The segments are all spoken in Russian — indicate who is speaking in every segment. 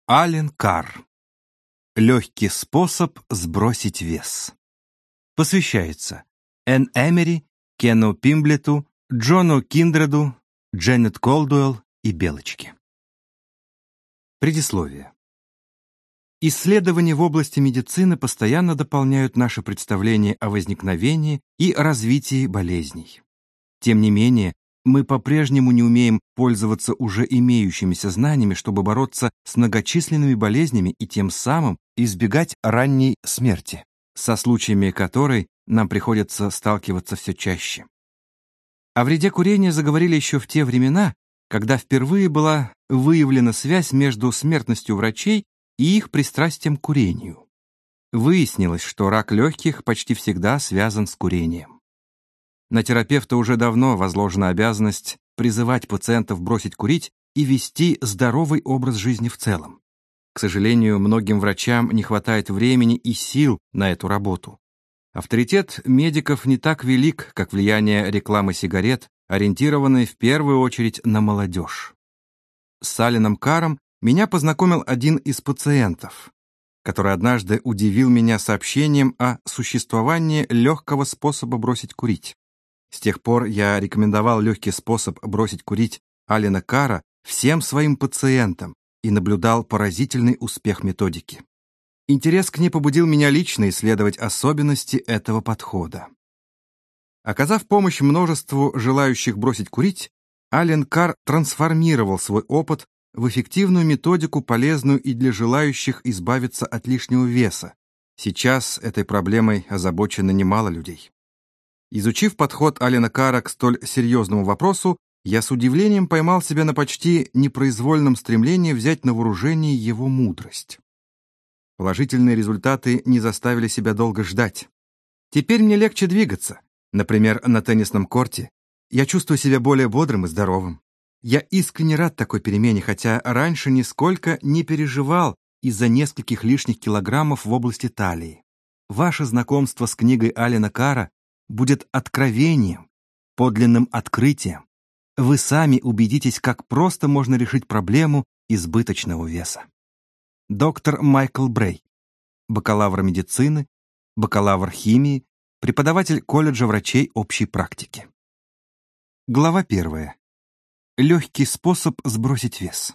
Speaker 1: Ален Карр. Легкий способ сбросить вес. Посвящается Энн Эмери, Кену Пимблету, Джону Киндреду, Дженнет Колдуэлл и Белочке. Предисловие. Исследования в области медицины постоянно дополняют наше представление о возникновении и развитии болезней. Тем не менее, мы по-прежнему не умеем пользоваться уже имеющимися знаниями, чтобы бороться с многочисленными болезнями и тем самым избегать ранней смерти, со случаями которой нам приходится сталкиваться все чаще. О вреде курения заговорили еще в те времена, когда впервые была выявлена связь между смертностью врачей и их пристрастием к курению. Выяснилось, что рак легких почти всегда связан с курением. На терапевта уже давно возложена обязанность призывать пациентов бросить курить и вести здоровый образ жизни в целом. К сожалению, многим врачам не хватает времени и сил на эту работу. Авторитет медиков не так велик, как влияние рекламы сигарет, ориентированной в первую очередь на молодежь. С Аленом Карром меня познакомил один из пациентов, который однажды удивил меня сообщением о существовании легкого способа бросить курить. С тех пор я рекомендовал легкий способ бросить курить Алена Карра всем своим пациентам и наблюдал поразительный успех методики. Интерес к ней побудил меня лично исследовать особенности этого подхода. Оказав помощь множеству желающих бросить курить, Ален Карр трансформировал свой опыт в эффективную методику, полезную и для желающих избавиться от лишнего веса. Сейчас этой проблемой озабочено немало людей. Изучив подход Алена Карра к столь серьезному вопросу, я с удивлением поймал себя на почти непроизвольном стремлении взять на вооружение его мудрость. Положительные результаты не заставили себя долго ждать. Теперь мне легче двигаться. Например, на теннисном корте я чувствую себя более бодрым и здоровым. Я искренне рад такой перемене, хотя раньше нисколько не переживал из-за нескольких лишних килограммов в области талии. Ваше знакомство с книгой Алена Карра будет откровением, подлинным открытием. Вы сами убедитесь, как просто можно решить проблему избыточного веса. Доктор Майкл Брей, бакалавр медицины, бакалавр химии, преподаватель колледжа врачей общей практики. Глава 1. Легкий способ сбросить вес.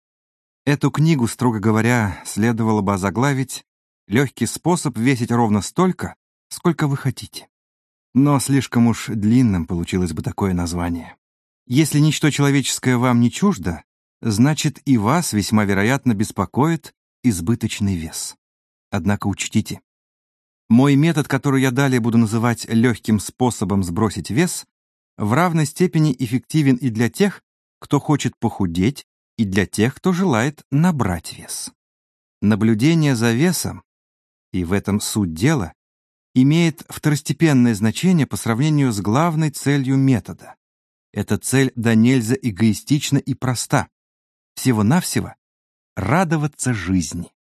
Speaker 1: Эту книгу, строго говоря, следовало бы озаглавить «Легкий способ весить ровно столько, сколько вы хотите». Но слишком уж длинным получилось бы такое название. Если ничто человеческое вам не чуждо, значит и вас весьма вероятно беспокоит избыточный вес. Однако учтите, мой метод, который я далее буду называть легким способом сбросить вес, в равной степени эффективен и для тех, кто хочет похудеть, и для тех, кто желает набрать вес. Наблюдение за весом, и в этом суть дела, имеет второстепенное значение по сравнению с главной целью метода. Эта цель да нельзя эгоистична и проста. Всего-навсего радоваться жизни.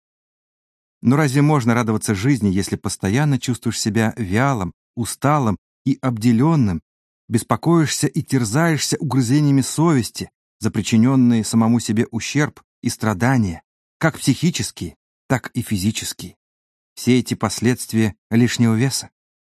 Speaker 1: Но разве можно радоваться жизни, если постоянно чувствуешь себя вялым, усталым и обделенным, беспокоишься и терзаешься угрызениями совести за причиненные самому себе ущерб и страдания, как психические, так и физические? Все эти последствия лишнего веса.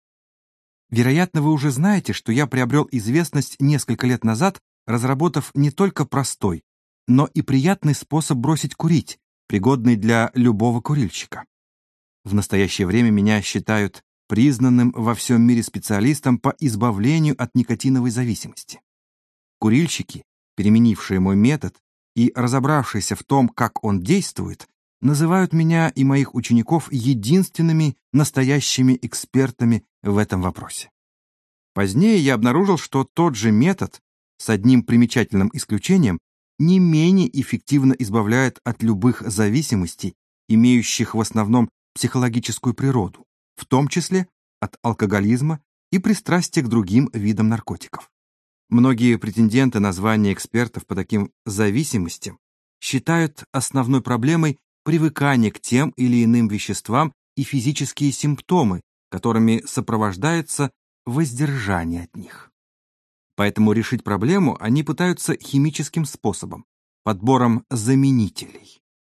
Speaker 1: Вероятно, вы уже знаете, что я приобрел известность несколько лет назад, разработав не только простой, но и приятный способ бросить курить, пригодный для любого курильщика. В настоящее время меня считают признанным во всем мире специалистом по избавлению от никотиновой зависимости. Курильщики, переменившие мой метод и разобравшиеся в том, как он действует, называют меня и моих учеников единственными настоящими экспертами в этом вопросе. Позднее я обнаружил, что тот же метод, с одним примечательным исключением, не менее эффективно избавляет от любых зависимостей, имеющих в основном психологическую природу, в том числе от алкоголизма и пристрастия к другим видам наркотиков. Многие претенденты на звание экспертов по таким зависимостям считают основной проблемой привыкание к тем или иным веществам и физические симптомы, которыми сопровождается воздержание от них. Поэтому решить проблему они пытаются химическим способом, подбором заменителей.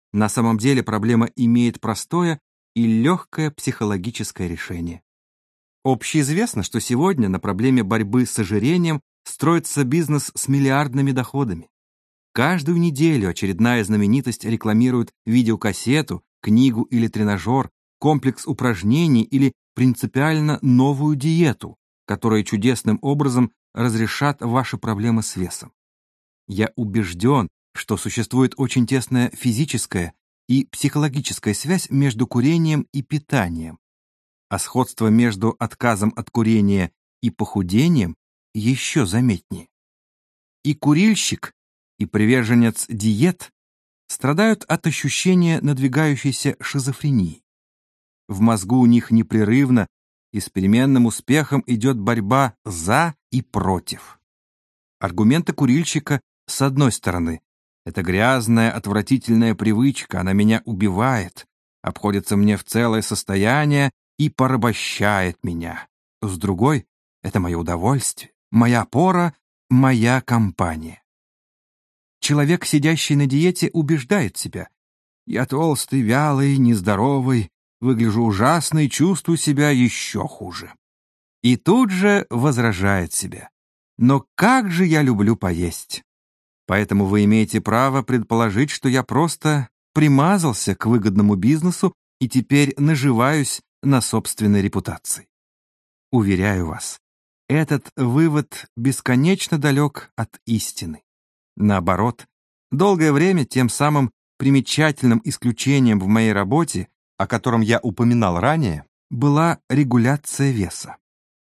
Speaker 1: На самом деле проблема имеет простое и легкое психологическое решение. Общеизвестно, что сегодня на проблеме борьбы с ожирением строится бизнес с миллиардными доходами. Каждую неделю очередная знаменитость рекламирует видеокассету, книгу или тренажер, комплекс упражнений или принципиально новую диету, которые чудесным образом разрешат ваши проблемы с весом. Я убежден, что существует очень тесная физическая и психологическая связь между курением и питанием, а сходство между отказом от курения и похудением еще заметнее. И курильщик, и приверженец диет страдают от ощущения надвигающейся шизофрении. В мозгу у них непрерывно и с переменным успехом идет борьба за и против. Аргументы курильщика, с одной стороны, это грязная, отвратительная привычка, она меня убивает, обходится мне в целое состояние и порабощает меня. С другой, это мое удовольствие, моя опора, моя компания. Человек, сидящий на диете, убеждает себя: «Я толстый, вялый, нездоровый, выгляжу ужасно и чувствую себя еще хуже». И тут же возражает себе: «Но как же я люблю поесть!» Поэтому вы имеете право предположить, что я просто примазался к выгодному бизнесу и теперь наживаюсь на собственной репутации. Уверяю вас, этот вывод бесконечно далек от истины. Наоборот, долгое время тем самым примечательным исключением в моей работе, о котором я упоминал ранее, была регуляция веса.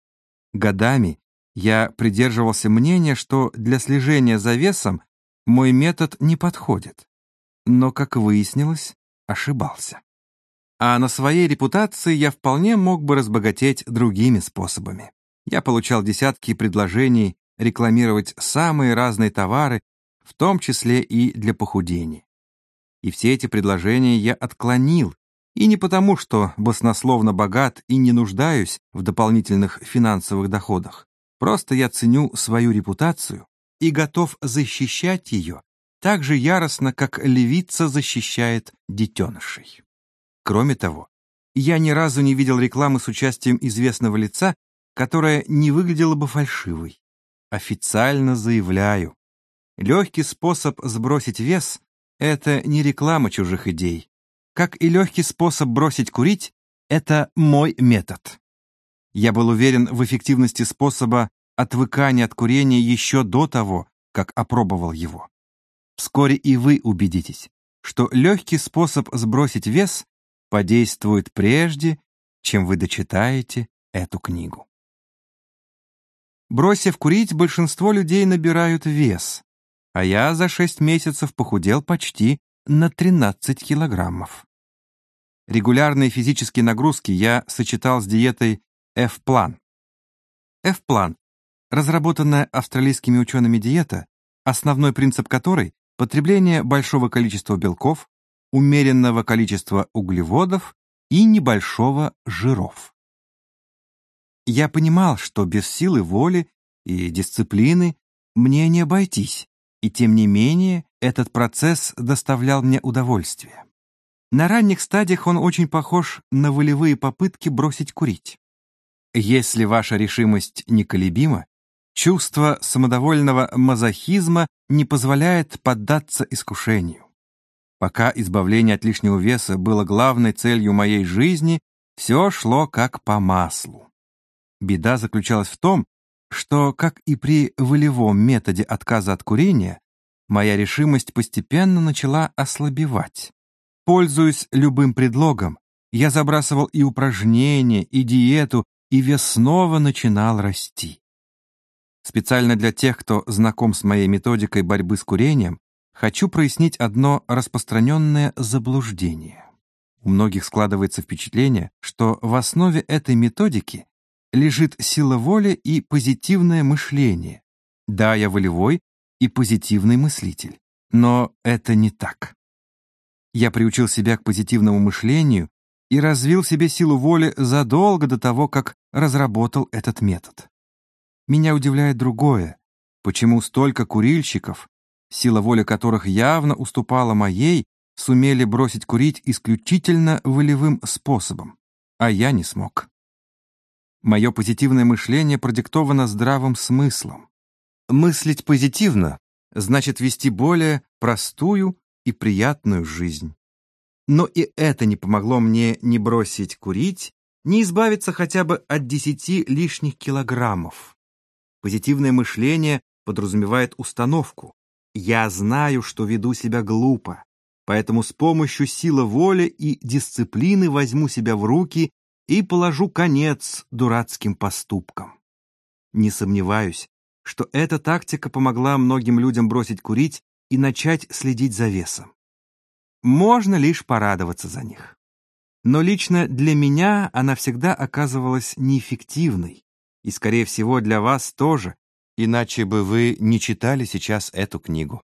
Speaker 1: Годами я придерживался мнения, что для слежения за весом мой метод не подходит, но, как выяснилось, ошибался. А на своей репутации я вполне мог бы разбогатеть другими способами. Я получал десятки предложений рекламировать самые разные товары, в том числе и для похудения. И все эти предложения я отклонил, и не потому, что баснословно богат и не нуждаюсь в дополнительных финансовых доходах. Просто я ценю свою репутацию и готов защищать ее так же яростно, как львица защищает детенышей. Кроме того, я ни разу не видел рекламы с участием известного лица, которая не выглядела бы фальшивой. Официально заявляю, легкий способ сбросить вес — это не реклама чужих идей. Как и легкий способ бросить курить — это мой метод. Я был уверен в эффективности способа отвыкания от курения еще до того, как опробовал его. Вскоре и вы убедитесь, что легкий способ сбросить вес подействует прежде, чем вы дочитаете эту книгу. Бросив курить, большинство людей набирают вес, а я за 6 месяцев похудел почти на 13 килограммов. Регулярные физические нагрузки я сочетал с диетой F-план. F-план — разработанная австралийскими учеными диета, основной принцип которой — потребление большого количества белков, умеренного количества углеводов и небольшого жиров. Я понимал, что без силы воли и дисциплины мне не обойтись, и тем не менее этот процесс доставлял мне удовольствие. На ранних стадиях он очень похож на волевые попытки бросить курить. Если ваша решимость неколебима, чувство самодовольного мазохизма не позволяет поддаться искушению. Пока избавление от лишнего веса было главной целью моей жизни, все шло как по маслу. Беда заключалась в том, что, как и при волевом методе отказа от курения, моя решимость постепенно начала ослабевать. Пользуясь любым предлогом, я забрасывал и упражнения, и диету, и вес снова начинал расти. Специально для тех, кто знаком с моей методикой борьбы с курением, хочу прояснить одно распространенное заблуждение. У многих складывается впечатление, что в основе этой методики лежит сила воли и позитивное мышление. Да, я волевой и позитивный мыслитель, но это не так. Я приучил себя к позитивному мышлению и развил в себе силу воли задолго до того, как разработал этот метод. Меня удивляет другое, почему столько курильщиков, сила воли которых явно уступала моей, сумели бросить курить исключительно волевым способом, а я не смог. Мое позитивное мышление продиктовано здравым смыслом. Мыслить позитивно значит вести более простую и приятную жизнь. Но и это не помогло мне ни бросить курить, ни избавиться хотя бы от 10 лишних килограммов. Позитивное мышление подразумевает установку. Я знаю, что веду себя глупо, поэтому с помощью силы воли и дисциплины возьму себя в руки и положу конец дурацким поступкам. Не сомневаюсь, что эта тактика помогла многим людям бросить курить и начать следить за весом. Можно лишь порадоваться за них. Но лично для меня она всегда оказывалась неэффективной, и, скорее всего, для вас тоже, иначе бы вы не читали сейчас эту книгу.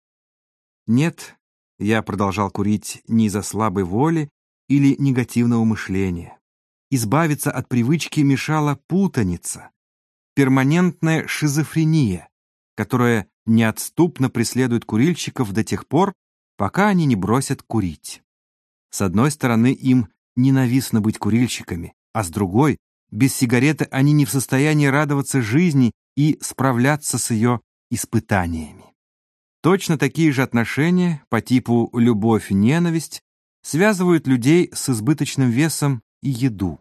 Speaker 1: Нет, я продолжал курить не из-за слабой воли или негативного мышления. Избавиться от привычки мешала путаница, перманентная шизофрения, которая неотступно преследует курильщиков до тех пор, пока они не бросят курить. С одной стороны, им ненавистно быть курильщиками, а с другой, без сигареты они не в состоянии радоваться жизни и справляться с ее испытаниями. Точно такие же отношения по типу любовь-ненависть связывают людей с избыточным весом и еду.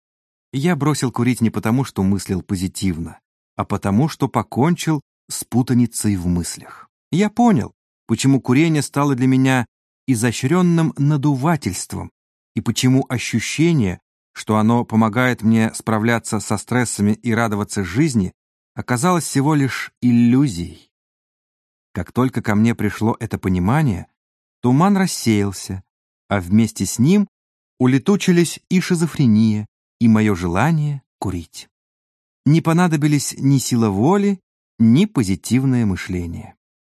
Speaker 1: Я бросил курить не потому, что мыслил позитивно, а потому, что покончил с путаницей в мыслях. Я понял, почему курение стало для меня изощренным надувательством и почему ощущение, что оно помогает мне справляться со стрессами и радоваться жизни, оказалось всего лишь иллюзией. Как только ко мне пришло это понимание, туман рассеялся, а вместе с ним улетучились и шизофрения, и мое желание курить. Не понадобились ни сила воли, ни позитивное мышление.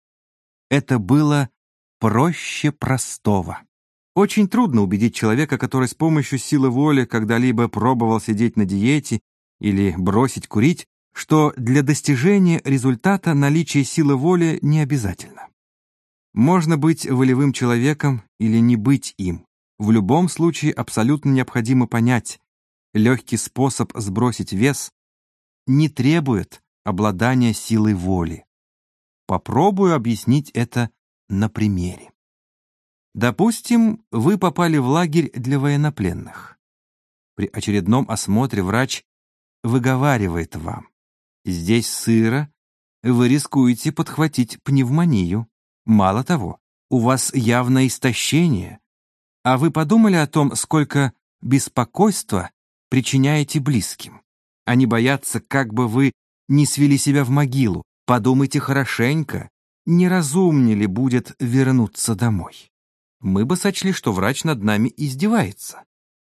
Speaker 1: Это было проще простого. Очень трудно убедить человека, который с помощью силы воли когда-либо пробовал сидеть на диете или бросить курить, что для достижения результата наличие силы воли не обязательно. Можно быть волевым человеком или не быть им. В любом случае абсолютно необходимо понять, легкий способ сбросить вес не требует обладания силой воли. Попробую объяснить это на примере. Допустим, вы попали в лагерь для военнопленных. При очередном осмотре врач выговаривает вам: здесь сыро, вы рискуете подхватить пневмонию. Мало того, у вас явное истощение. А вы подумали о том, сколько беспокойства причиняете близким? Они боятся, как бы вы не свели себя в могилу. Подумайте хорошенько, неразумнее ли будет вернуться домой. Мы бы сочли, что врач над нами издевается.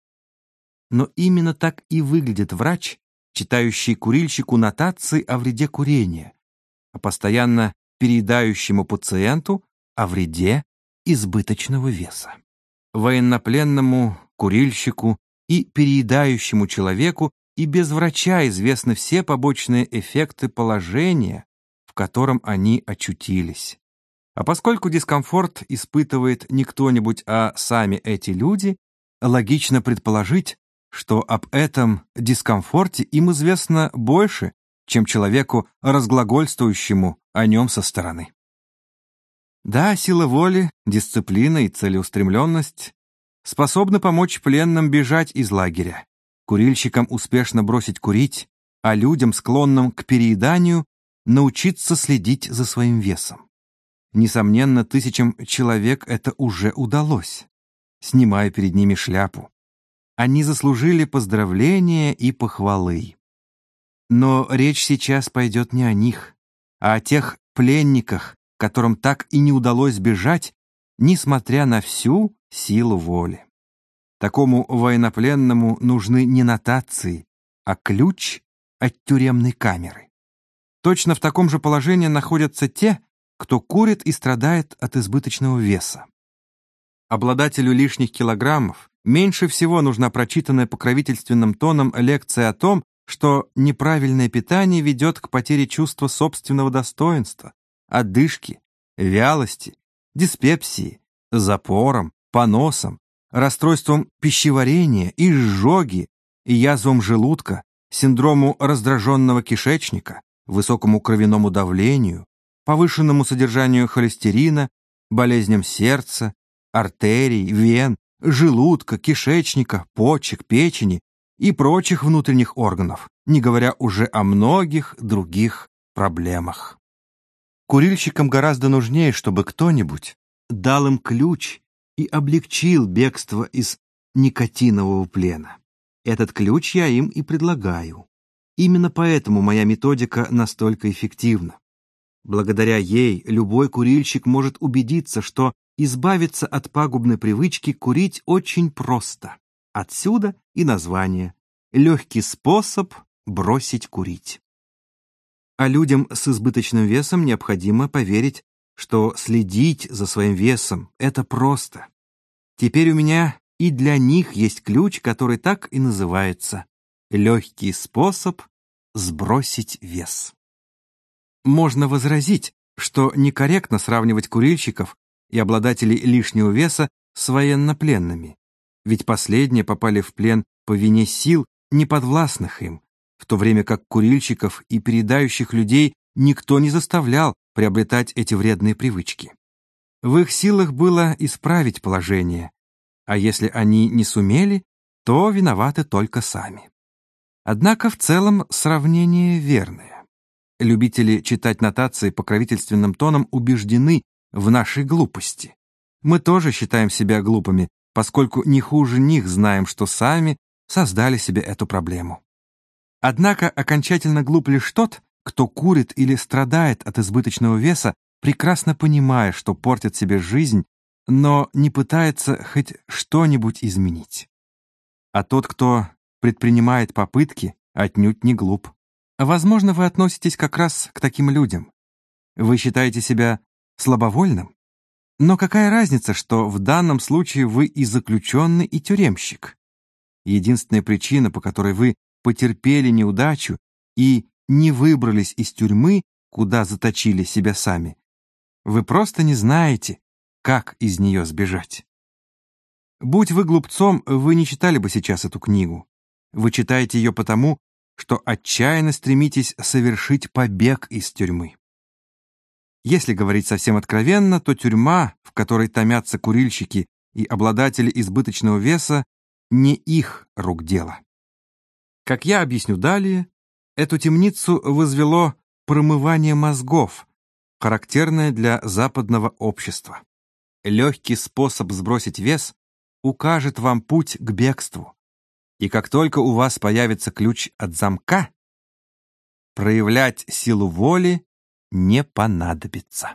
Speaker 1: Но именно так и выглядит врач, читающий курильщику нотации о вреде курения, а постоянно переедающему пациенту о вреде избыточного веса. Военнопленному, курильщику и переедающему человеку и без врача известны все побочные эффекты положения, в котором они очутились. А поскольку дискомфорт испытывает не кто-нибудь, а сами эти люди, логично предположить, что об этом дискомфорте им известно больше, чем человеку, разглагольствующему о нем со стороны. Да, сила воли, дисциплина и целеустремленность способны помочь пленным бежать из лагеря, курильщикам успешно бросить курить, а людям, склонным к перееданию, научиться следить за своим весом. Несомненно, тысячам человек это уже удалось. Снимаю перед ними шляпу. Они заслужили поздравления и похвалы. Но речь сейчас пойдет не о них, а о тех пленниках, которым так и не удалось бежать, несмотря на всю силу воли. Такому военнопленному нужны не нотации, а ключ от тюремной камеры. Точно в таком же положении находятся те, кто курит и страдает от избыточного веса. Обладателю лишних килограммов меньше всего нужна прочитанная покровительственным тоном лекция о том, что неправильное питание ведет к потере чувства собственного достоинства, одышке, вялости, диспепсии, запорам, поносом, расстройством пищеварения, изжоги и язвам желудка, синдрому раздраженного кишечника, высокому кровяному давлению, повышенному содержанию холестерина, болезням сердца, артерий, вен, желудка, кишечника, почек, печени и прочих внутренних органов, не говоря уже о многих других проблемах. Курильщикам гораздо нужнее, чтобы кто-нибудь дал им ключ и облегчил бегство из никотинового плена. Этот ключ я им и предлагаю. Именно поэтому моя методика настолько эффективна. Благодаря ей любой курильщик может убедиться, что избавиться от пагубной привычки курить очень просто. Отсюда и название «Легкий способ бросить курить». А людям с избыточным весом необходимо поверить, что следить за своим весом – это просто. Теперь у меня и для них есть ключ, который так и называется «Легкий способ сбросить вес». Можно возразить, что некорректно сравнивать курильщиков и обладателей лишнего веса с военнопленными, ведь последние попали в плен по вине сил, неподвластных им, в то время как курильщиков и переедающих людей никто не заставлял приобретать эти вредные привычки. В их силах было исправить положение, а если они не сумели, то виноваты только сами. Однако в целом сравнение верное. Любители читать нотации покровительственным тоном убеждены в нашей глупости. Мы тоже считаем себя глупыми, поскольку не хуже них знаем, что сами создали себе эту проблему. Однако окончательно глуп лишь тот, кто курит или страдает от избыточного веса, прекрасно понимая, что портит себе жизнь, но не пытается хоть что-нибудь изменить. А тот, кто предпринимает попытки, отнюдь не глуп. Возможно, вы относитесь как раз к таким людям. Вы считаете себя слабовольным? Но какая разница, что в данном случае вы и заключенный, и тюремщик? Единственная причина, по которой вы потерпели неудачу и не выбрались из тюрьмы, куда заточили себя сами, вы просто не знаете, как из нее сбежать. Будь вы глупцом, вы не читали бы сейчас эту книгу. Вы читаете ее потому, что отчаянно стремитесь совершить побег из тюрьмы. Если говорить совсем откровенно, то тюрьма, в которой томятся курильщики и обладатели избыточного веса, не их рук дело. Как я объясню далее, эту темницу возвело промывание мозгов, характерное для западного общества. Легкий способ сбросить вес укажет вам путь к бегству. И как только у вас появится ключ от замка, проявлять силу воли не понадобится.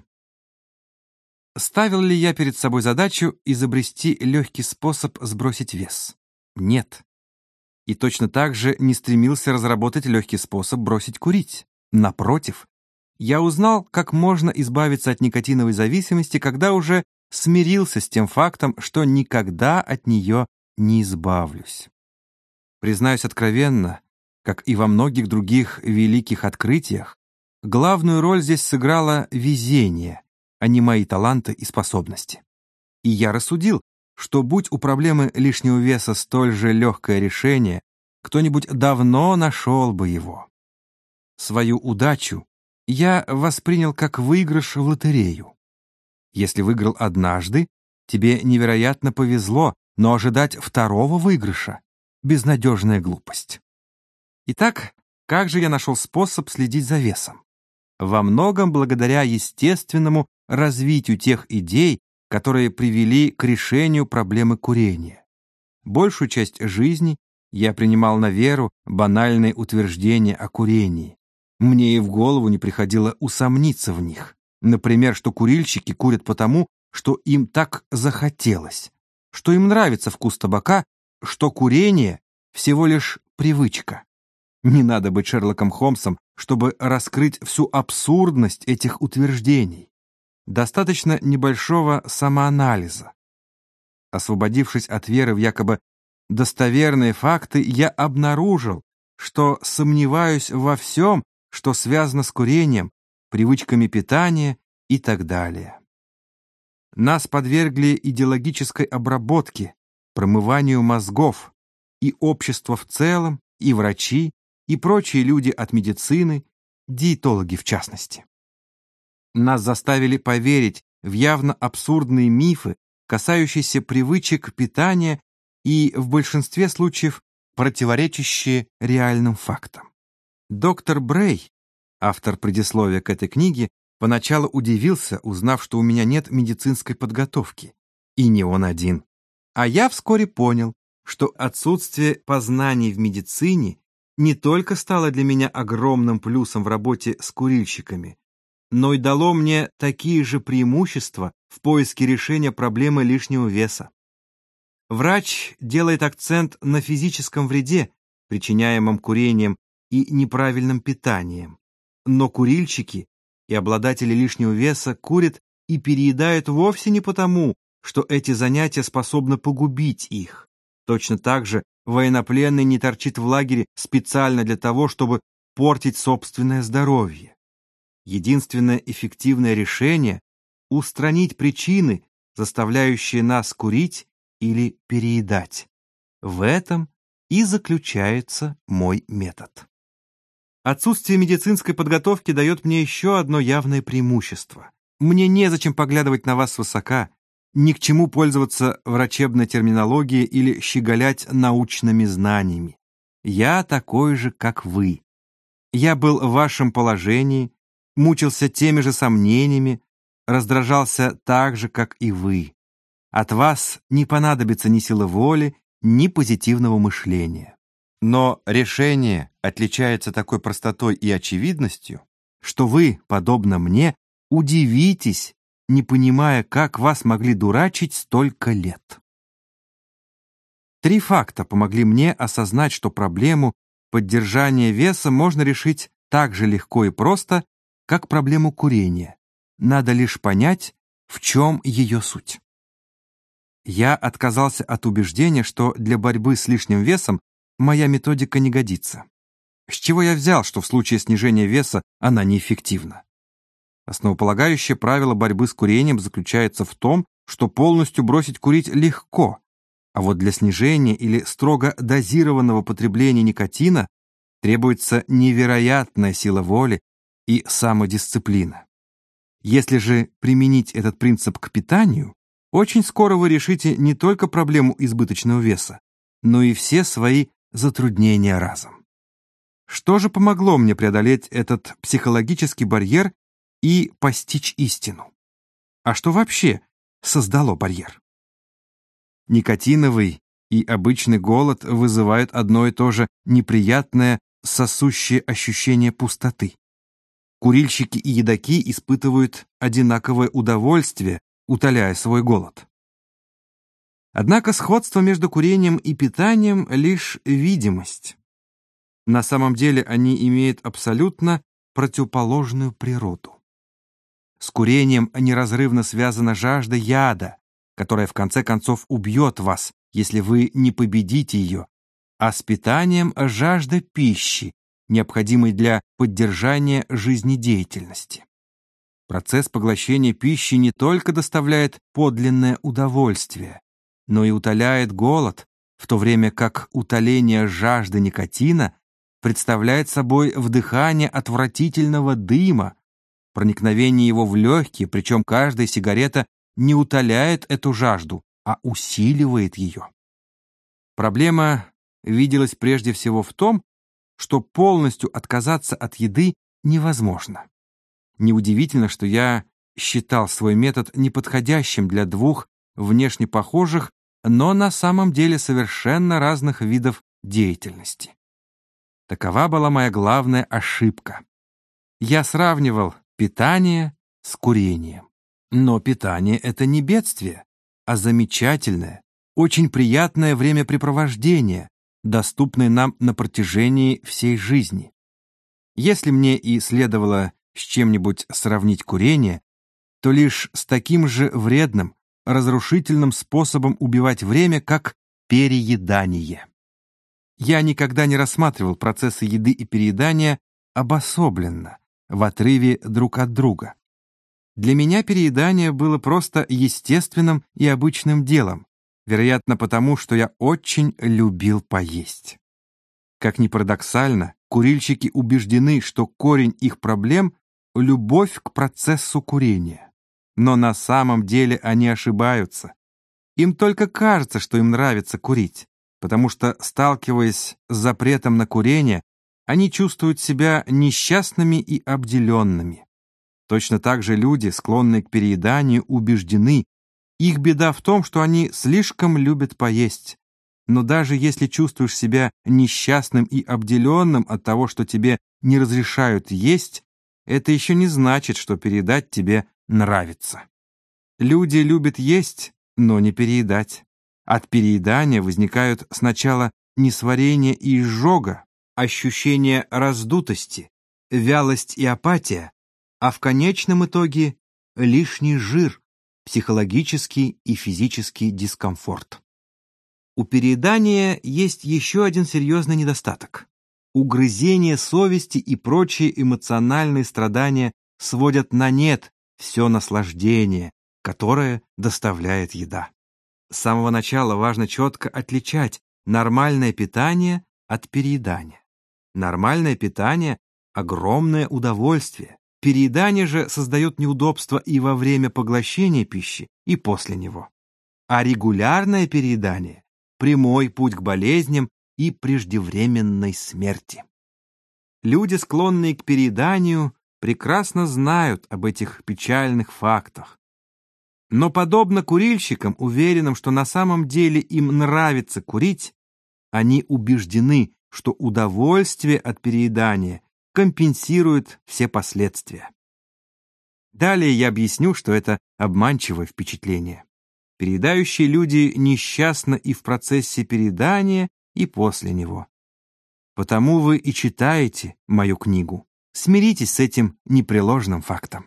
Speaker 1: Ставил ли я перед собой задачу изобрести легкий способ сбросить вес? Нет. И точно так же не стремился разработать легкий способ бросить курить. Напротив, я узнал, как можно избавиться от никотиновой зависимости, когда уже смирился с тем фактом, что никогда от нее не избавлюсь. Признаюсь откровенно, как и во многих других великих открытиях, главную роль здесь сыграло везение, а не мои таланты и способности. И я рассудил, что будь у проблемы лишнего веса столь же легкое решение, кто-нибудь давно нашел бы его. Свою удачу я воспринял как выигрыш в лотерею. Если выиграл однажды, тебе невероятно повезло, но ожидать второго выигрыша — безнадежная глупость. Итак, как же я нашел способ следить за весом? Во многом благодаря естественному развитию тех идей, которые привели к решению проблемы курения. Большую часть жизни я принимал на веру банальные утверждения о курении. Мне и в голову не приходило усомниться в них. Например, что курильщики курят потому, что им так захотелось, что им нравится вкус табака, что курение всего лишь привычка. Не надо быть Шерлоком Холмсом, чтобы раскрыть всю абсурдность этих утверждений. Достаточно небольшого самоанализа. Освободившись от веры в якобы достоверные факты, я обнаружил, что сомневаюсь во всем, что связано с курением, привычками питания и так далее. Нас подвергли идеологической обработке, промыванию мозгов, и общество в целом, и врачи, и прочие люди от медицины, диетологи в частности. Нас заставили поверить в явно абсурдные мифы, касающиеся привычек питания и, в большинстве случаев, противоречащие реальным фактам. Доктор Брей, автор предисловия к этой книге, поначалу удивился, узнав, что у меня нет медицинской подготовки. И не он один. А я вскоре понял, что отсутствие познаний в медицине не только стало для меня огромным плюсом в работе с курильщиками, но и дало мне такие же преимущества в поиске решения проблемы лишнего веса. Врач делает акцент на физическом вреде, причиняемом курением и неправильным питанием, но курильщики и обладатели лишнего веса курят и переедают вовсе не потому, что эти занятия способны погубить их. Точно так же военнопленный не торчит в лагере специально для того, чтобы портить собственное здоровье. Единственное эффективное решение – устранить причины, заставляющие нас курить или переедать. В этом и заключается мой метод. Отсутствие медицинской подготовки дает мне еще одно явное преимущество. Мне незачем поглядывать на вас свысока, ни к чему пользоваться врачебной терминологией или щеголять научными знаниями. Я такой же, как вы. Я был в вашем положении, мучился теми же сомнениями, раздражался так же, как и вы. От вас не понадобится ни силы воли, ни позитивного мышления. Но решение отличается такой простотой и очевидностью, что вы, подобно мне, удивитесь, не понимая, как вас могли дурачить столько лет. 3 факта помогли мне осознать, что проблему поддержания веса можно решить так же легко и просто, как проблему курения. Надо лишь понять, в чем ее суть. Я отказался от убеждения, что для борьбы с лишним весом моя методика не годится. С чего я взял, что в случае снижения веса она неэффективна? Основополагающее правило борьбы с курением заключается в том, что полностью бросить курить легко, а вот для снижения или строго дозированного потребления никотина требуется невероятная сила воли и самодисциплина. Если же применить этот принцип к питанию, очень скоро вы решите не только проблему избыточного веса, но и все свои затруднения разом. Что же помогло мне преодолеть этот психологический барьер и постичь истину? А что вообще создало барьер? Никотиновый и обычный голод вызывают одно и то же неприятное сосущее ощущение пустоты. Курильщики и едоки испытывают одинаковое удовольствие, утоляя свой голод. Однако сходство между курением и питанием лишь видимость. На самом деле они имеют абсолютно противоположную природу. С курением неразрывно связана жажда яда, которая в конце концов убьет вас, если вы не победите ее, а с питанием жажда пищи, необходимой для поддержания жизнедеятельности. Процесс поглощения пищи не только доставляет подлинное удовольствие, но и утоляет голод, в то время как утоление жажды никотина представляет собой вдыхание отвратительного дыма, проникновение его в легкие, причем каждая сигарета не утоляет эту жажду, а усиливает ее. Проблема виделась прежде всего в том, что полностью отказаться от еды невозможно. Неудивительно, что я считал свой метод неподходящим для 2 внешне похожих, но на самом деле совершенно разных видов деятельности. Такова была моя главная ошибка. Я сравнивал питание с курением. Но питание — это не бедствие, а замечательное, очень приятное времяпрепровождение, доступное нам на протяжении всей жизни. Если мне и следовало с чем-нибудь сравнить курение, то лишь с таким же вредным, разрушительным способом убивать время, как переедание. Я никогда не рассматривал процессы еды и переедания обособленно, в отрыве друг от друга. Для меня переедание было просто естественным и обычным делом, вероятно, потому что я очень любил поесть. Как ни парадоксально, курильщики убеждены, что корень их проблем — любовь к процессу курения. Но на самом деле они ошибаются. Им только кажется, что им нравится курить, потому что, сталкиваясь с запретом на курение, они чувствуют себя несчастными и обделенными. Точно так же люди, склонные к перееданию, убеждены, их беда в том, что они слишком любят поесть. Но даже если чувствуешь себя несчастным и обделенным от того, что тебе не разрешают есть, это еще не значит, что переедать тебе нравится. Люди любят есть, но не переедать. От переедания возникают сначала несварение и изжога, ощущение раздутости, вялость и апатия, а в конечном итоге лишний жир, психологический и физический дискомфорт. У переедания есть еще один серьезный недостаток. Угрызение совести и прочие эмоциональные страдания сводят на нет все наслаждение, которое доставляет еда. С самого начала важно четко отличать нормальное питание от переедания. Нормальное питание – огромное удовольствие. Переедание же создает неудобства и во время поглощения пищи, и после него. А регулярное переедание – прямой путь к болезням и преждевременной смерти. Люди, склонные к перееданию, прекрасно знают об этих печальных фактах. Но, подобно курильщикам, уверенным, что на самом деле им нравится курить, они убеждены, что удовольствие от переедания компенсирует все последствия. Далее я объясню, что это обманчивое впечатление. Переедающие люди несчастны и в процессе переедания, и после него. Потому вы и читаете мою книгу. Смиритесь с этим непреложным фактом.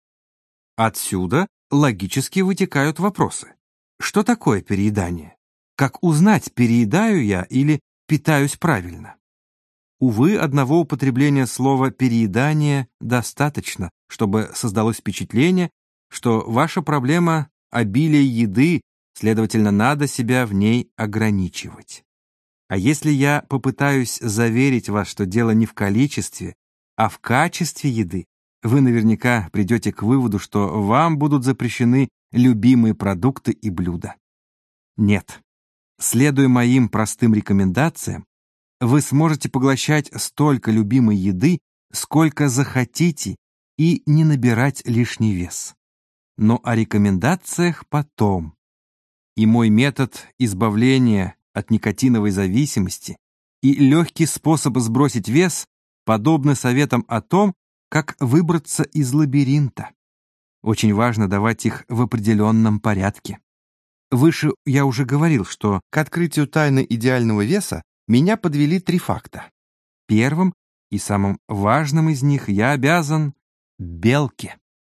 Speaker 1: Отсюда логически вытекают вопросы. Что такое переедание? Как узнать, переедаю я или питаюсь правильно? Увы, одного употребления слова «переедание» достаточно, чтобы создалось впечатление, что ваша проблема – обилие еды, следовательно, надо себя в ней ограничивать. А если я попытаюсь заверить вас, что дело не в количестве, а в качестве еды, вы наверняка придете к выводу, что вам будут запрещены любимые продукты и блюда. Нет. Следуя моим простым рекомендациям, вы сможете поглощать столько любимой еды, сколько захотите, и не набирать лишний вес. Но о рекомендациях потом. И мой метод избавления от никотиновой зависимости и легкий способ сбросить вес подобны советам о том, как выбраться из лабиринта. Очень важно давать их в определенном порядке. Выше я уже говорил, что к открытию тайны идеального веса меня подвели 3 факта. Первым и самым важным из них я обязан белке.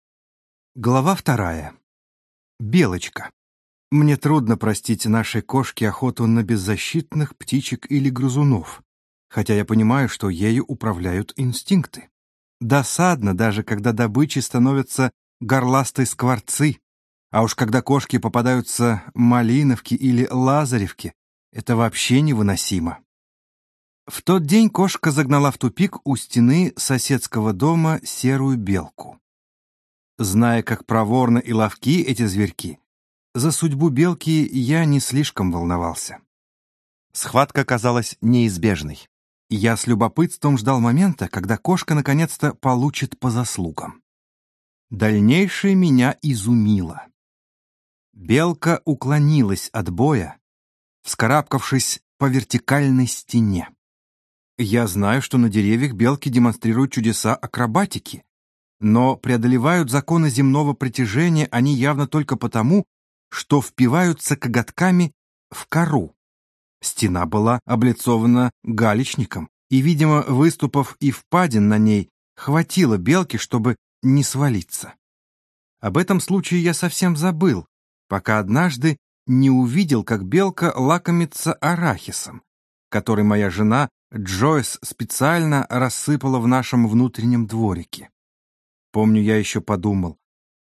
Speaker 1: Глава 2. Белочка. Мне трудно простить нашей кошке охоту на беззащитных птичек или грызунов, хотя я понимаю, что ею управляют инстинкты. Досадно даже, когда добычей становятся горластые скворцы, а уж когда кошке попадаются малиновки или лазаревки, это вообще невыносимо. В тот день кошка загнала в тупик у стены соседского дома серую белку. Зная, как проворны и ловки эти зверьки, за судьбу белки я не слишком волновался. Схватка оказалась неизбежной. Я с любопытством ждал момента, когда кошка наконец-то получит по заслугам. Дальнейшее меня изумило. Белка уклонилась от боя, вскарабкавшись по вертикальной стене. Я знаю, что на деревьях белки демонстрируют чудеса акробатики, но преодолевают законы земного притяжения они явно только потому, что впиваются коготками в кору. Стена была облицована галечником, и, видимо, выступов и впадин на ней хватило белки, чтобы не свалиться. Об этом случае я совсем забыл, пока однажды не увидел, как белка лакомится арахисом, который моя жена Джойс специально рассыпала в нашем внутреннем дворике. Помню, я еще подумал,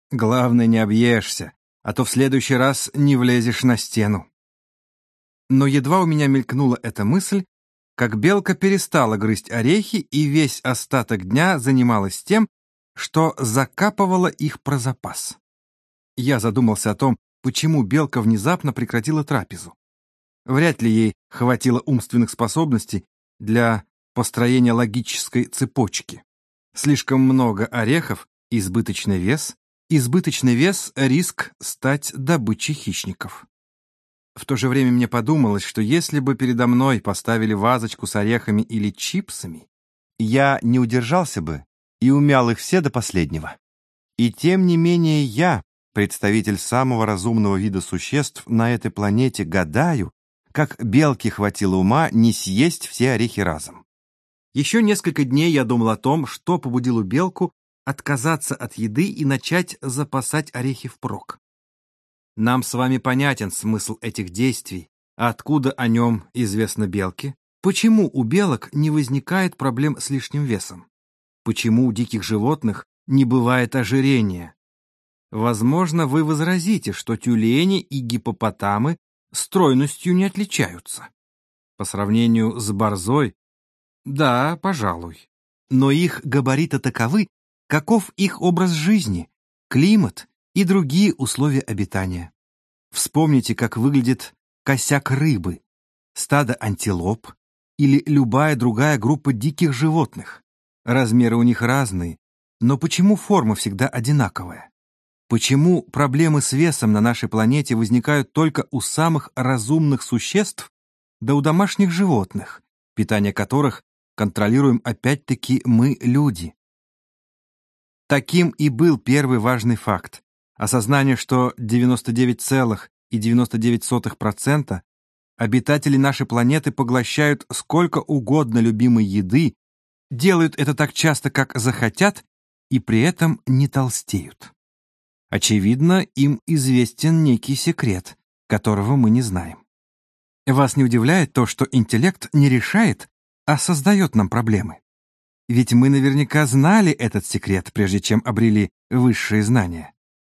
Speaker 1: Главное, не объешься, а то в следующий раз не влезешь на стену. Но едва у меня мелькнула эта мысль, как белка перестала грызть орехи и весь остаток дня занималась тем, что закапывала их про запас. Я задумался о том, почему белка внезапно прекратила трапезу. Вряд ли ей хватило умственных способностей для построения логической цепочки. Слишком много орехов — избыточный вес, избыточный вес — риск стать добычей хищников. В то же время мне подумалось, что если бы передо мной поставили вазочку с орехами или чипсами, я не удержался бы и умял их все до последнего. И тем не менее я, представитель самого разумного вида существ на этой планете, гадаю, как белке хватило ума не съесть все орехи разом. Еще несколько дней я думал о том, что побудило белку отказаться от еды и начать запасать орехи впрок. Нам с вами понятен смысл этих действий, а откуда о нем известно белке? Почему у белок не возникает проблем с лишним весом? Почему у диких животных не бывает ожирения? Возможно, вы возразите, что тюлени и гиппопотамы стройностью не отличаются. По сравнению с борзой, да, пожалуй. Но их габариты таковы, каков их образ жизни, климат и другие условия обитания. Вспомните, как выглядит косяк рыбы, стадо антилоп или любая другая группа диких животных. Размеры у них разные, но почему форма всегда одинаковая? Почему проблемы с весом на нашей планете возникают только у самых разумных существ, да у домашних животных, питание которых контролируем опять-таки мы, люди? Таким и был первый важный факт. Осознание, что 99,99% обитателей нашей планеты поглощают сколько угодно любимой еды, делают это так часто, как захотят, и при этом не толстеют. Очевидно, им известен некий секрет, которого мы не знаем. Вас не удивляет то, что интеллект не решает, а создает нам проблемы? Ведь мы наверняка знали этот секрет, прежде чем обрели высшие знания.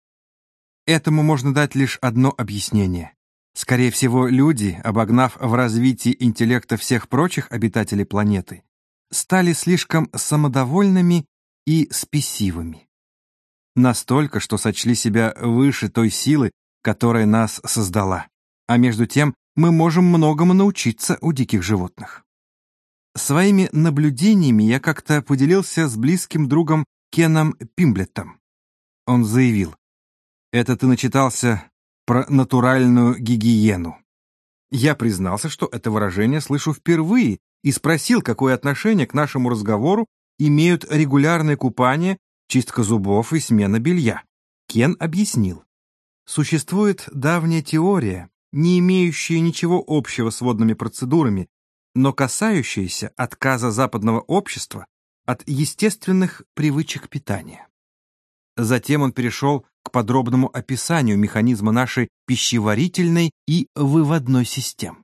Speaker 1: Этому можно дать лишь одно объяснение. Скорее всего, люди, обогнав в развитии интеллекта всех прочих обитателей планеты, стали слишком самодовольными и спесивыми. Настолько, что сочли себя выше той силы, которая нас создала. А между тем, мы можем многому научиться у диких животных. Своими наблюдениями я как-то поделился с близким другом Кеном Пимблеттом. Он заявил: «Это ты начитался про натуральную гигиену». Я признался, что это выражение слышу впервые, и спросил, какое отношение к нашему разговору имеют регулярное купание, чистка зубов и смена белья. Кен объяснил. Существует давняя теория, не имеющая ничего общего с водными процедурами, но касающаяся отказа западного общества от естественных привычек питания. Затем он перешел к подробному описанию механизма нашей пищеварительной и выводной систем.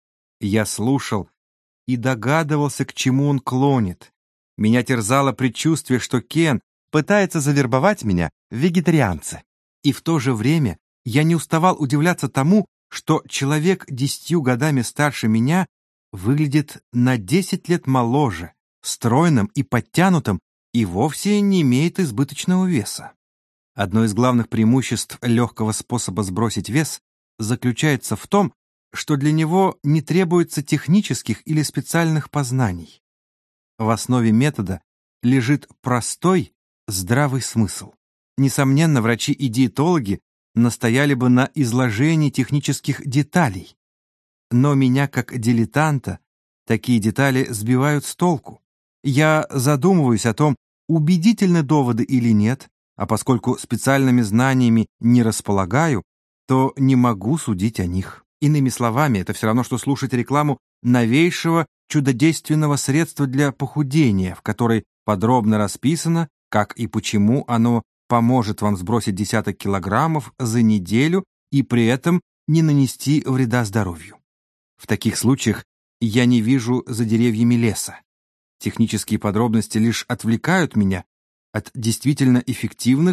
Speaker 1: Я слушал и догадывался, к чему он клонит. Меня терзало предчувствие, что Кен пытается завербовать меня в вегетарианцы. И в то же время я не уставал удивляться тому, что человек 10 годами старше меня выглядит на 10 лет моложе, стройным и подтянутым, и вовсе не имеет избыточного веса. Одно из главных преимуществ легкого способа сбросить вес заключается в том, что для него не требуется технических или специальных познаний. В основе метода лежит простой, здравый смысл. Несомненно, врачи и диетологи настояли бы на изложении технических деталей. Но меня, как дилетанта, такие детали сбивают с толку. Я задумываюсь о том, убедительны доводы или нет, а поскольку специальными знаниями не располагаю, то не могу судить о них. Иными словами, это все равно, что слушать рекламу новейшего чудодейственного средства для похудения, в которой подробно расписано, как и почему оно поможет вам сбросить десяток килограммов за неделю и при этом не нанести вреда здоровью. В таких случаях я не вижу за деревьями леса. Технические подробности лишь отвлекают меня от действительно эффективных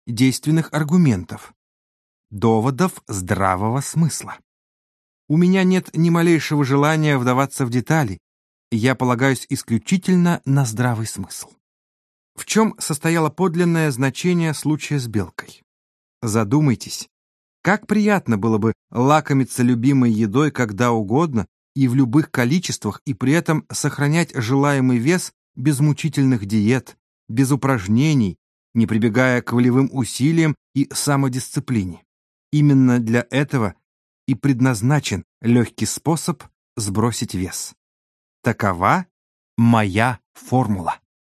Speaker 1: действенных аргументов, доводов здравого смысла. У меня нет ни малейшего желания вдаваться в детали, и я полагаюсь исключительно на здравый смысл. В чем состояло подлинное значение случая с белкой? Задумайтесь, как приятно было бы лакомиться любимой едой когда угодно и в любых количествах, и при этом сохранять желаемый вес без мучительных диет, без упражнений, не прибегая к волевым усилиям и самодисциплине. Именно для этого и предназначен легкий способ сбросить вес. Такова моя формула.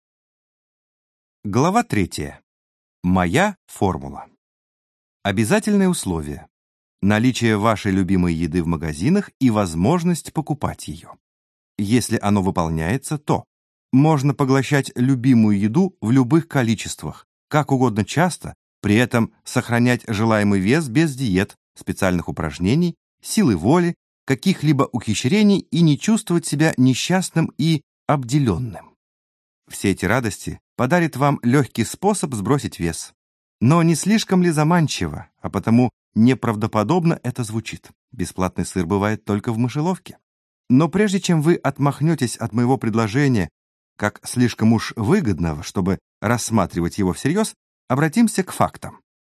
Speaker 1: Глава 3. Моя формула. Обязательные условия. Наличие вашей любимой еды в магазинах и возможность покупать ее. Если оно выполняется, то можно поглощать любимую еду в любых количествах, как угодно часто, при этом сохранять желаемый вес без диет, специальных упражнений, силы воли, каких-либо ухищрений и не чувствовать себя несчастным и обделенным. Все эти радости подарит вам легкий способ сбросить вес. Но не слишком ли заманчиво, а потому неправдоподобно это звучит? Бесплатный сыр бывает только в мышеловке. Но прежде чем вы отмахнетесь от моего предложения, как слишком уж выгодного, чтобы рассматривать его всерьез, обратимся к фактам.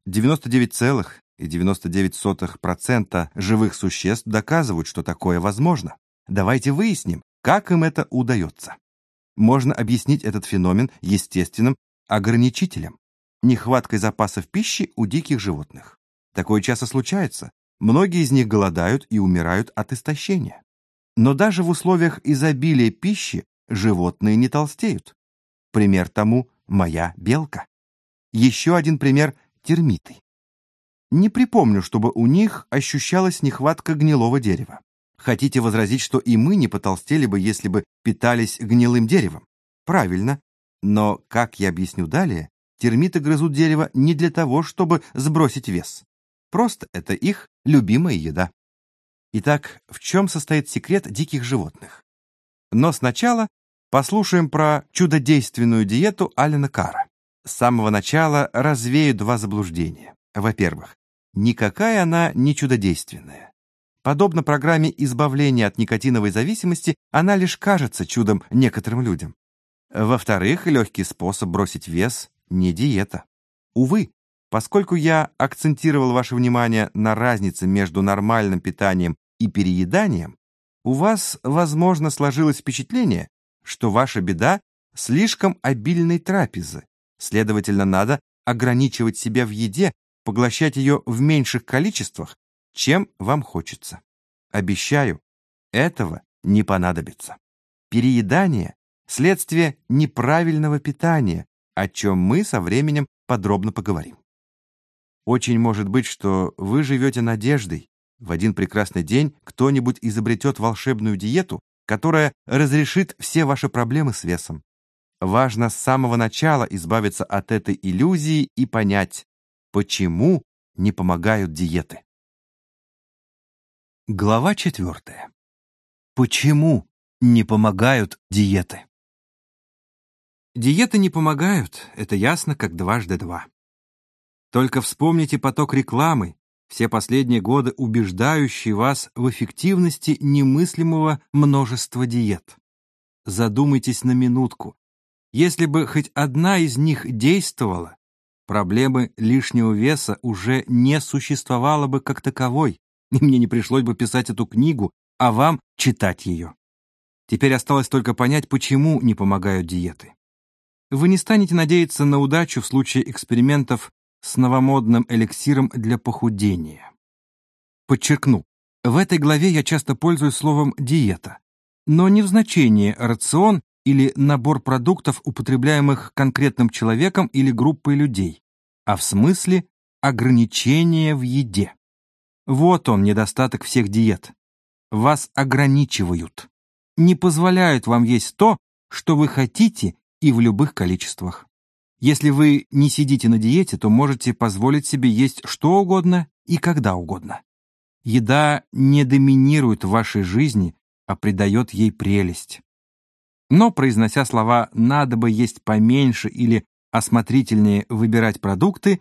Speaker 1: 99,99% живых существ доказывают, что такое возможно. Давайте выясним, как им это удается. Можно объяснить этот феномен естественным ограничителем, нехваткой запасов пищи у диких животных. Такое часто случается. Многие из них голодают и умирают от истощения. Но даже в условиях изобилия пищи животные не толстеют. Пример тому моя белка. Еще один пример – термиты. Не припомню, чтобы у них ощущалась нехватка гнилого дерева. Хотите возразить, что и мы не потолстели бы, если бы питались гнилым деревом? Правильно. Но, как я объясню далее, термиты грызут дерево не для того, чтобы сбросить вес. Просто это их любимая еда. Итак, в чем состоит секрет диких животных? Но сначала послушаем про чудодейственную диету Аллена Карра. С самого начала развею два заблуждения. Во-первых, никакая она не чудодейственная. Подобно программе избавления от никотиновой зависимости, она лишь кажется чудом некоторым людям. Во-вторых, легкий способ бросить вес – не диета. Увы, поскольку я акцентировал ваше внимание на разнице между нормальным питанием и перееданием, у вас, возможно, сложилось впечатление, что ваша беда – слишком обильной трапезы. Следовательно, надо ограничивать себя в еде, поглощать ее в меньших количествах, чем вам хочется. Обещаю, этого не понадобится. Переедание – следствие неправильного питания, о чем мы со временем подробно поговорим. Очень может быть, что вы живете надеждой. В один прекрасный день кто-нибудь изобретет волшебную диету, которая разрешит все ваши проблемы с весом. Важно с самого начала избавиться от этой иллюзии и понять, почему не помогают диеты. Глава 4. Почему не помогают диеты? Диеты не помогают, это ясно, как дважды два. Только вспомните поток рекламы, все последние годы убеждающий вас в эффективности немыслимого множества диет. Задумайтесь на минутку. Если бы хоть одна из них действовала, проблемы лишнего веса уже не существовало бы как таковой, и мне не пришлось бы писать эту книгу, а вам читать ее. Теперь осталось только понять, почему не помогают диеты. Вы не станете надеяться на удачу в случае экспериментов с новомодным эликсиром для похудения. Подчеркну, в этой главе я часто пользуюсь словом «диета», но не в значении «рацион» или набор продуктов, употребляемых конкретным человеком или группой людей, а в смысле ограничения в еде. Вот он, недостаток всех диет. Вас ограничивают, не позволяют вам есть то, что вы хотите, и в любых количествах. Если вы не сидите на диете, то можете позволить себе есть что угодно и когда угодно. Еда не доминирует в вашей жизни, а придает ей прелесть. Но, произнося слова «надо бы есть поменьше» или «осмотрительнее выбирать продукты»,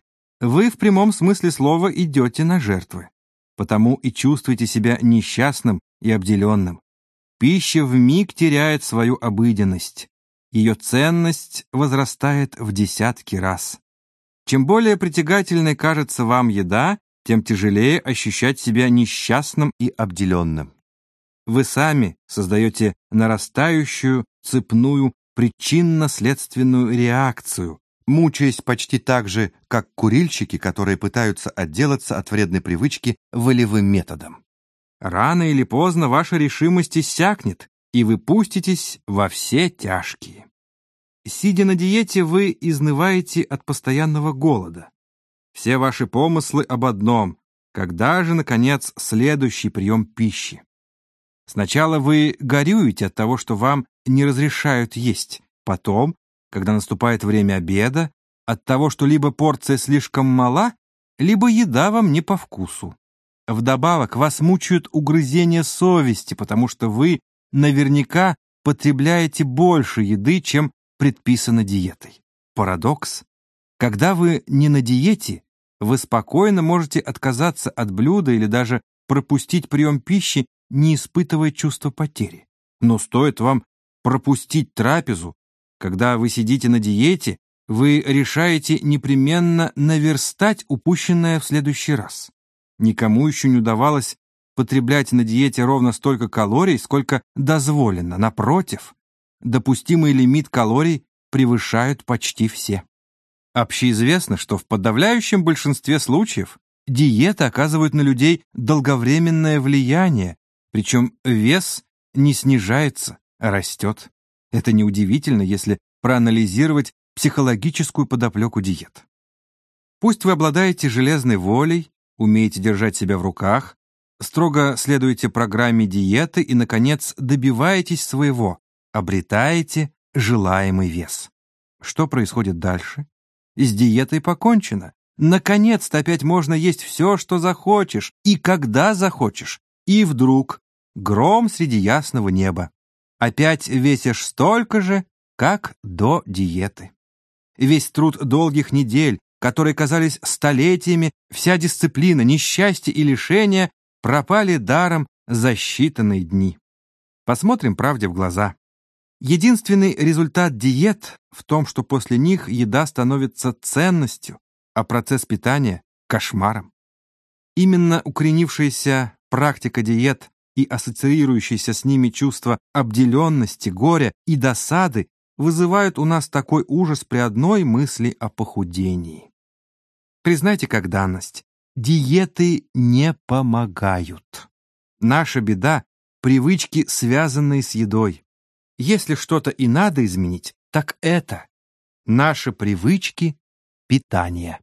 Speaker 1: вы в прямом смысле слова идете на жертвы. Потому и чувствуете себя несчастным и обделенным. Пища вмиг теряет свою обыденность. Ее ценность возрастает в десятки раз. Чем более притягательной кажется вам еда, тем тяжелее ощущать себя несчастным и обделенным. Вы сами создаете нарастающую цепную причинно-следственную реакцию, мучаясь почти так же, как курильщики, которые пытаются отделаться от вредной привычки волевым методом. Рано или поздно ваша решимость иссякнет, и вы пуститесь во все тяжкие. Сидя на диете, вы изнываете от постоянного голода. Все ваши помыслы об одном — когда же, наконец, следующий прием пищи? Сначала вы горюете от того, что вам не разрешают есть. Потом, когда наступает время обеда, от того, что либо порция слишком мала, либо еда вам не по вкусу. Вдобавок вас мучают угрызения совести, потому что вы наверняка потребляете больше еды, чем предписано диетой. Парадокс. Когда вы не на диете, вы спокойно можете отказаться от блюда или даже пропустить прием пищи, не испытывая чувства потери. Но стоит вам пропустить трапезу, когда вы сидите на диете, вы решаете непременно наверстать упущенное в следующий раз. Никому еще не удавалось потреблять на диете ровно столько калорий, сколько дозволено. Напротив, допустимый лимит калорий превышают почти все. Общеизвестно, что в подавляющем большинстве случаев диета оказывает на людей долговременное влияние, причем вес не снижается, а растет. Это неудивительно, если проанализировать психологическую подоплеку диет. Пусть вы обладаете железной волей, умеете держать себя в руках, строго следуете программе диеты и, наконец, добиваетесь своего, обретаете желаемый вес. Что происходит дальше? С диетой покончено. Наконец-то опять можно есть все, что захочешь, и когда захочешь. И вдруг гром среди ясного неба. Опять весишь столько же, как до диеты. Весь труд долгих недель, которые казались столетиями, вся дисциплина, несчастье и лишения пропали даром за считанные дни. Посмотрим правде в глаза. Единственный результат диет в том, что после них еда становится ценностью, а процесс питания — кошмаром. Именно укоренившаяся практика диет и ассоциирующиеся с ними чувства обделенности, горя и досады вызывают у нас такой ужас при одной мысли о похудении. Признайте как данность, диеты не помогают. Наша беда — привычки, связанные с едой. Если что-то и надо изменить, так это наши привычки питания.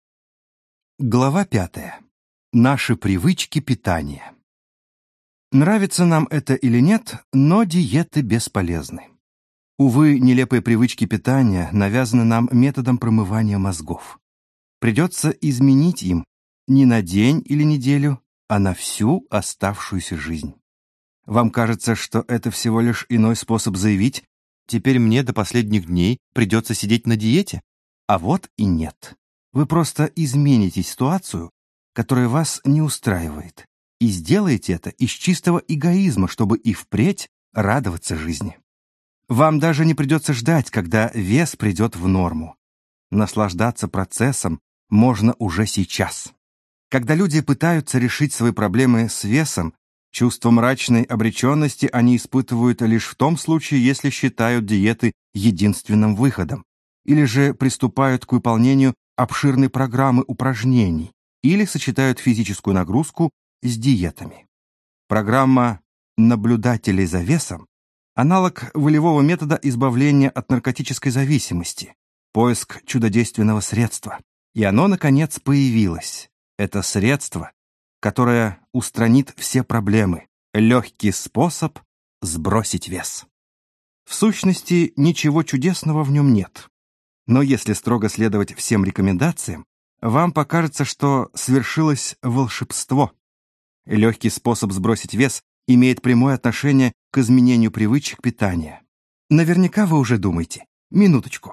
Speaker 1: Глава 5. Наши привычки питания. Нравится нам это или нет, но диеты бесполезны. Увы, нелепые привычки питания навязаны нам методом промывания мозгов. Придется изменить им не на день или неделю, а на всю оставшуюся жизнь. Вам кажется, что это всего лишь иной способ заявить: «Теперь мне до последних дней придется сидеть на диете?» А вот и нет. Вы просто измените ситуацию, которая вас не устраивает, и сделаете это из чистого эгоизма, чтобы и впредь радоваться жизни. Вам даже не придется ждать, когда вес придет в норму. Наслаждаться процессом можно уже сейчас. Когда люди пытаются решить свои проблемы с весом, чувство мрачной обреченности они испытывают лишь в том случае, если считают диеты единственным выходом, или же приступают к выполнению обширной программы упражнений, или сочетают физическую нагрузку с диетами. Программа наблюдателей за весом — аналог волевого метода избавления от наркотической зависимости, поиск чудодейственного средства. И оно, наконец, появилось. Это средство, которое устранит все проблемы. Легкий способ сбросить вес. В сущности, ничего чудесного в нем нет. Но если строго следовать всем рекомендациям, вам покажется, что свершилось волшебство. Легкий способ сбросить вес имеет прямое отношение к изменению привычек питания. Наверняка вы уже думаете: минуточку,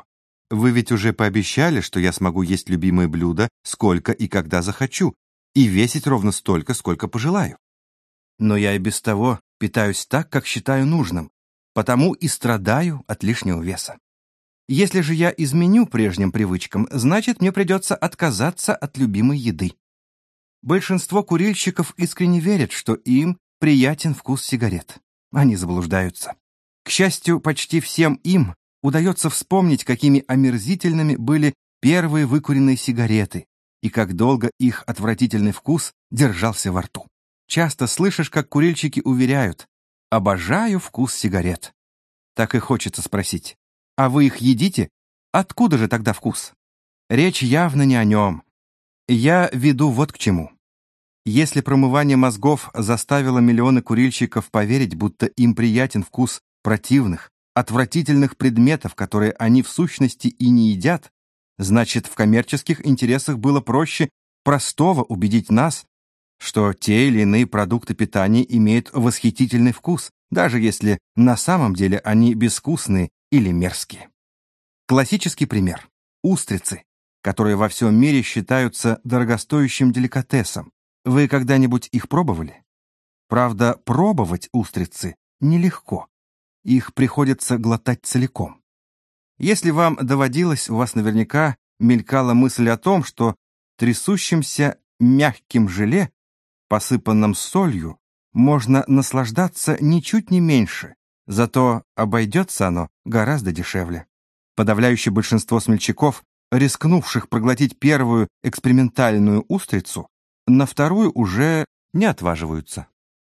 Speaker 1: Вы ведь уже пообещали, что я смогу есть любимое блюдо сколько и когда захочу, и весить ровно столько, сколько пожелаю. Но я и без того питаюсь так, как считаю нужным, потому и страдаю от лишнего веса. Если же я изменю прежним привычкам, значит, мне придется отказаться от любимой еды. Большинство курильщиков искренне верят, что им приятен вкус сигарет. Они заблуждаются. К счастью, почти всем им удается вспомнить, какими омерзительными были первые выкуренные сигареты и как долго их отвратительный вкус держался во рту. Часто слышишь, как курильщики уверяют: «Обожаю вкус сигарет». Так и хочется спросить: а вы их едите? Откуда же тогда вкус? Речь явно не о нем. Я веду вот к чему. Если промывание мозгов заставило миллионы курильщиков поверить, будто им приятен вкус противных, отвратительных предметов, которые они в сущности и не едят, значит, в коммерческих интересах было проще простого убедить нас, что те или иные продукты питания имеют восхитительный вкус, даже если на самом деле они безвкусные или мерзкие. Классический пример – устрицы, которые во всем мире считаются дорогостоящим деликатесом. Вы когда-нибудь их пробовали? Правда, пробовать устрицы нелегко. Их приходится глотать целиком. Если вам доводилось, у вас наверняка мелькала мысль о том, что трясущимся мягким желе, посыпанным солью, можно наслаждаться ничуть не меньше, зато обойдется оно гораздо дешевле. Подавляющее большинство смельчаков, рискнувших проглотить первую экспериментальную устрицу, на вторую уже не отваживаются.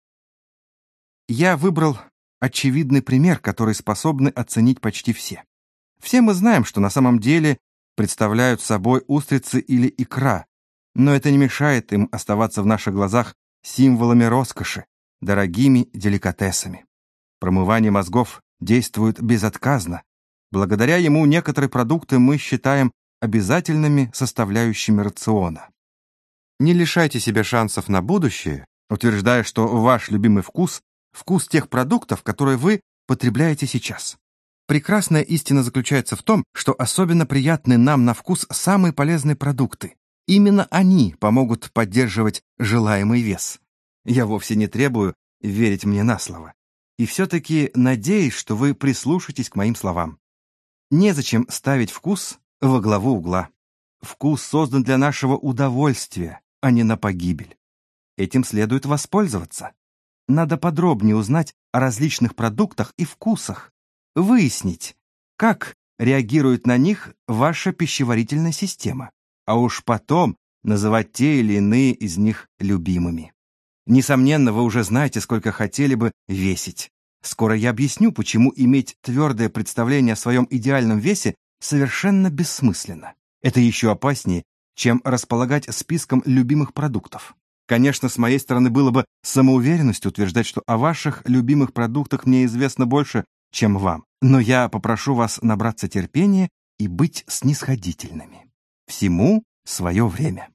Speaker 1: Я выбрал очевидный пример, который способны оценить почти все. Все мы знаем, что на самом деле представляют собой устрицы или икра, но это не мешает им оставаться в наших глазах символами роскоши, дорогими деликатесами. Промывание мозгов действует безотказно. Благодаря ему некоторые продукты мы считаем обязательными составляющими рациона. Не лишайте себя шансов на будущее, утверждая, что ваш любимый вкус – вкус тех продуктов, которые вы потребляете сейчас. Прекрасная истина заключается в том, что особенно приятны нам на вкус самые полезные продукты. Именно они помогут поддерживать желаемый вес. Я вовсе не требую верить мне на слово. И все-таки надеюсь, что вы прислушаетесь к моим словам. Незачем ставить вкус во главу угла. Вкус создан для нашего удовольствия, а не на погибель. Этим следует воспользоваться. Надо подробнее узнать о различных продуктах и вкусах, выяснить, как реагирует на них ваша пищеварительная система, а уж потом называть те или иные из них любимыми. Несомненно, вы уже знаете, сколько хотели бы весить. Скоро я объясню, почему иметь твердое представление о своем идеальном весе совершенно бессмысленно. Это еще опаснее, чем располагать списком любимых продуктов. Конечно, с моей стороны было бы самоуверенностью утверждать, что о ваших любимых продуктах мне известно больше, чем вам. Но я попрошу вас набраться терпения и быть снисходительными. Всему свое время.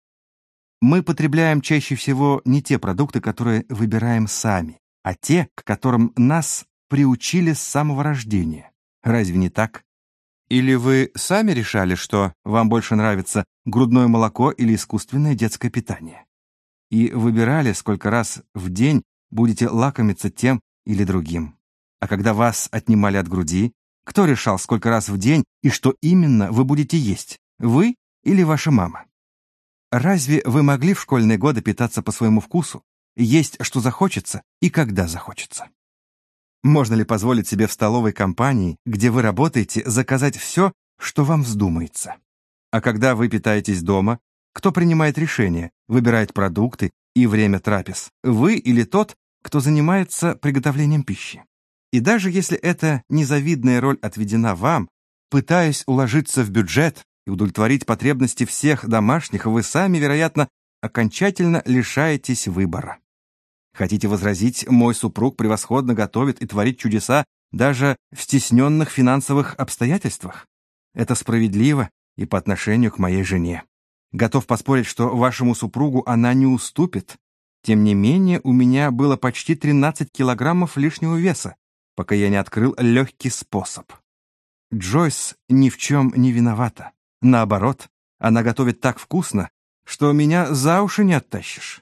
Speaker 1: Мы потребляем чаще всего не те продукты, которые выбираем сами, а те, к которым нас приучили с самого рождения. Разве не так? Или вы сами решали, что вам больше нравится грудное молоко или искусственное детское питание? И выбирали, сколько раз в день будете лакомиться тем или другим. А когда вас отнимали от груди, кто решал, сколько раз в день и что именно вы будете есть, вы или ваша мама? Разве вы могли в школьные годы питаться по своему вкусу, есть что захочется и когда захочется? Можно ли позволить себе в столовой компании, где вы работаете, заказать все, что вам вздумается? А когда вы питаетесь дома, кто принимает решение, выбирает продукты и время трапез? Вы или тот, кто занимается приготовлением пищи? И даже если эта незавидная роль отведена вам, пытаясь уложиться в бюджет и удовлетворить потребности всех домашних, вы сами, вероятно, окончательно лишаетесь выбора. Хотите возразить, мой супруг превосходно готовит и творит чудеса даже в стесненных финансовых обстоятельствах? Это справедливо и по отношению к моей жене. Готов поспорить, что вашему супругу она не уступит. Тем не менее, у меня было почти 13 килограммов лишнего веса, пока я не открыл легкий способ. Джойс ни в чем не виновата. Наоборот, она готовит так вкусно, что меня за уши не оттащишь.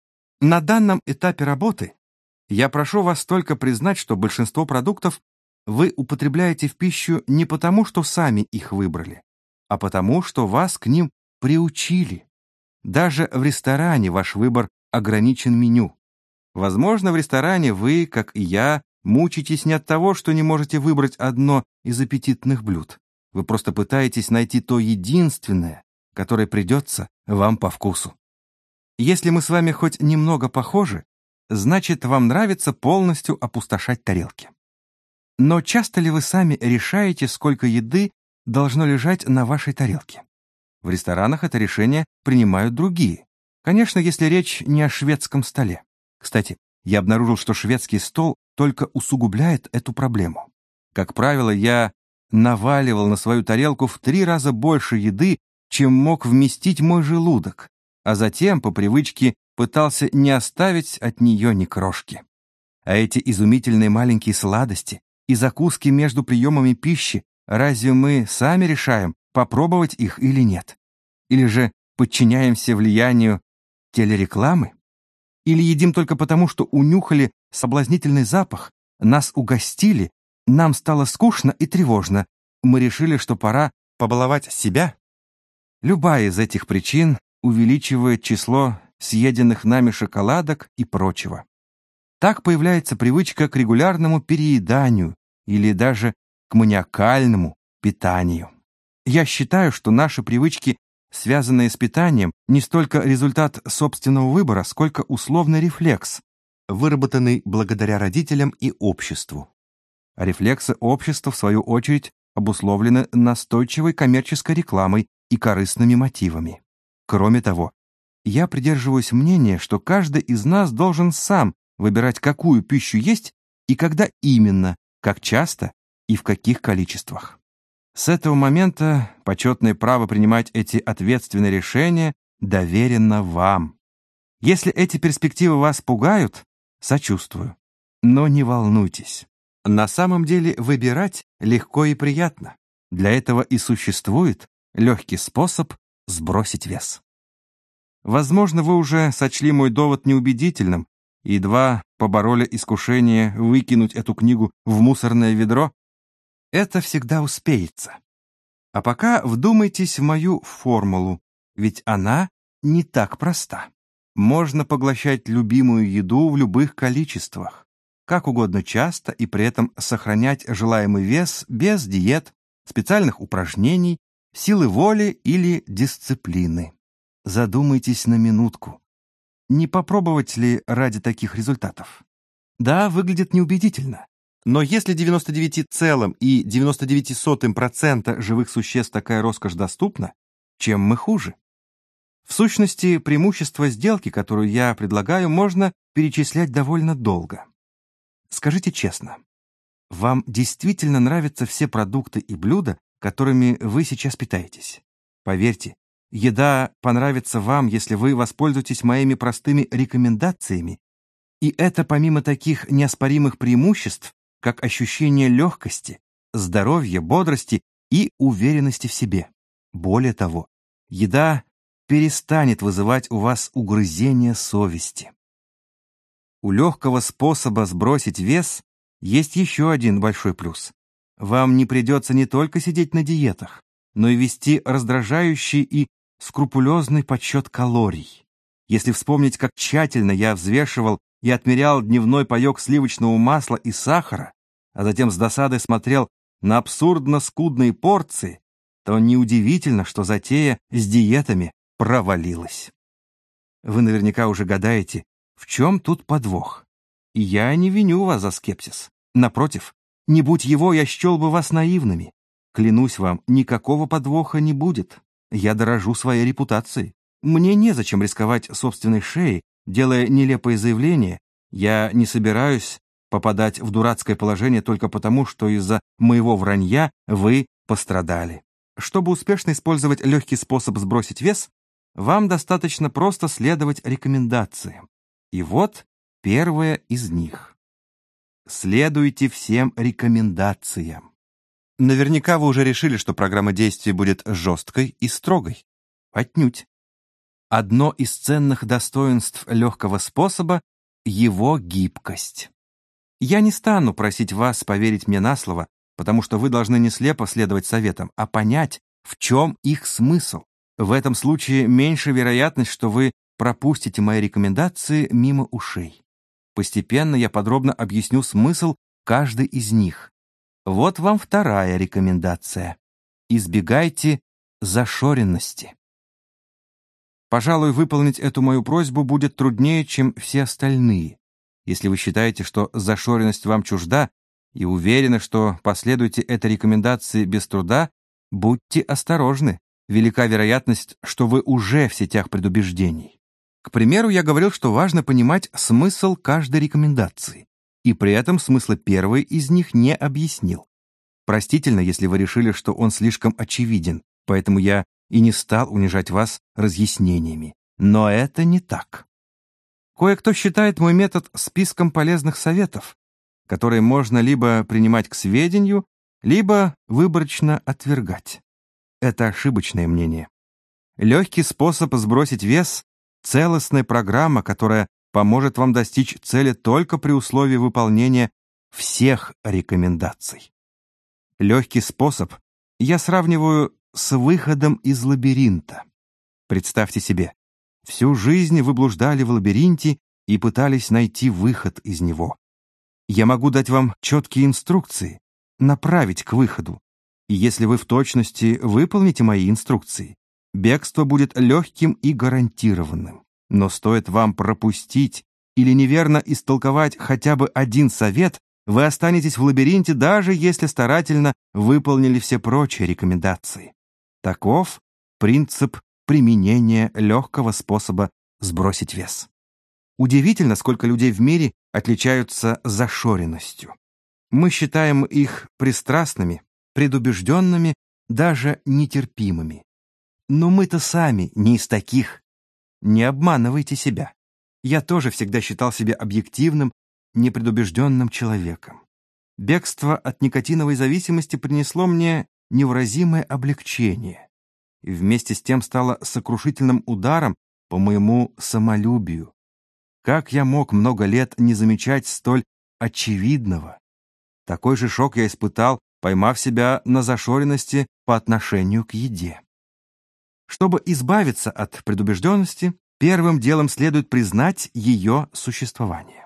Speaker 1: На данном этапе работы я прошу вас только признать, что большинство продуктов вы употребляете в пищу не потому, что сами их выбрали, а потому, что вас к ним приучили. Даже в ресторане ваш выбор ограничен меню. Возможно, в ресторане вы, как и я, мучитесь не от того, что не можете выбрать одно из аппетитных блюд. Вы просто пытаетесь найти то единственное, которое придется вам по вкусу. Если мы с вами хоть немного похожи, значит, вам нравится полностью опустошать тарелки. Но часто ли вы сами решаете, сколько еды должно лежать на вашей тарелке? В ресторанах это решение принимают другие. Конечно, если речь не о шведском столе. Кстати, я обнаружил, что шведский стол только усугубляет эту проблему. Как правило, я наваливал на свою тарелку в 3 раза больше еды, чем мог вместить мой желудок, а затем, по привычке, пытался не оставить от нее ни крошки. А эти изумительные маленькие сладости и закуски между приемами пищи, разве мы сами решаем, попробовать их или нет? Или же подчиняемся влиянию телерекламы? Или едим только потому, что унюхали соблазнительный запах, нас угостили, нам стало скучно и тревожно, мы решили, что пора побаловать себя? Любая из этих причин увеличивает число съеденных нами шоколадок и прочего. Так появляется привычка к регулярному перееданию или даже к маниакальному питанию. Я считаю, что наши привычки, связанные с питанием, не столько результат собственного выбора, сколько условный рефлекс, выработанный благодаря родителям и обществу. А рефлексы общества, в свою очередь, обусловлены настойчивой коммерческой рекламой и корыстными мотивами. Кроме того, я придерживаюсь мнения, что каждый из нас должен сам выбирать, какую пищу есть и когда именно, как часто и в каких количествах. С этого момента почетное право принимать эти ответственные решения доверено вам. Если эти перспективы вас пугают, сочувствую. Но не волнуйтесь. На самом деле выбирать легко и приятно. Для этого и существует легкий способ сбросить вес. Возможно, вы уже сочли мой довод неубедительным и едва побороли искушение выкинуть эту книгу в мусорное ведро. Это всегда успеется. А пока вдумайтесь в мою формулу, ведь она не так проста. Можно поглощать любимую еду в любых количествах, как угодно часто и при этом сохранять желаемый вес без диет, специальных упражнений, силы воли или дисциплины. Задумайтесь на минутку. Не попробовать ли ради таких результатов? Да, выглядит неубедительно. Но если 99,99% живых существ такая роскошь доступна, чем мы хуже? В сущности, преимущество сделки, которую я предлагаю, можно перечислять довольно долго. Скажите честно, вам действительно нравятся все продукты и блюда, которыми вы сейчас питаетесь? Поверьте, еда понравится вам, если вы воспользуетесь моими простыми рекомендациями, и это помимо таких неоспоримых преимуществ, как ощущение легкости, здоровья, бодрости и уверенности в себе. Более того, еда перестанет вызывать у вас угрызение совести. У легкого способа сбросить вес есть еще один большой плюс. Вам не придется не только сидеть на диетах, но и вести раздражающий и скрупулезный подсчет калорий. Если вспомнить, как тщательно я взвешивал и отмерял дневной паёк сливочного масла и сахара, а затем с досадой смотрел на абсурдно скудные порции, то неудивительно, что затея с диетами провалилась. Вы наверняка уже гадаете, в чем тут подвох. И я не виню вас за скепсис. Напротив, не будь его, я счел бы вас наивными. Клянусь вам, никакого подвоха не будет. Я дорожу своей репутацией. Мне незачем рисковать собственной шеей, делая нелепые заявления. Я не собираюсь попадать в дурацкое положение только потому, что из-за моего вранья вы пострадали. Чтобы успешно использовать легкий способ сбросить вес, вам достаточно просто следовать рекомендациям. И вот первая из них. Следуйте всем рекомендациям. Наверняка вы уже решили, что программа действий будет жесткой и строгой. Отнюдь. Одно из ценных достоинств легкого способа — его гибкость. Я не стану просить вас поверить мне на слово, потому что вы должны не слепо следовать советам, а понять, в чем их смысл. В этом случае меньше вероятность, что вы пропустите мои рекомендации мимо ушей. Постепенно я подробно объясню смысл каждой из них. Вот вам вторая рекомендация. Избегайте зашоренности. Пожалуй, выполнить эту мою просьбу будет труднее, чем все остальные. Если вы считаете, что зашоренность вам чужда, и уверены, что последуете этой рекомендации без труда, будьте осторожны. Велика вероятность, что вы уже в сетях предубеждений. К примеру, я говорил, что важно понимать смысл каждой рекомендации, и при этом смысла первой из них не объяснил. Простительно, если вы решили, что он слишком очевиден, поэтому я и не стал унижать вас разъяснениями. Но это не так. Кое-кто считает мой метод списком полезных советов, которые можно либо принимать к сведению, либо выборочно отвергать. Это ошибочное мнение. Легкий способ сбросить вес — целостная программа, которая поможет вам достичь цели только при условии выполнения всех рекомендаций. Легкий способ я сравниваю с выходом из лабиринта. Представьте себе, всю жизнь вы блуждали в лабиринте и пытались найти выход из него. Я могу дать вам четкие инструкции, направить к выходу. И если вы в точности выполните мои инструкции, бегство будет легким и гарантированным. Но стоит вам пропустить или неверно истолковать хотя бы один совет, вы останетесь в лабиринте, даже если старательно выполнили все прочие рекомендации. Таков принцип применения легкого способа сбросить вес. Удивительно, сколько людей в мире отличаются зашоренностью. Мы считаем их пристрастными, предубежденными, даже нетерпимыми. Но мы-то сами не из таких. Не обманывайте себя. Я тоже всегда считал себя объективным, непредубежденным человеком. Бегство от никотиновой зависимости принесло мне невыразимое облегчение и вместе с тем стало сокрушительным ударом по моему самолюбию. Как я мог много лет не замечать столь очевидного? Такой же шок я испытал, поймав себя на зашоренности по отношению к еде. Чтобы избавиться от предубежденности, первым делом следует признать ее существование.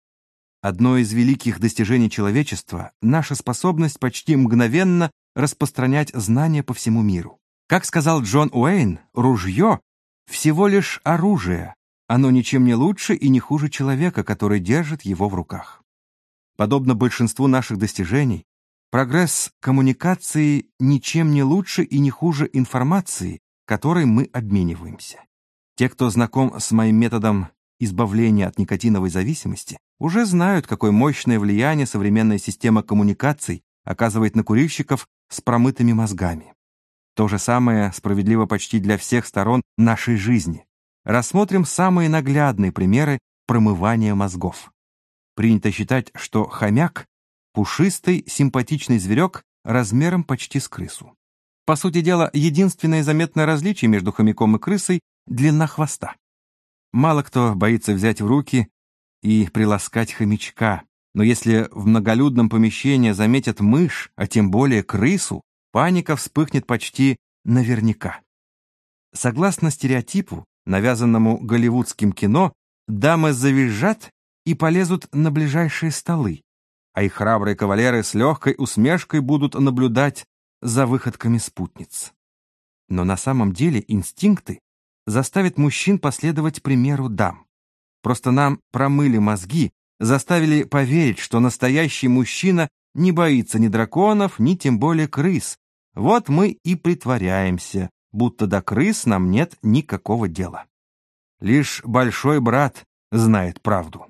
Speaker 1: Одно из великих достижений человечества — наша способность почти мгновенно распространять знания по всему миру. Как сказал Джон Уэйн, ружье — всего лишь оружие, оно ничем не лучше и не хуже человека, который держит его в руках. Подобно большинству наших достижений, прогресс коммуникации ничем не лучше и не хуже информации, которой мы обмениваемся. Те, кто знаком с моим методом избавления от никотиновой зависимости, уже знают, какое мощное влияние современная система коммуникаций оказывает на курильщиков с промытыми мозгами. То же самое справедливо почти для всех сторон нашей жизни. Рассмотрим самые наглядные примеры промывания мозгов. Принято считать, что хомяк — пушистый, симпатичный зверек размером почти с крысу. По сути дела, единственное заметное различие между хомяком и крысой — длина хвоста. Мало кто боится взять в руки и приласкать хомячка, но если в многолюдном помещении заметят мышь, а тем более крысу, паника вспыхнет почти наверняка. Согласно стереотипу, навязанному голливудским кино, дамы завизжат и полезут на ближайшие столы, а их храбрые кавалеры с легкой усмешкой будут наблюдать за выходками спутниц. Но на самом деле инстинкты заставят мужчин последовать примеру дам. Просто нам промыли мозги, заставили поверить, что настоящий мужчина не боится ни драконов, ни тем более крыс. Вот мы и притворяемся, будто до крыс нам нет никакого дела. Лишь большой брат знает правду.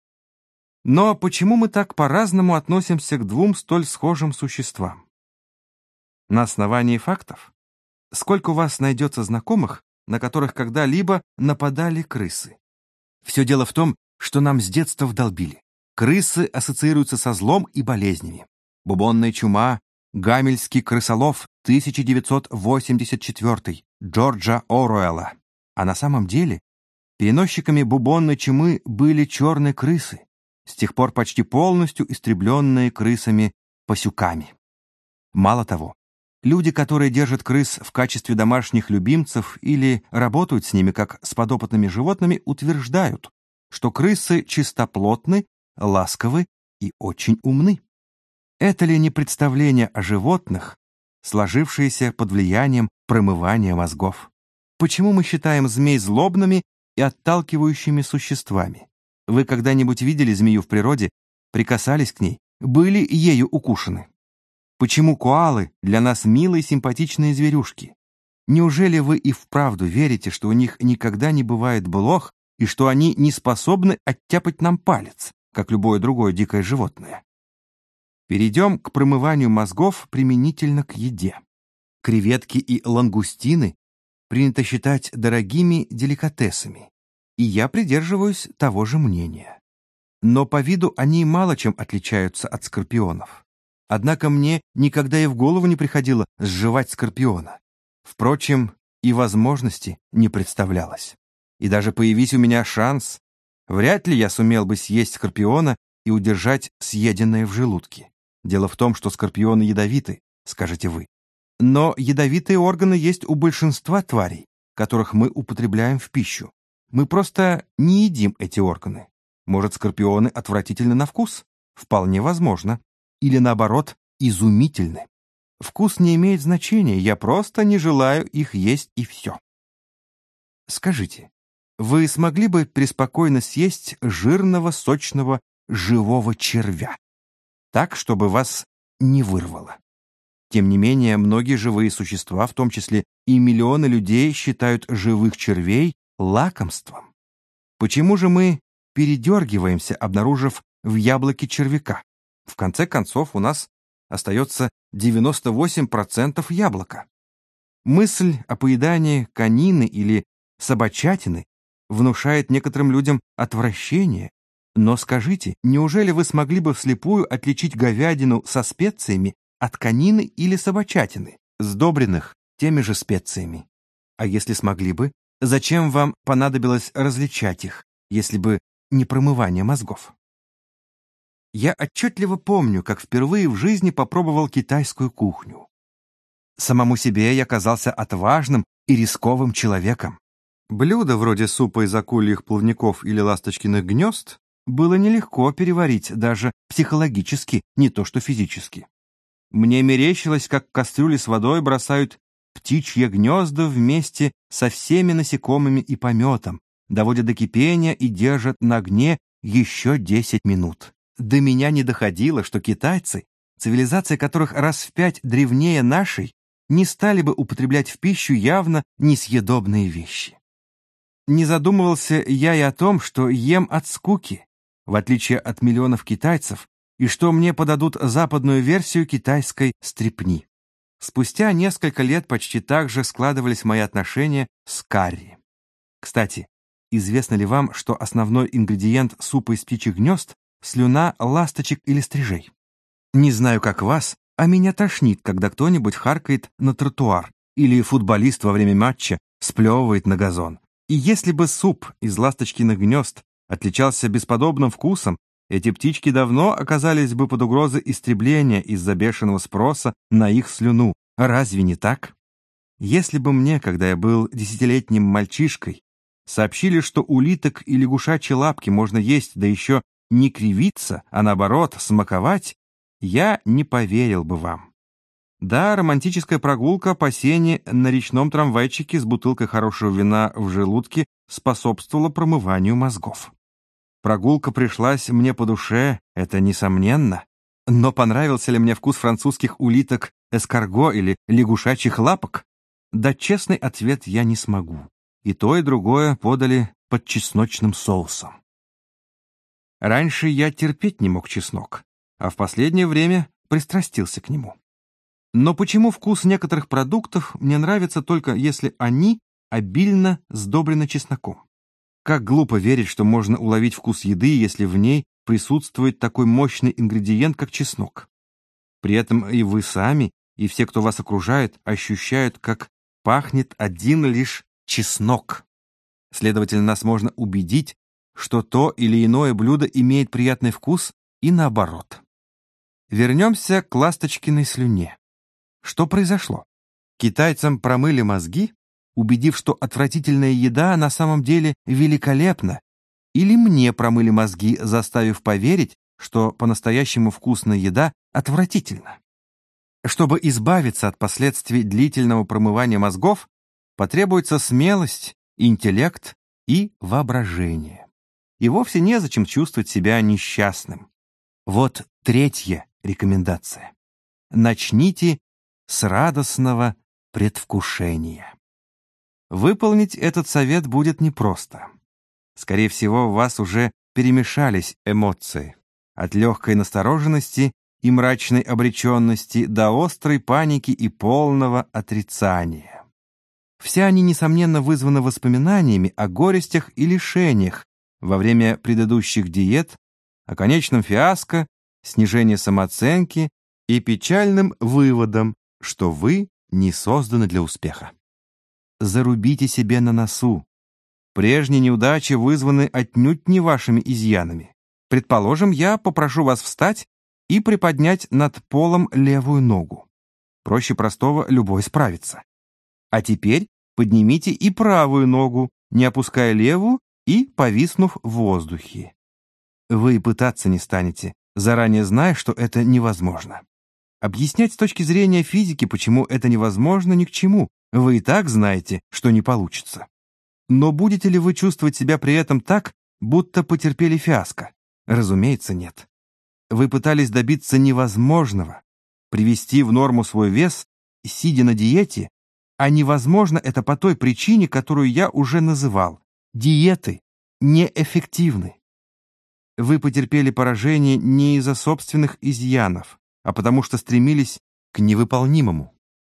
Speaker 1: Но почему мы так по-разному относимся к двум столь схожим существам? На основании фактов? Сколько у вас найдется знакомых, на которых когда-либо нападали крысы? Все дело в том, что нам с детства вдолбили. Крысы ассоциируются со злом и болезнями. Бубонная чума, «Гамельский крысолов» 1984 Джорджа Оруэлла. А на самом деле переносчиками бубонной чумы были черные крысы, с тех пор почти полностью истребленные крысами-пасюками. Мало того, люди, которые держат крыс в качестве домашних любимцев или работают с ними как с подопытными животными, утверждают, что крысы чистоплотны, ласковы и очень умны. Это ли не представление о животных, сложившееся под влиянием промывания мозгов? Почему мы считаем змей злобными и отталкивающими существами? Вы когда-нибудь видели змею в природе, прикасались к ней, были ею укушены? Почему коалы для нас милые симпатичные зверюшки? Неужели вы и вправду верите, что у них никогда не бывает блох и что они не способны оттяпать нам палец, как любое другое дикое животное? Перейдем к промыванию мозгов применительно к еде. Креветки и лангустины принято считать дорогими деликатесами, и я придерживаюсь того же мнения. Но по виду они мало чем отличаются от скорпионов. Однако мне никогда и в голову не приходило сживать скорпиона. Впрочем, и возможности не представлялось. И даже появись у меня шанс, вряд ли я сумел бы съесть скорпиона и удержать съеденное в желудке. Дело в том, что скорпионы ядовиты, скажете вы. Но ядовитые органы есть у большинства тварей, которых мы употребляем в пищу. Мы просто не едим эти органы. Может, скорпионы отвратительны на вкус? Вполне возможно. Или наоборот, изумительны. Вкус не имеет значения, я просто не желаю их есть и все. Скажите, вы смогли бы преспокойно съесть жирного, сочного, живого червя? Так, чтобы вас не вырвало. Тем не менее, многие живые существа, в том числе и миллионы людей, считают живых червей лакомством. Почему же мы передергиваемся, обнаружив в яблоке червяка? В конце концов, у нас остается 98% яблока. Мысль о поедании конины или собачатины внушает некоторым людям отвращение. Но скажите, неужели вы смогли бы вслепую отличить говядину со специями от конины или собачатины, сдобренных теми же специями? А если смогли бы, зачем вам понадобилось различать их, если бы не промывание мозгов? Я отчетливо помню, как впервые в жизни попробовал китайскую кухню. Самому себе я казался отважным и рисковым человеком. Блюда вроде супа из акульих плавников или ласточкиных гнезд было нелегко переварить даже психологически, не то что физически. Мне мерещилось, как в кастрюле с водой бросают птичьи гнезда вместе со всеми насекомыми и пометом, доводят до кипения и держат на огне еще 10 минут. До меня не доходило, что китайцы, цивилизация которых раз в 5 древнее нашей, не стали бы употреблять в пищу явно несъедобные вещи. Не задумывался я и о том, что ем от скуки, в отличие от миллионов китайцев, и что мне подадут западную версию китайской стрипни. Спустя несколько лет почти так же складывались мои отношения с карри. Кстати, известно ли вам, что основной ингредиент супа из птичьих гнезд — слюна ласточек или стрижей? Не знаю, как вас, а меня тошнит, когда кто-нибудь харкает на тротуар или футболист во время матча сплевывает на газон. И если бы суп из ласточкиных гнезд отличался бесподобным вкусом, эти птички давно оказались бы под угрозой истребления из-за бешеного спроса на их слюну. Разве не так? Если бы мне, когда я был 10-летним мальчишкой, сообщили, что улиток и лягушачьи лапки можно есть, да еще не кривиться, а наоборот смаковать, я не поверил бы вам. Да, романтическая прогулка по сене на речном трамвайчике с бутылкой хорошего вина в желудке способствовала промыванию мозгов. Прогулка пришлась мне по душе, это несомненно. Но понравился ли мне вкус французских улиток эскарго или лягушачьих лапок? Да честный ответ я не смогу. И то, и другое подали под чесночным соусом. Раньше я терпеть не мог чеснок, а в последнее время пристрастился к нему. Но почему вкус некоторых продуктов мне нравится только если они обильно сдобрены чесноком? Как глупо верить, что можно уловить вкус еды, если в ней присутствует такой мощный ингредиент, как чеснок. При этом и вы сами, и все, кто вас окружает, ощущают, как пахнет один лишь чеснок. Следовательно, нас можно убедить, что то или иное блюдо имеет приятный вкус, и наоборот. Вернемся к ласточкиной слюне. Что произошло? Китайцам промыли мозги, убедив, что отвратительная еда на самом деле великолепна, или мне промыли мозги, заставив поверить, что по-настоящему вкусная еда отвратительна? Чтобы избавиться от последствий длительного промывания мозгов, потребуется смелость, интеллект и воображение. И вовсе незачем чувствовать себя несчастным. Вот третья рекомендация. Начните с радостного предвкушения. Выполнить этот совет будет непросто. Скорее всего, у вас уже перемешались эмоции. От легкой настороженности и мрачной обреченности до острой паники и полного отрицания. Все они, несомненно, вызваны воспоминаниями о горестях и лишениях во время предыдущих диет, о конечном фиаско, снижении самооценки и печальным выводом, что вы не созданы для успеха. Зарубите себе на носу. Прежние неудачи вызваны отнюдь не вашими изъянами. Предположим, я попрошу вас встать и приподнять над полом левую ногу. Проще простого любой справится. А теперь поднимите и правую ногу, не опуская левую и повиснув в воздухе. Вы пытаться не станете, заранее зная, что это невозможно. Объяснять с точки зрения физики, почему это невозможно, ни к чему. Вы и так знаете, что не получится. Но будете ли вы чувствовать себя при этом так, будто потерпели фиаско? Разумеется, нет. Вы пытались добиться невозможного, привести в норму свой вес, сидя на диете, а невозможно это по той причине, которую я уже называл. Диеты неэффективны. Вы потерпели поражение не из-за собственных изъянов, а потому что стремились к невыполнимому.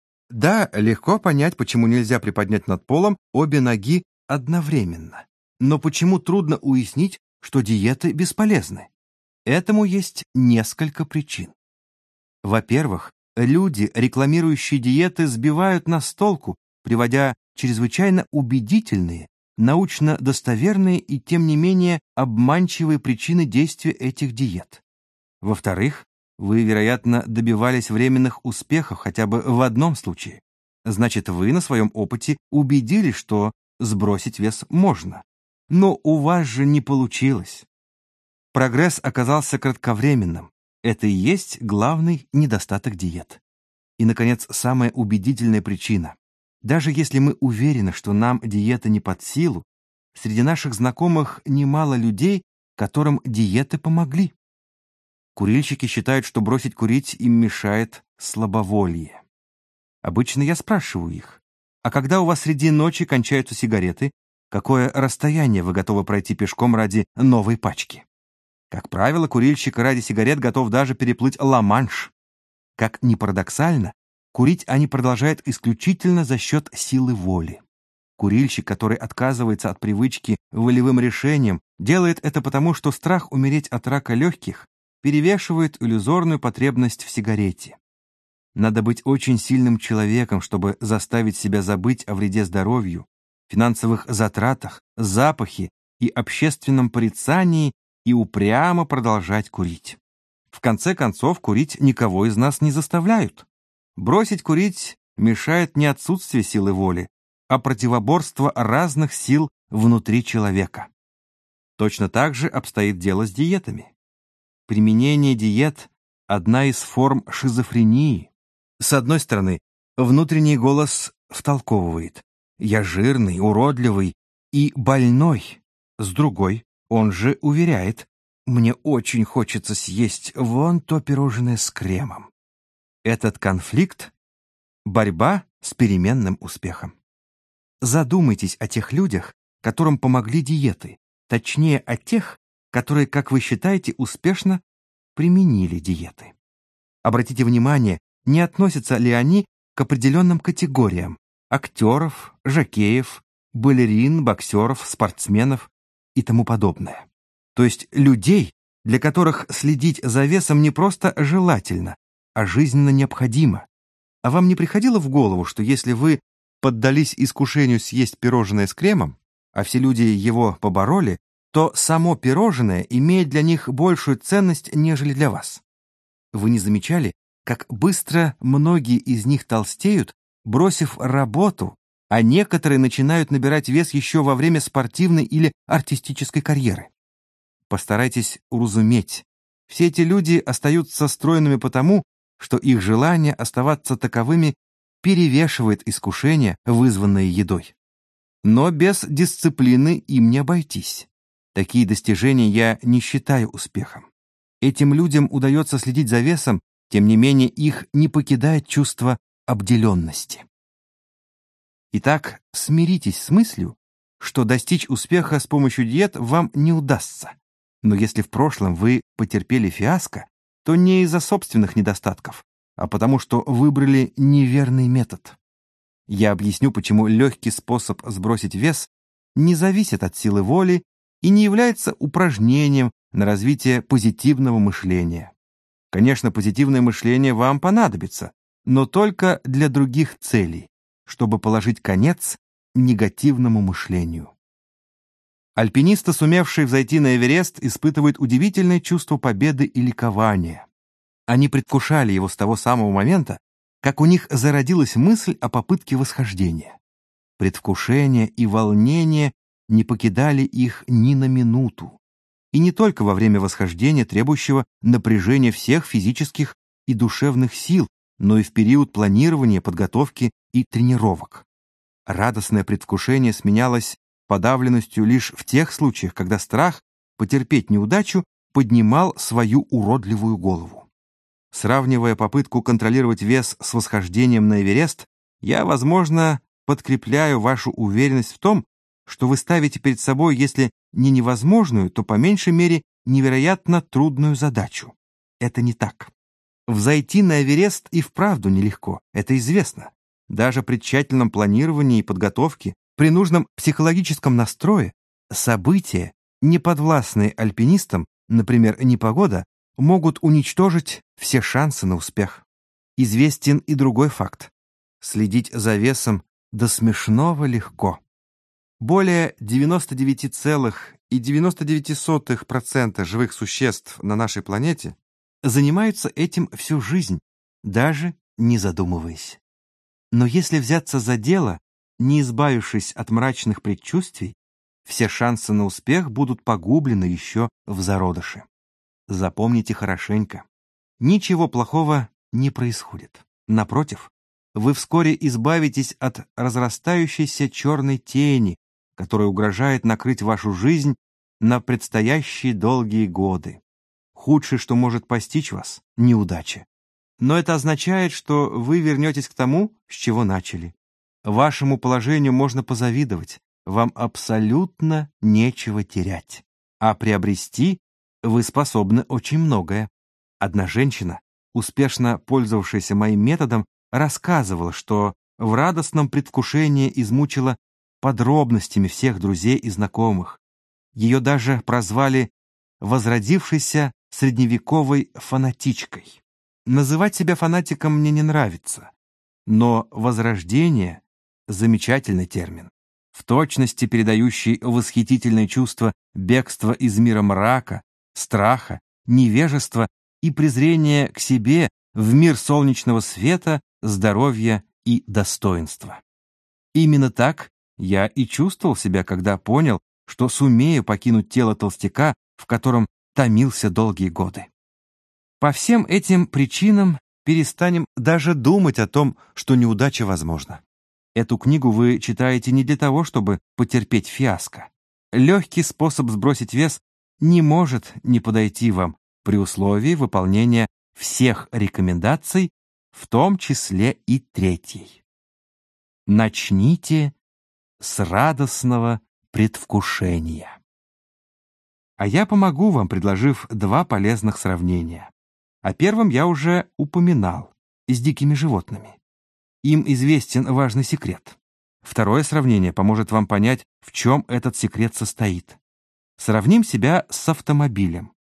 Speaker 1: Да, легко понять, почему нельзя приподнять над полом обе ноги одновременно. Но почему трудно уяснить, что диеты бесполезны? Этому есть несколько причин. Во-первых, люди, рекламирующие диеты, сбивают нас с толку, приводя чрезвычайно убедительные, научно достоверные и, тем не менее, обманчивые причины действия этих диет. Во-вторых, вы, вероятно, добивались временных успехов хотя бы в одном случае. Значит, вы на своем опыте убедились, что сбросить вес можно. Но у вас же не получилось. Прогресс оказался кратковременным. Это и есть главный недостаток диет. И, наконец, самая убедительная причина. Даже если мы уверены, что нам диета не под силу, среди наших знакомых немало людей, которым диеты помогли. Курильщики считают, что бросить курить им мешает слабоволие. Обычно я спрашиваю их, а когда у вас среди ночи кончаются сигареты, какое расстояние вы готовы пройти пешком ради новой пачки? Как правило, курильщик ради сигарет готов даже переплыть Ла-Манш. Как ни парадоксально, курить они продолжают исключительно за счет силы воли. Курильщик, который отказывается от привычки волевым решением, делает это потому, что страх умереть от рака легких перевешивает иллюзорную потребность в сигарете. Надо быть очень сильным человеком, чтобы заставить себя забыть о вреде здоровью, финансовых затратах, запахе и общественном порицании и упрямо продолжать курить. В конце концов, курить никого из нас не заставляют. Бросить курить мешает не отсутствие силы воли, а противоборство разных сил внутри человека. Точно так же обстоит дело с диетами. Применение диет – одна из форм шизофрении. С одной стороны, внутренний голос втолковывает: «Я жирный, уродливый и больной». С другой, он же уверяет: «Мне очень хочется съесть вон то пирожное с кремом». Этот конфликт – борьба с переменным успехом. Задумайтесь о тех людях, которым помогли диеты, точнее о тех, которые, как вы считаете, успешно применили диеты. Обратите внимание, не относятся ли они к определенным категориям – актеров, жокеев, балерин, боксеров, спортсменов и тому подобное. То есть людей, для которых следить за весом не просто желательно, а жизненно необходимо. А вам не приходило в голову, что если вы поддались искушению съесть пирожное с кремом, а все люди его побороли, то само пирожное имеет для них большую ценность, нежели для вас? Вы не замечали, как быстро многие из них толстеют, бросив работу, а некоторые начинают набирать вес еще во время спортивной или артистической карьеры? Постарайтесь уразуметь, все эти люди остаются стройными потому, что их желание оставаться таковыми перевешивает искушение, вызванное едой. Но без дисциплины им не обойтись. Такие достижения я не считаю успехом. Этим людям удается следить за весом, тем не менее их не покидает чувство обделенности. Итак, смиритесь с мыслью, что достичь успеха с помощью диет вам не удастся. Но если в прошлом вы потерпели фиаско, то не из-за собственных недостатков, а потому что выбрали неверный метод. Я объясню, почему легкий способ сбросить вес не зависит от силы воли и не является упражнением на развитие позитивного мышления. Конечно, позитивное мышление вам понадобится, но только для других целей, чтобы положить конец негативному мышлению. Альпинисты, сумевшие взойти на Эверест, испытывают удивительное чувство победы и ликования. Они предвкушали его с того самого момента, как у них зародилась мысль о попытке восхождения. Предвкушение и волнение не покидали их ни на минуту. И не только во время восхождения, требующего напряжения всех физических и душевных сил, но и в период планирования, подготовки и тренировок. Радостное предвкушение сменялось подавленностью лишь в тех случаях, когда страх потерпеть неудачу поднимал свою уродливую голову. Сравнивая попытку контролировать вес с восхождением на Эверест, я, возможно, подкрепляю вашу уверенность в том, что вы ставите перед собой, если не невозможную, то по меньшей мере невероятно трудную задачу. Это не так. Взойти на Эверест и вправду нелегко, это известно. Даже при тщательном планировании и подготовке, при нужном психологическом настрое, события, неподвластные альпинистам, например, непогода, могут уничтожить все шансы на успех. Известен и другой факт. Следить за весом до смешного легко. Более 99,99% живых существ на нашей планете занимаются этим всю жизнь, даже не задумываясь. Но если взяться за дело, не избавившись от мрачных предчувствий, все шансы на успех будут погублены еще в зародыше. Запомните хорошенько. Ничего плохого не происходит. Напротив, вы вскоре избавитесь от разрастающейся черной тени, которая угрожает накрыть вашу жизнь на предстоящие долгие годы. Худшее, что может постичь вас — неудача. Но это означает, что вы вернетесь к тому, с чего начали. Вашему положению можно позавидовать, вам абсолютно нечего терять, а приобрести вы способны очень многое. Одна женщина, успешно пользовавшаяся моим методом, рассказывала, что в радостном предвкушении измучила подробностями всех друзей и знакомых. Ее даже прозвали возродившейся средневековой фанатичкой. Называть себя фанатиком мне не нравится, но возрождение — замечательный термин, в точности передающий восхитительное чувство бегства из мира мрака, страха, невежества и презрения к себе в мир солнечного света, здоровья и достоинства. Именно так я и чувствовал себя, когда понял, что сумею покинуть тело толстяка, в котором томился долгие годы. По всем этим причинам перестанем даже думать о том, что неудача возможна. Эту книгу вы читаете не для того, чтобы потерпеть фиаско. Легкий способ сбросить вес не может не подойти вам при условии выполнения всех рекомендаций, в том числе и третьей. Начните с радостного предвкушения. А я помогу вам, предложив два полезных сравнения. О первом я уже упоминал, с дикими животными. Им известен важный секрет. Второе сравнение поможет вам понять, в чем этот секрет состоит. Сравним себя с автомобилем.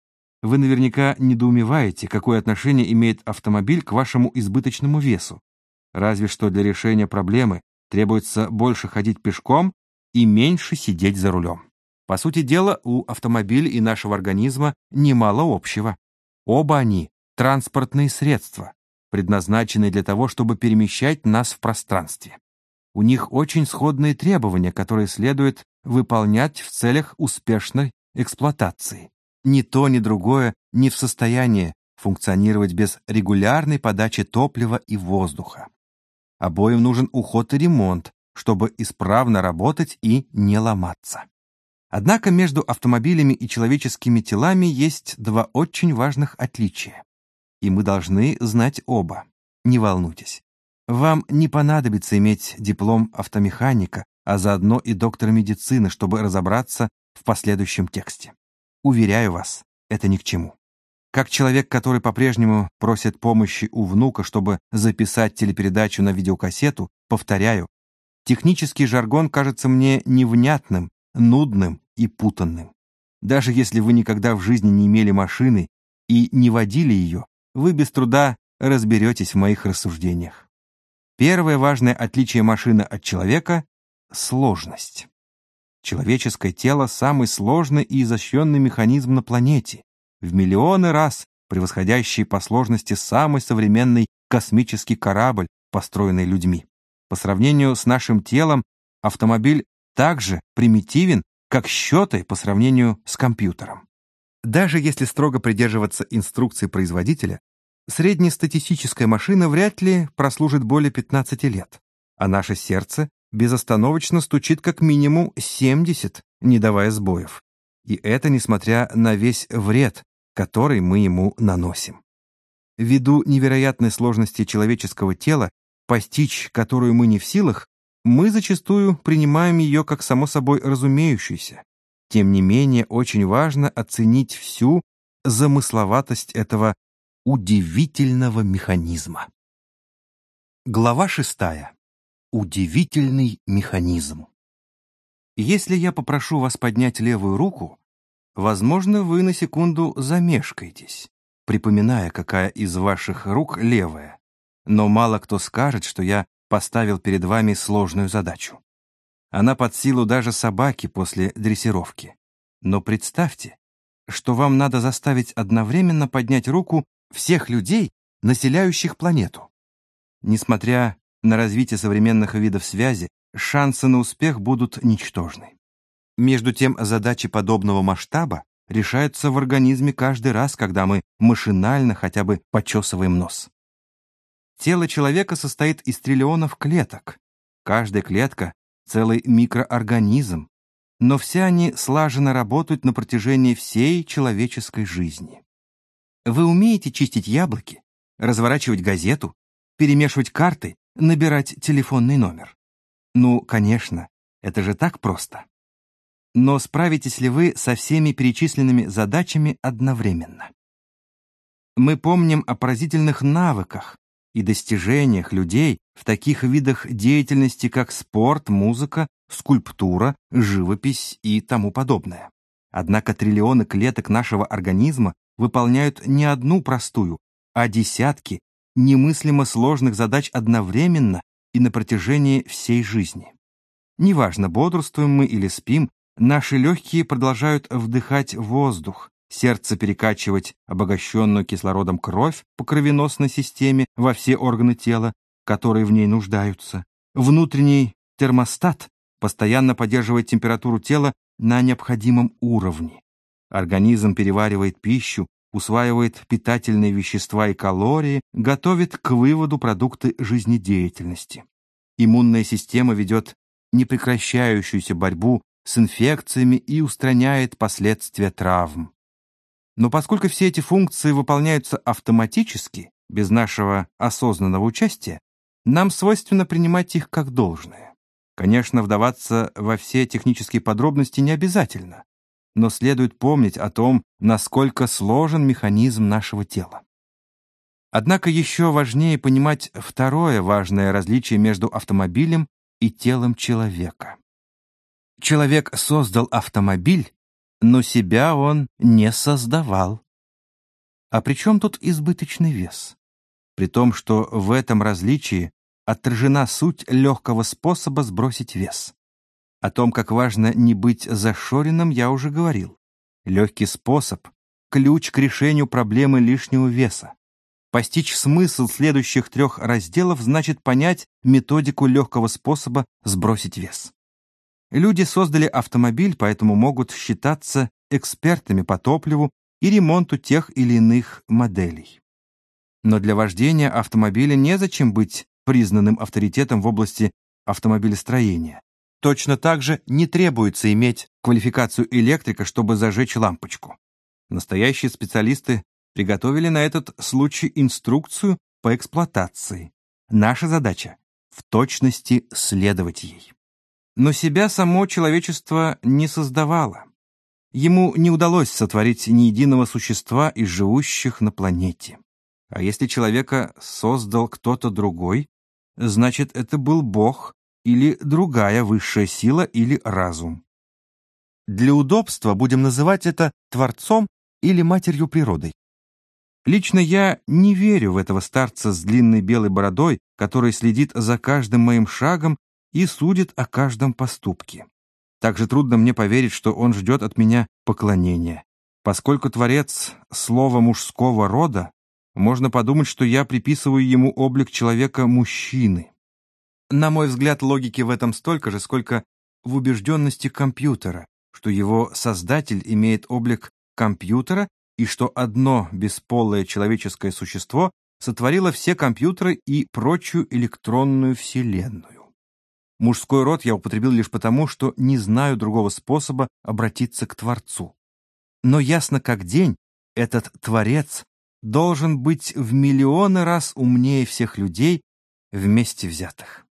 Speaker 1: Вы наверняка недоумеваете, какое отношение имеет автомобиль к вашему избыточному весу. Разве что для решения проблемы требуется больше ходить пешком и меньше сидеть за рулем. По сути дела, у автомобиля и нашего организма немало общего. Оба они — транспортные средства, предназначенные для того, чтобы перемещать нас в пространстве. У них очень сходные требования, которые следует выполнять в целях успешной эксплуатации. Ни то, ни другое не в состоянии функционировать без регулярной подачи топлива и воздуха. Обоим нужен уход и ремонт, чтобы исправно работать и не ломаться. Однако между автомобилями и человеческими телами есть два очень важных отличия. И мы должны знать оба. Не волнуйтесь. Вам не понадобится иметь диплом автомеханика, а заодно и доктора медицины, чтобы разобраться в последующем тексте. Уверяю вас, это ни к чему. Как человек, который по-прежнему просит помощи у внука, чтобы записать телепередачу на видеокассету, повторяю, технический жаргон кажется мне невнятным, нудным и путанным. Даже если вы никогда в жизни не имели машины и не водили ее, вы без труда разберетесь в моих рассуждениях. Первое важное отличие машины от человека — сложность. Человеческое тело — самый сложный и изощренный механизм на планете, в миллионы раз превосходящий по сложности самый современный космический корабль, построенный людьми. По сравнению с нашим телом, автомобиль так же примитивен, как счеты по сравнению с компьютером. Даже если строго придерживаться инструкций производителя, среднестатистическая машина вряд ли прослужит более 15 лет, а наше сердце безостановочно стучит как минимум 70, не давая сбоев. И это несмотря на весь вред, который мы ему наносим. Ввиду невероятной сложности человеческого тела, постичь которую мы не в силах, мы зачастую принимаем ее как само собой разумеющуюся. Тем не менее, очень важно оценить всю замысловатость этого удивительного механизма. Глава 6. Удивительный механизм. Если я попрошу вас поднять левую руку, возможно, вы на секунду замешкаетесь, припоминая, какая из ваших рук левая. Но мало кто скажет, что я поставил перед вами сложную задачу. Она под силу даже собаке после дрессировки. Но представьте, что вам надо заставить одновременно поднять руку всех людей, населяющих планету. Несмотря на развитие современных видов связи, шансы на успех будут ничтожны. Между тем, задачи подобного масштаба решаются в организме каждый раз, когда мы машинально хотя бы почесываем нос. Тело человека состоит из триллионов клеток. Каждая клетка — целый микроорганизм, но все они слаженно работают на протяжении всей человеческой жизни. Вы умеете чистить яблоки, разворачивать газету, перемешивать карты, набирать телефонный номер? Ну, конечно, это же так просто. Но справитесь ли вы со всеми перечисленными задачами одновременно? Мы помним о поразительных навыках и достижениях людей в таких видах деятельности, как спорт, музыка, скульптура, живопись и тому подобное. Однако триллионы клеток нашего организма выполняют не одну простую, а десятки немыслимо сложных задач одновременно и на протяжении всей жизни. Неважно, бодрствуем мы или спим, наши легкие продолжают вдыхать воздух, сердце перекачивать обогащенную кислородом кровь по кровеносной системе во все органы тела, которые в ней нуждаются. Внутренний термостат постоянно поддерживает температуру тела на необходимом уровне. Организм переваривает пищу, усваивает питательные вещества и калории, готовит к выводу продукты жизнедеятельности. Иммунная система ведет непрекращающуюся борьбу с инфекциями и устраняет последствия травм. Но поскольку все эти функции выполняются автоматически, без нашего осознанного участия, нам свойственно принимать их как должное. Конечно, вдаваться во все технические подробности не обязательно, но следует помнить о том, насколько сложен механизм нашего тела. Однако еще важнее понимать второе важное различие между автомобилем и телом человека. Человек создал автомобиль, но себя он не создавал. А при чем тут избыточный вес? При том, что в этом различии отражена суть легкого способа сбросить вес. О том, как важно не быть зашоренным, я уже говорил. Легкий способ – ключ к решению проблемы лишнего веса. Постичь смысл следующих 3 разделов значит понять методику легкого способа сбросить вес. Люди создали автомобиль, поэтому могут считаться экспертами по топливу и ремонту тех или иных моделей. Но для вождения автомобиля незачем быть признанным авторитетом в области автомобилестроения. Точно так же не требуется иметь квалификацию электрика, чтобы зажечь лампочку. Настоящие специалисты приготовили на этот случай инструкцию по эксплуатации. Наша задача — в точности следовать ей. Но себя само человечество не создавало. Ему не удалось сотворить ни единого существа из живущих на планете. А если человека создал кто-то другой, значит, это был Бог или другая высшая сила или разум. Для удобства будем называть это Творцом или Матерью Природой. Лично я не верю в этого старца с длинной белой бородой, который следит за каждым моим шагом и судит о каждом поступке. Также трудно мне поверить, что он ждет от меня поклонения. Поскольку Творец — слово мужского рода, можно подумать, что я приписываю ему облик человека-мужчины. На мой взгляд, логики в этом столько же, сколько в убежденности компьютера, что его создатель имеет облик компьютера и что одно бесполое человеческое существо сотворило все компьютеры и прочую электронную вселенную. Мужской род я употребил лишь потому, что не знаю другого способа обратиться к Творцу. Но ясно как день, этот Творец должен быть в миллионы раз умнее всех людей вместе взятых.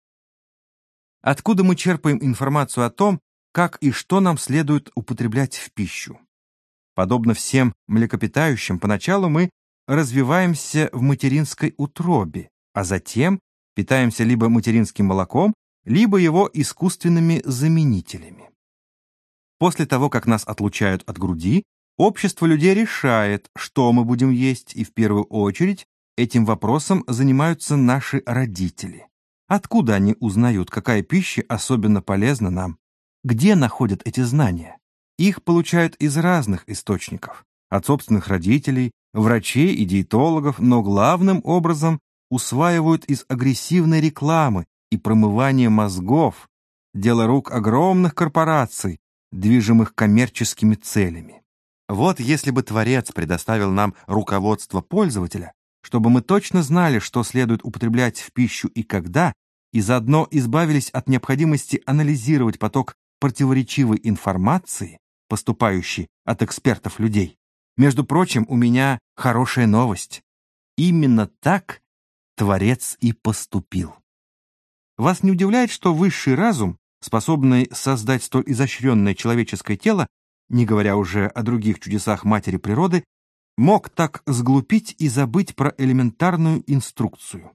Speaker 1: Откуда мы черпаем информацию о том, как и что нам следует употреблять в пищу? Подобно всем млекопитающим, поначалу мы развиваемся в материнской утробе, а затем питаемся либо материнским молоком, либо его искусственными заменителями. После того, как нас отлучают от груди, общество людей решает, что мы будем есть, и в первую очередь этим вопросом занимаются наши родители. Откуда они узнают, какая пища особенно полезна нам? Где находят эти знания? Их получают из разных источников, от собственных родителей, врачей и диетологов, но главным образом усваивают из агрессивной рекламы и промывания мозгов, дело рук огромных корпораций, движимых коммерческими целями. Вот если бы Творец предоставил нам руководство пользователя, чтобы мы точно знали, что следует употреблять в пищу и когда, и заодно избавились от необходимости анализировать поток противоречивой информации, поступающей от экспертов людей. Между прочим, у меня хорошая новость. Именно так Творец и поступил. Вас не удивляет, что высший разум, способный создать столь изощренное человеческое тело, не говоря уже о других чудесах матери природы, мог так сглупить и забыть про элементарную инструкцию?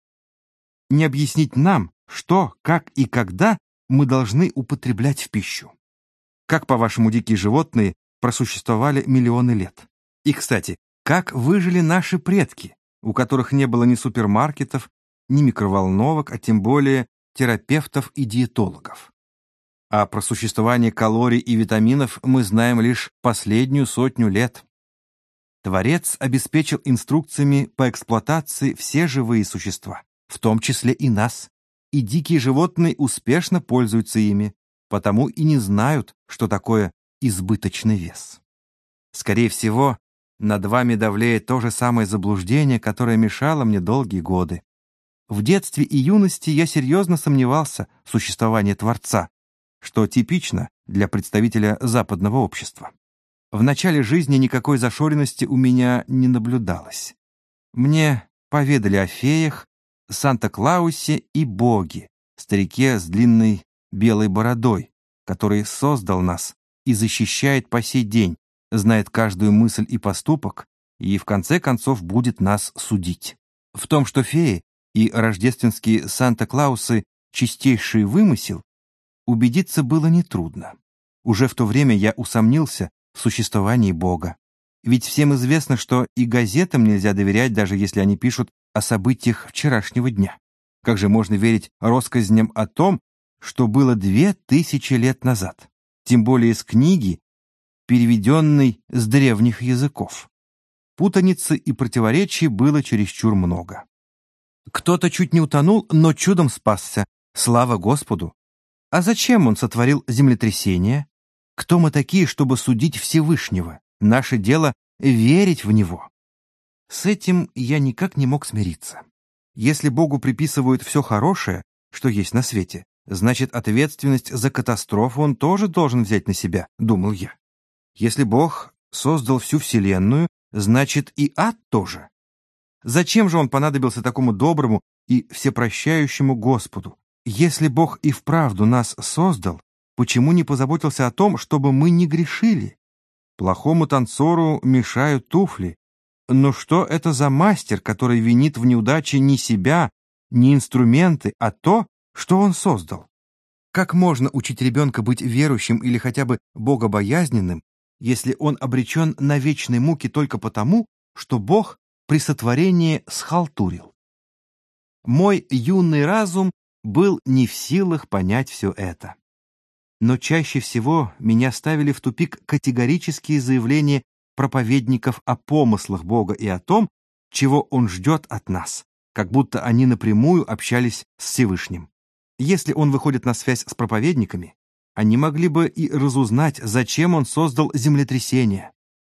Speaker 1: Не объяснить нам, что, как и когда мы должны употреблять в пищу. Как, по-вашему, дикие животные просуществовали миллионы лет? И, кстати, как выжили наши предки, у которых не было ни супермаркетов, ни микроволновок, а тем более терапевтов и диетологов? А про существование калорий и витаминов мы знаем лишь последнюю 100 лет. Творец обеспечил инструкциями по эксплуатации все живые существа, в том числе и нас, и дикие животные успешно пользуются ими, потому и не знают, что такое избыточный вес. Скорее всего, над вами давлеет то же самое заблуждение, которое мешало мне долгие годы. В детстве и юности я серьезно сомневался в существовании Творца, что типично для представителя западного общества. В начале жизни никакой зашоренности у меня не наблюдалось. Мне поведали о феях, Санта-Клаусе и Боге, старике с длинной белой бородой, который создал нас и защищает по сей день, знает каждую мысль и поступок, и в конце концов будет нас судить. В том, что феи и рождественские Санта-Клаусы — чистейший вымысел, убедиться было нетрудно. Уже в то время я усомнился в существовании Бога. Ведь всем известно, что и газетам нельзя доверять, даже если они пишут о событиях вчерашнего дня. Как же можно верить россказням о том, что было 2000 лет назад? Тем более из книги, переведенной с древних языков. Путаницы и противоречий было чересчур много. Кто-то чуть не утонул, но чудом спасся. Слава Господу! А зачем он сотворил землетрясение? Кто мы такие, чтобы судить Всевышнего? Наше дело — верить в Него. С этим я никак не мог смириться. Если Богу приписывают все хорошее, что есть на свете, значит, ответственность за катастрофу он тоже должен взять на себя, думал я. Если Бог создал всю Вселенную, значит, и ад тоже. Зачем же он понадобился такому доброму и всепрощающему Господу? Если Бог и вправду нас создал, почему не позаботился о том, чтобы мы не грешили? Плохому танцору мешают туфли. Но что это за мастер, который винит в неудаче не себя, не инструменты, а то, что он создал? Как можно учить ребенка быть верующим или хотя бы богобоязненным, если он обречен на вечные муки только потому, что Бог при сотворении схалтурил? Мой юный разум был не в силах понять все это. Но чаще всего меня ставили в тупик категорические заявления проповедников о помыслах Бога и о том, чего Он ждет от нас, как будто они напрямую общались с Всевышним. Если Он выходит на связь с проповедниками, они могли бы и разузнать, зачем Он создал землетрясение.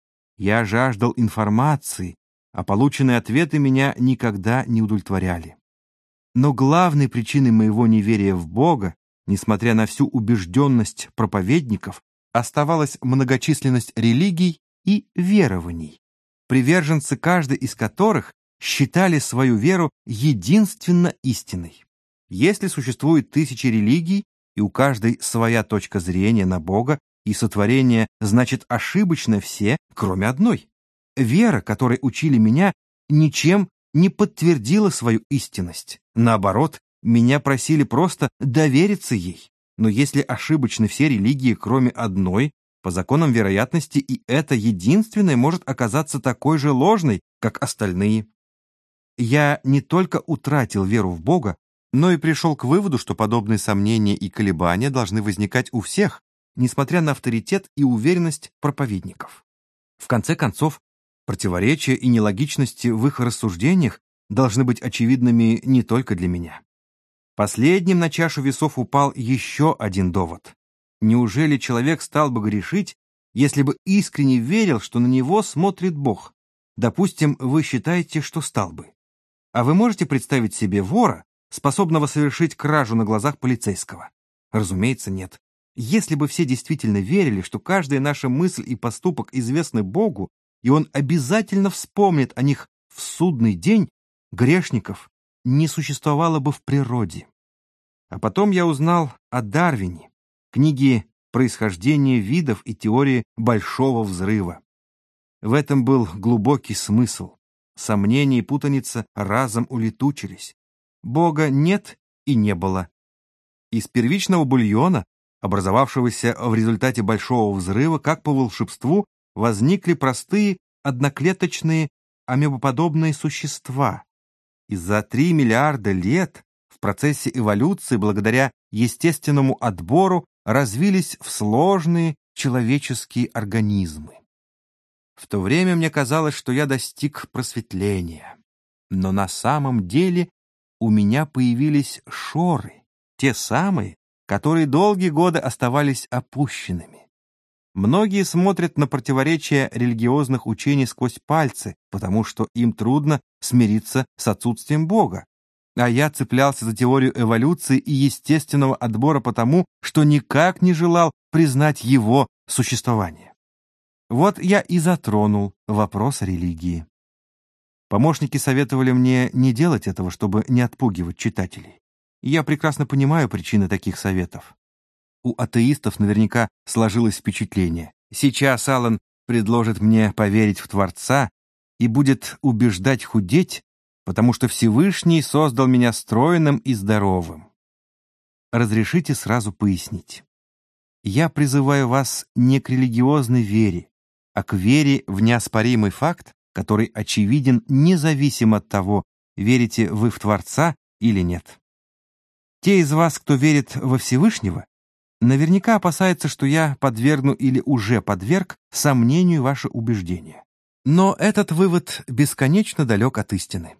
Speaker 1: Я жаждал информации, а полученные ответы меня никогда не удовлетворяли. Но главной причиной моего неверия в Бога, несмотря на всю убежденность проповедников, оставалась многочисленность религий и верований, приверженцы каждой из которых считали свою веру единственно истинной. Если существует тысячи религий, и у каждой своя точка зрения на Бога и сотворение, значит, ошибочно все, кроме одной. Вера, которой учили меня, ничем не подтвердила свою истинность. Наоборот, меня просили просто довериться ей. Но если ошибочны все религии, кроме одной, по законам вероятности и эта единственная может оказаться такой же ложной, как остальные. Я не только утратил веру в Бога, но и пришел к выводу, что подобные сомнения и колебания должны возникать у всех, несмотря на авторитет и уверенность проповедников. В конце концов, противоречия и нелогичности в их рассуждениях должны быть очевидными не только для меня. Последним на чашу весов упал еще один довод. Неужели человек стал бы грешить, если бы искренне верил, что на него смотрит Бог? Допустим, вы считаете, что стал бы. А вы можете представить себе вора, способного совершить кражу на глазах полицейского? Разумеется, нет. Если бы все действительно верили, что каждая наша мысль и поступок известны Богу, и Он обязательно вспомнит о них в судный день, грешников не существовало бы в природе. А потом я узнал о Дарвине, книге «Происхождение видов и теории Большого взрыва». В этом был глубокий смысл. Сомнения и путаница разом улетучились. Бога нет и не было. Из первичного бульона, образовавшегося в результате Большого взрыва, как по волшебству, возникли простые одноклеточные амебоподобные существа. И за 3 миллиарда лет в процессе эволюции, благодаря естественному отбору, развились в сложные человеческие организмы. В то время мне казалось, что я достиг просветления. Но на самом деле у меня появились шоры, те самые, которые долгие годы оставались опущенными. Многие смотрят на противоречия религиозных учений сквозь пальцы, потому что им трудно смириться с отсутствием Бога. А я цеплялся за теорию эволюции и естественного отбора потому, что никак не желал признать его существование. Вот я и затронул вопрос религии. Помощники советовали мне не делать этого, чтобы не отпугивать читателей. Я прекрасно понимаю причины таких советов. У атеистов наверняка сложилось впечатление. Сейчас Аллан предложит мне поверить в Творца и будет убеждать худеть, потому что Всевышний создал меня стройным и здоровым. Разрешите сразу пояснить. Я призываю вас не к религиозной вере, а к вере в неоспоримый факт, который очевиден независимо от того, верите вы в Творца или нет. Те из вас, кто верит во Всевышнего, наверняка опасаются, что я подвергну или уже подверг сомнению ваше убеждение. Но этот вывод бесконечно далек от истины.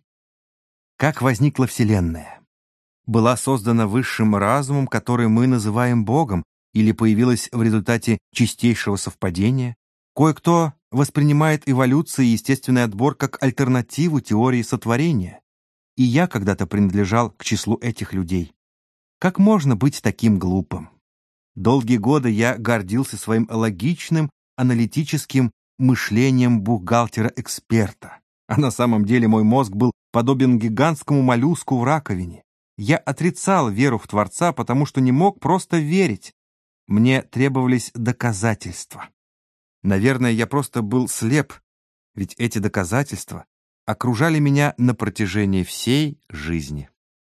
Speaker 1: Как возникла Вселенная? Была создана высшим разумом, который мы называем Богом, или появилась в результате чистейшего совпадения? Кое-кто воспринимает эволюцию и естественный отбор как альтернативу теории сотворения. И я когда-то принадлежал к числу этих людей. Как можно быть таким глупым? Долгие годы я гордился своим логичным, аналитическим мышлением бухгалтера-эксперта. А на самом деле мой мозг был подобен гигантскому моллюску в раковине. Я отрицал веру в Творца, потому что не мог просто верить. Мне требовались доказательства. Наверное, я просто был слеп, ведь эти доказательства окружали меня на протяжении всей жизни.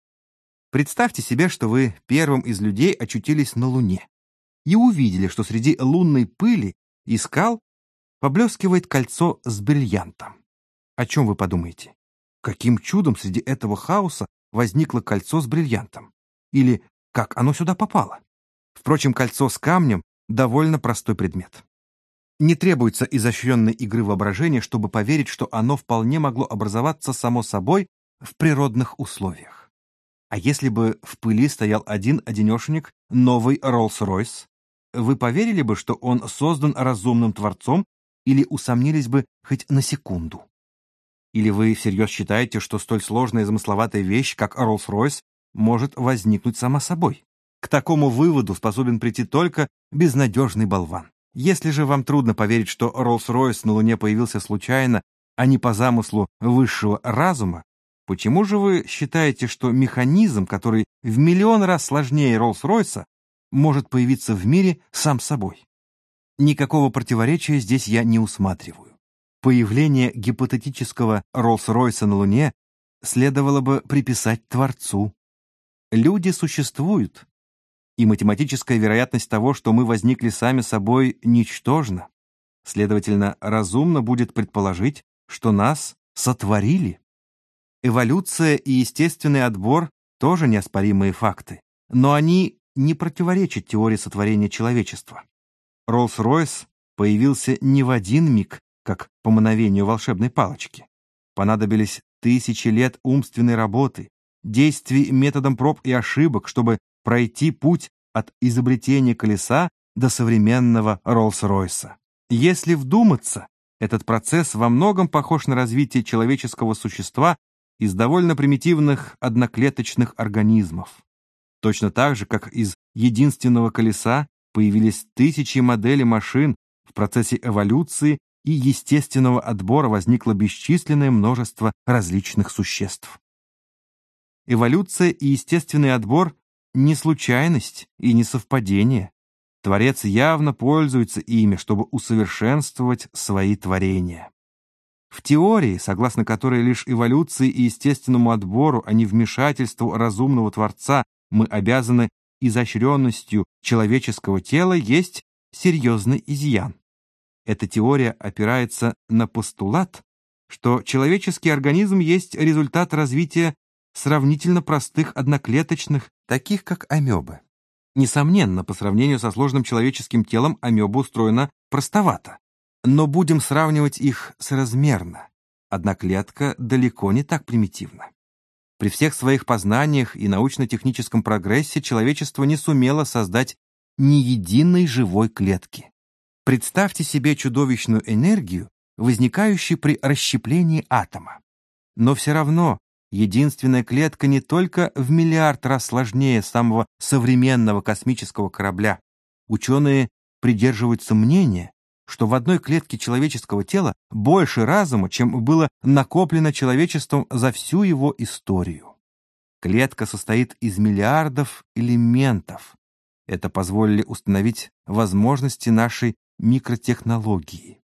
Speaker 1: Представьте себе, что вы первым из людей очутились на Луне и увидели, что среди лунной пыли и скал поблескивает кольцо с бриллиантом. О чем вы подумаете? Каким чудом среди этого хаоса возникло кольцо с бриллиантом? Или как оно сюда попало? Впрочем, кольцо с камнем — довольно простой предмет. Не требуется изощренной игры воображения, чтобы поверить, что оно вполне могло образоваться само собой в природных условиях. А если бы в пыли стоял один-одинешенек новый Роллс-Ройс, вы поверили бы, что он создан разумным творцом, или усомнились бы хоть на секунду? Или вы всерьез считаете, что столь сложная и замысловатая вещь, как Роллс-Ройс, может возникнуть сама собой? К такому выводу способен прийти только безнадежный болван. Если же вам трудно поверить, что Роллс-Ройс на Луне появился случайно, а не по замыслу высшего разума, почему же вы считаете, что механизм, который в миллион раз сложнее Роллс-Ройса, может появиться в мире сам собой? Никакого противоречия здесь я не усматриваю. Появление гипотетического Роллс-Ройса на Луне следовало бы приписать Творцу. Люди существуют, и математическая вероятность того, что мы возникли сами собой, ничтожна. Следовательно, разумно будет предположить, что нас сотворили. Эволюция и естественный отбор тоже неоспоримые факты, но они не противоречат теории сотворения человечества. Роллс-Ройс появился не в один миг, как по мановению волшебной палочки. Понадобились тысячи лет умственной работы, действий методом проб и ошибок, чтобы пройти путь от изобретения колеса до современного Роллс-Ройса. Если вдуматься, этот процесс во многом похож на развитие человеческого существа из довольно примитивных одноклеточных организмов. Точно так же, как из единственного колеса появились тысячи моделей машин, в процессе эволюции и естественного отбора возникло бесчисленное множество различных существ. Эволюция и естественный отбор — не случайность и не совпадение. Творец явно пользуется ими, чтобы усовершенствовать свои творения. В теории, согласно которой лишь эволюции и естественному отбору, а не вмешательству разумного Творца, мы обязаны изощренностью человеческого тела, есть серьезный изъян. Эта теория опирается на постулат, что человеческий организм есть результат развития сравнительно простых одноклеточных, таких как амебы. Несомненно, по сравнению со сложным человеческим телом амеба устроена простовато, но будем сравнивать их соразмерно. Одноклетка далеко не так примитивна. При всех своих познаниях и научно-техническом прогрессе человечество не сумело создать ни единой живой клетки. Представьте себе чудовищную энергию, возникающую при расщеплении атома. Но все равно единственная клетка не только в миллиард раз сложнее самого современного космического корабля. Ученые придерживаются мнения, что в одной клетке человеческого тела больше разума, чем было накоплено человечеством за всю его историю. Клетка состоит из миллиардов элементов. Это позволили установить возможности нашей микротехнологии.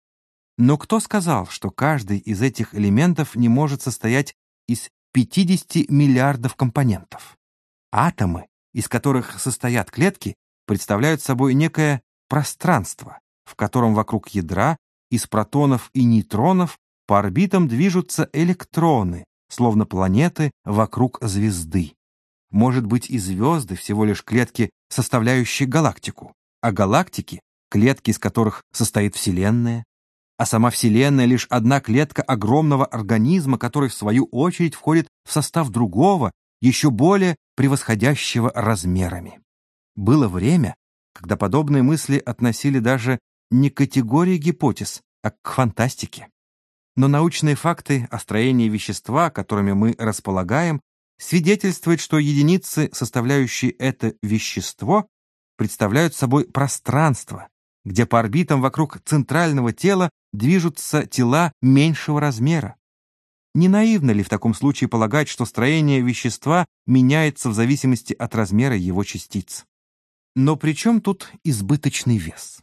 Speaker 1: Но кто сказал, что каждый из этих элементов не может состоять из 50 миллиардов компонентов? Атомы, из которых состоят клетки, представляют собой некое пространство, в котором вокруг ядра из протонов и нейтронов по орбитам движутся электроны, словно планеты вокруг звезды. Может быть, и звезды всего лишь клетки, составляющие галактику, а галактики — клетки, из которых состоит Вселенная, а сама Вселенная — лишь одна клетка огромного организма, который, в свою очередь, входит в состав другого, еще более превосходящего размерами. Было время, когда подобные мысли относили даже не к категории гипотез, а к фантастике. Но научные факты о строении вещества, которыми мы располагаем, свидетельствуют, что единицы, составляющие это вещество, представляют собой пространство, где по орбитам вокруг центрального тела движутся тела меньшего размера. Не наивно ли в таком случае полагать, что строение вещества меняется в зависимости от размера его частиц? Но при чем тут избыточный вес?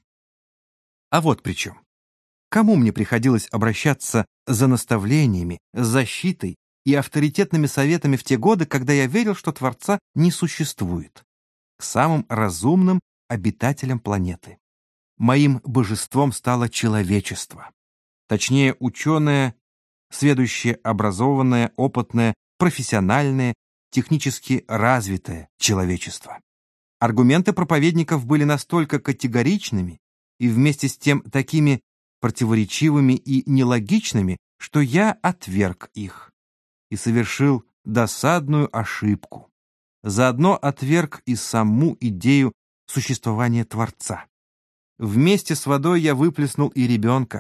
Speaker 1: А вот при чем. Кому мне приходилось обращаться за наставлениями, защитой и авторитетными советами в те годы, когда я верил, что Творца не существует? К самым разумным обитателям планеты. Моим божеством стало человечество. Точнее, ученое, сведущее, образованное, опытное, профессиональное, технически развитое человечество. Аргументы проповедников были настолько категоричными и вместе с тем такими противоречивыми и нелогичными, что я отверг их и совершил досадную ошибку. Заодно отверг и саму идею существования Творца. Вместе с водой я выплеснул и ребенка.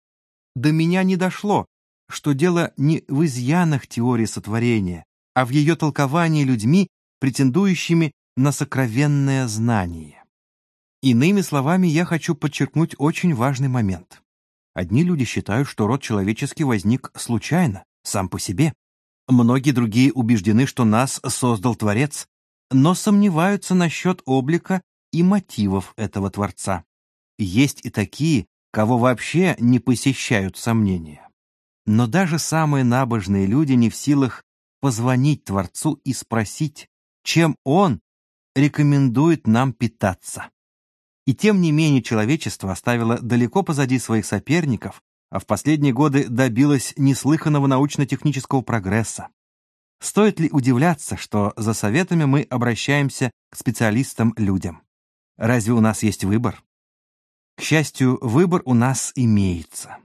Speaker 1: До меня не дошло, что дело не в изъянах теории сотворения, а в ее толковании людьми, претендующими на сокровенное знание. Иными словами, я хочу подчеркнуть очень важный момент. Одни люди считают, что род человеческий возник случайно, сам по себе. Многие другие убеждены, что нас создал Творец, но сомневаются насчет облика и мотивов этого Творца. Есть и такие, кого вообще не посещают сомнения. Но даже самые набожные люди не в силах позвонить Творцу и спросить, чем Он рекомендует нам питаться. И тем не менее человечество оставило далеко позади своих соперников, а в последние годы добилось неслыханного научно-технического прогресса. Стоит ли удивляться, что за советами мы обращаемся к специалистам-людям? Разве у нас есть выбор? К счастью, выбор у нас имеется.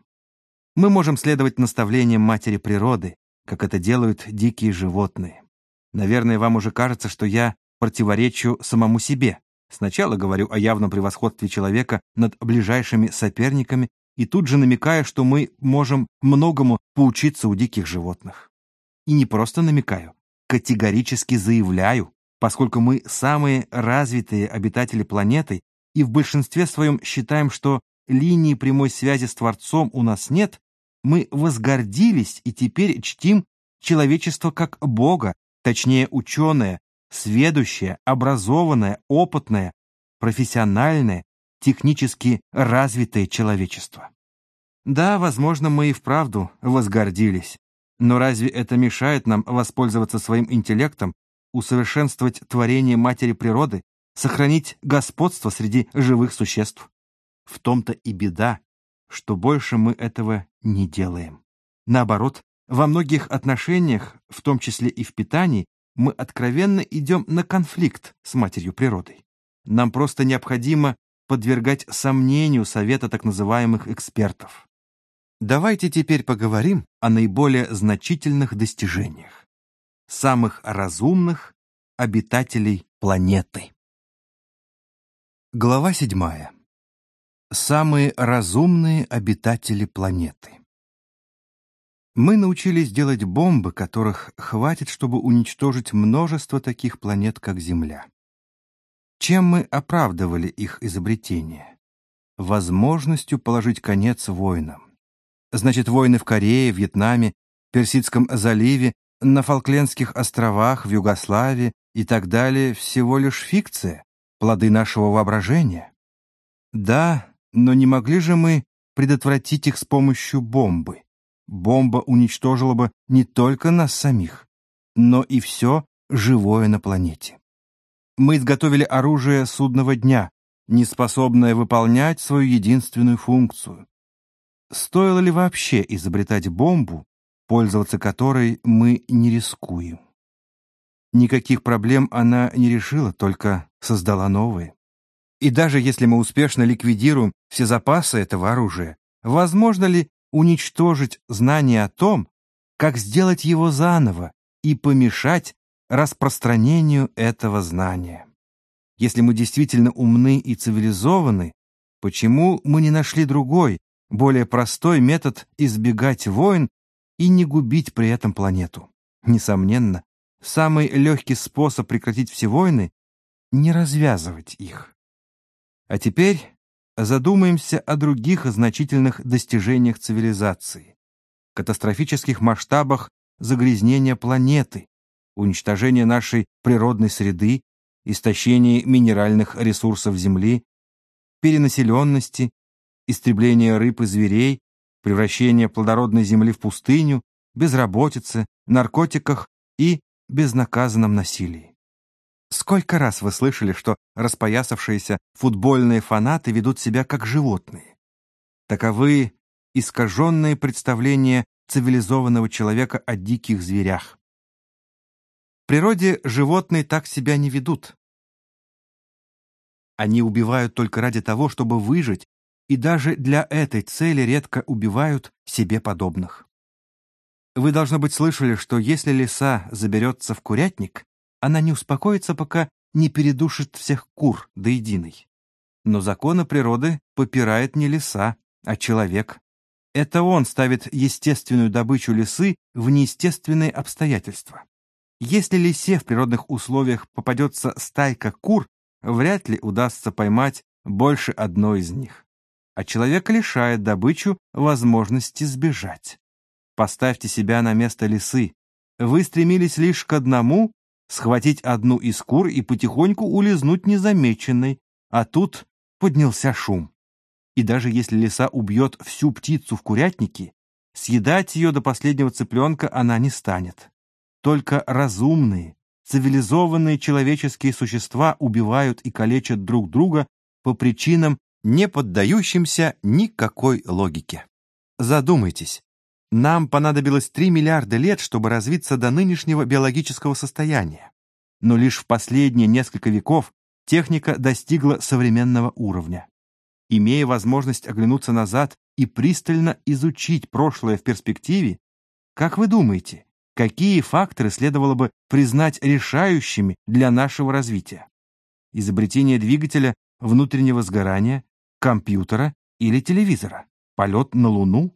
Speaker 1: Мы можем следовать наставлениям матери природы, как это делают дикие животные. Наверное, вам уже кажется, что я противоречу самому себе. Сначала говорю о явном превосходстве человека над ближайшими соперниками и тут же намекаю, что мы можем многому поучиться у диких животных. И не просто намекаю, категорически заявляю, поскольку мы самые развитые обитатели планеты и в большинстве своем считаем, что линии прямой связи с Творцом у нас нет, мы возгордились и теперь чтим человечество как Бога, точнее ученое, сведущее, образованное, опытное, профессиональное, технически развитое человечество. Да, возможно, мы и вправду возгордились, но разве это мешает нам воспользоваться своим интеллектом, усовершенствовать творение матери природы, сохранить господство среди живых существ? В том-то и беда, что больше мы этого не делаем. Наоборот, во многих отношениях, в том числе и в питании, мы откровенно идем на конфликт с матерью природой. Нам просто необходимо подвергать сомнению совета так называемых экспертов. Давайте теперь поговорим о наиболее значительных достижениях самых разумных обитателей планеты. Глава 7. Самые разумные обитатели планеты. Мы научились делать бомбы, которых хватит, чтобы уничтожить множество таких планет, как Земля. Чем мы оправдывали их изобретение? Возможностью положить конец войнам. Значит, войны в Корее, Вьетнаме, Персидском заливе, на Фолклендских островах, в Югославии и так далее всего лишь фикция, плоды нашего воображения. Да, но не могли же мы предотвратить их с помощью бомбы. Бомба уничтожила бы не только нас самих, но и все живое на планете. Мы изготовили оружие судного дня, не способное выполнять свою единственную функцию. Стоило ли вообще изобретать бомбу, пользоваться которой мы не рискуем? Никаких проблем она не решила, только создала новые. И даже если мы успешно ликвидируем все запасы этого оружия, возможно ли уничтожить знание о том, как сделать его заново и помешать распространению этого знания? Если мы действительно умны и цивилизованы, почему мы не нашли другой, более простой метод избегать войн и не губить при этом планету? Несомненно, самый легкий способ прекратить все войны — не развязывать их. А теперь задумаемся о других значительных достижениях цивилизации, катастрофических масштабах загрязнения планеты, уничтожения нашей природной среды, истощении минеральных ресурсов Земли, перенаселенности, истребления рыб и зверей, превращения плодородной земли в пустыню, безработице, наркотиках и безнаказанном насилии. Сколько раз вы слышали, что распоясавшиеся футбольные фанаты ведут себя как животные? Таковы искаженные представления цивилизованного человека о диких зверях. В природе животные так себя не ведут. Они убивают только ради того, чтобы выжить, и даже для этой цели редко убивают себе подобных. Вы, должно быть, слышали, что если лиса заберется в курятник, она не успокоится, пока не передушит всех кур до единой. Но законы природы попирает не лиса, а человек. Это он ставит естественную добычу лисы в неестественные обстоятельства. Если лисе в природных условиях попадется стайка кур, вряд ли удастся поймать больше одной из них. А человек лишает добычу возможности сбежать. Поставьте себя на место лисы. Вы стремились лишь к одному — схватить одну из кур и потихоньку улизнуть незамеченной, а тут поднялся шум. И даже если лиса убьет всю птицу в курятнике, съедать ее до последнего цыпленка она не станет. Только разумные, цивилизованные человеческие существа убивают и калечат друг друга по причинам, не поддающимся никакой логике. Задумайтесь. Нам понадобилось 3 миллиарда лет, чтобы развиться до нынешнего биологического состояния. Но лишь в последние несколько веков техника достигла современного уровня. Имея возможность оглянуться назад и пристально изучить прошлое в перспективе, как вы думаете, какие факторы следовало бы признать решающими для нашего развития? Изобретение двигателя внутреннего сгорания, компьютера или телевизора? Полет на Луну?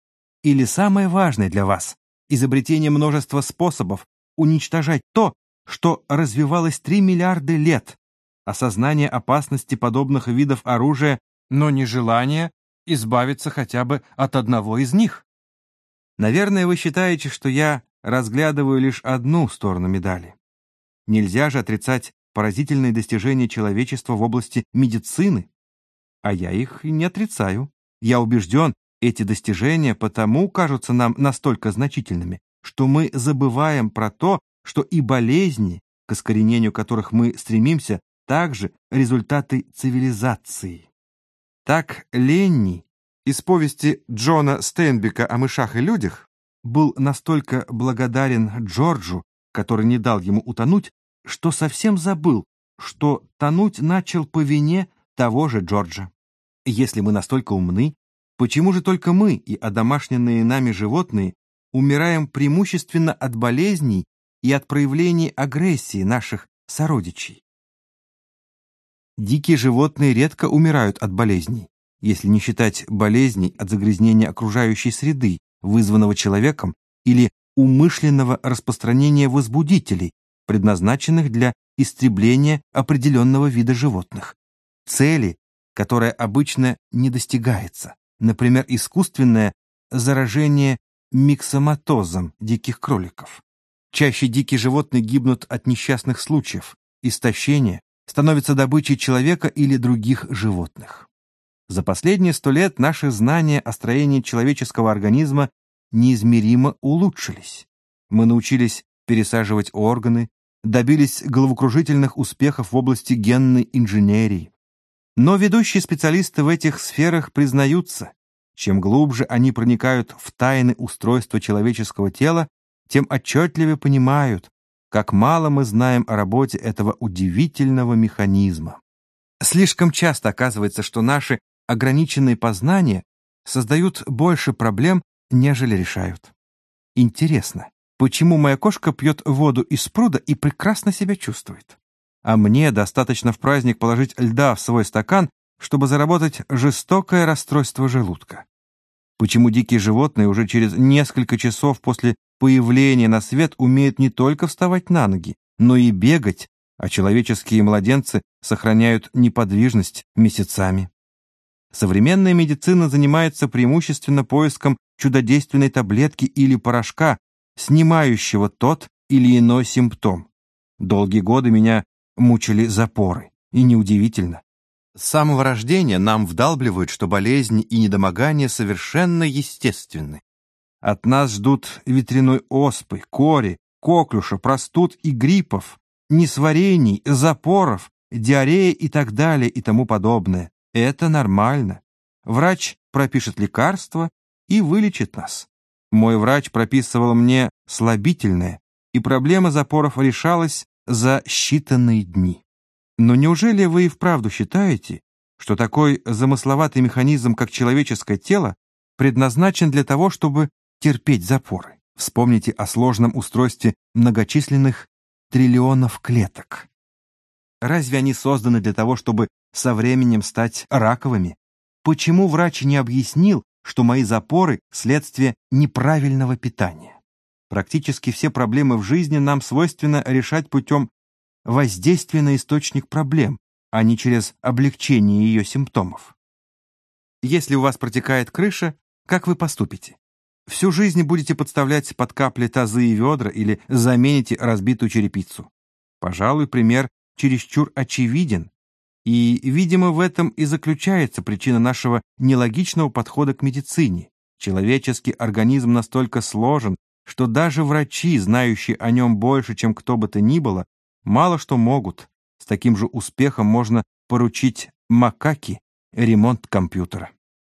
Speaker 1: Или самое важное для вас — изобретение множества способов уничтожать то, что развивалось 3 миллиарда лет, осознание опасности подобных видов оружия, но нежелание избавиться хотя бы от одного из них? Наверное, вы считаете, что я разглядываю лишь одну сторону медали. Нельзя же отрицать поразительные достижения человечества в области медицины. А я их не отрицаю. Я убежден, эти достижения потому кажутся нам настолько значительными, что мы забываем про то, что и болезни, к искоренению которых мы стремимся, также результаты цивилизации. Так Ленни из повести Джона Стейнбека о мышах и людях был настолько благодарен Джорджу, который не дал ему утонуть, что совсем забыл, что тонуть начал по вине того же Джорджа. Если мы настолько умны, почему же только мы и одомашненные нами животные умираем преимущественно от болезней и от проявлений агрессии наших сородичей? Дикие животные редко умирают от болезней, если не считать болезней от загрязнения окружающей среды, вызванного человеком, или умышленного распространения возбудителей, предназначенных для истребления определенного вида животных. Цели, которая обычно не достигается. Например, искусственное заражение миксоматозом диких кроликов. Чаще дикие животные гибнут от несчастных случаев, истощения, становятся добычей человека или других животных. За последние 100 лет наши знания о строении человеческого организма неизмеримо улучшились. Мы научились пересаживать органы, добились головокружительных успехов в области генной инженерии. Но ведущие специалисты в этих сферах признаются, чем глубже они проникают в тайны устройства человеческого тела, тем отчетливее понимают, как мало мы знаем о работе этого удивительного механизма. Слишком часто оказывается, что наши ограниченные познания создают больше проблем, нежели решают. Интересно, почему моя кошка пьет воду из пруда и прекрасно себя чувствует? А мне достаточно в праздник положить льда в свой стакан, чтобы заработать жестокое расстройство желудка. Почему дикие животные уже через несколько часов после появления на свет умеют не только вставать на ноги, но и бегать, а человеческие младенцы сохраняют неподвижность месяцами? Современная медицина занимается преимущественно поиском чудодейственной таблетки или порошка, снимающего тот или иной симптом. Долгие годы меня мучили запоры, и неудивительно. С самого рождения нам вдалбливают, что болезни и недомогания совершенно естественны. От нас ждут ветряной оспы, кори, коклюша, простуд и гриппов, несварений, запоров, диареи и так далее и тому подобное. Это нормально. Врач пропишет лекарства и вылечит нас. Мой врач прописывал мне слабительное, и проблема запоров решалась за считанные дни. Но неужели вы и вправду считаете, что такой замысловатый механизм, как человеческое тело, предназначен для того, чтобы терпеть запоры? Вспомните о сложном устройстве многочисленных триллионов клеток. Разве они созданы для того, чтобы со временем стать раковыми? Почему врач не объяснил, что мои запоры – следствие неправильного питания? Практически все проблемы в жизни нам свойственно решать путем воздействия на источник проблем, а не через облегчение ее симптомов. Если у вас протекает крыша, как вы поступите? Всю жизнь будете подставлять под капли тазы и ведра или замените разбитую черепицу? Пожалуй, пример чересчур очевиден, и, видимо, в этом и заключается причина нашего нелогичного подхода к медицине. Человеческий организм настолько сложен, что даже врачи, знающие о нем больше, чем кто бы то ни было, мало что могут. С таким же успехом можно поручить макаке ремонт компьютера.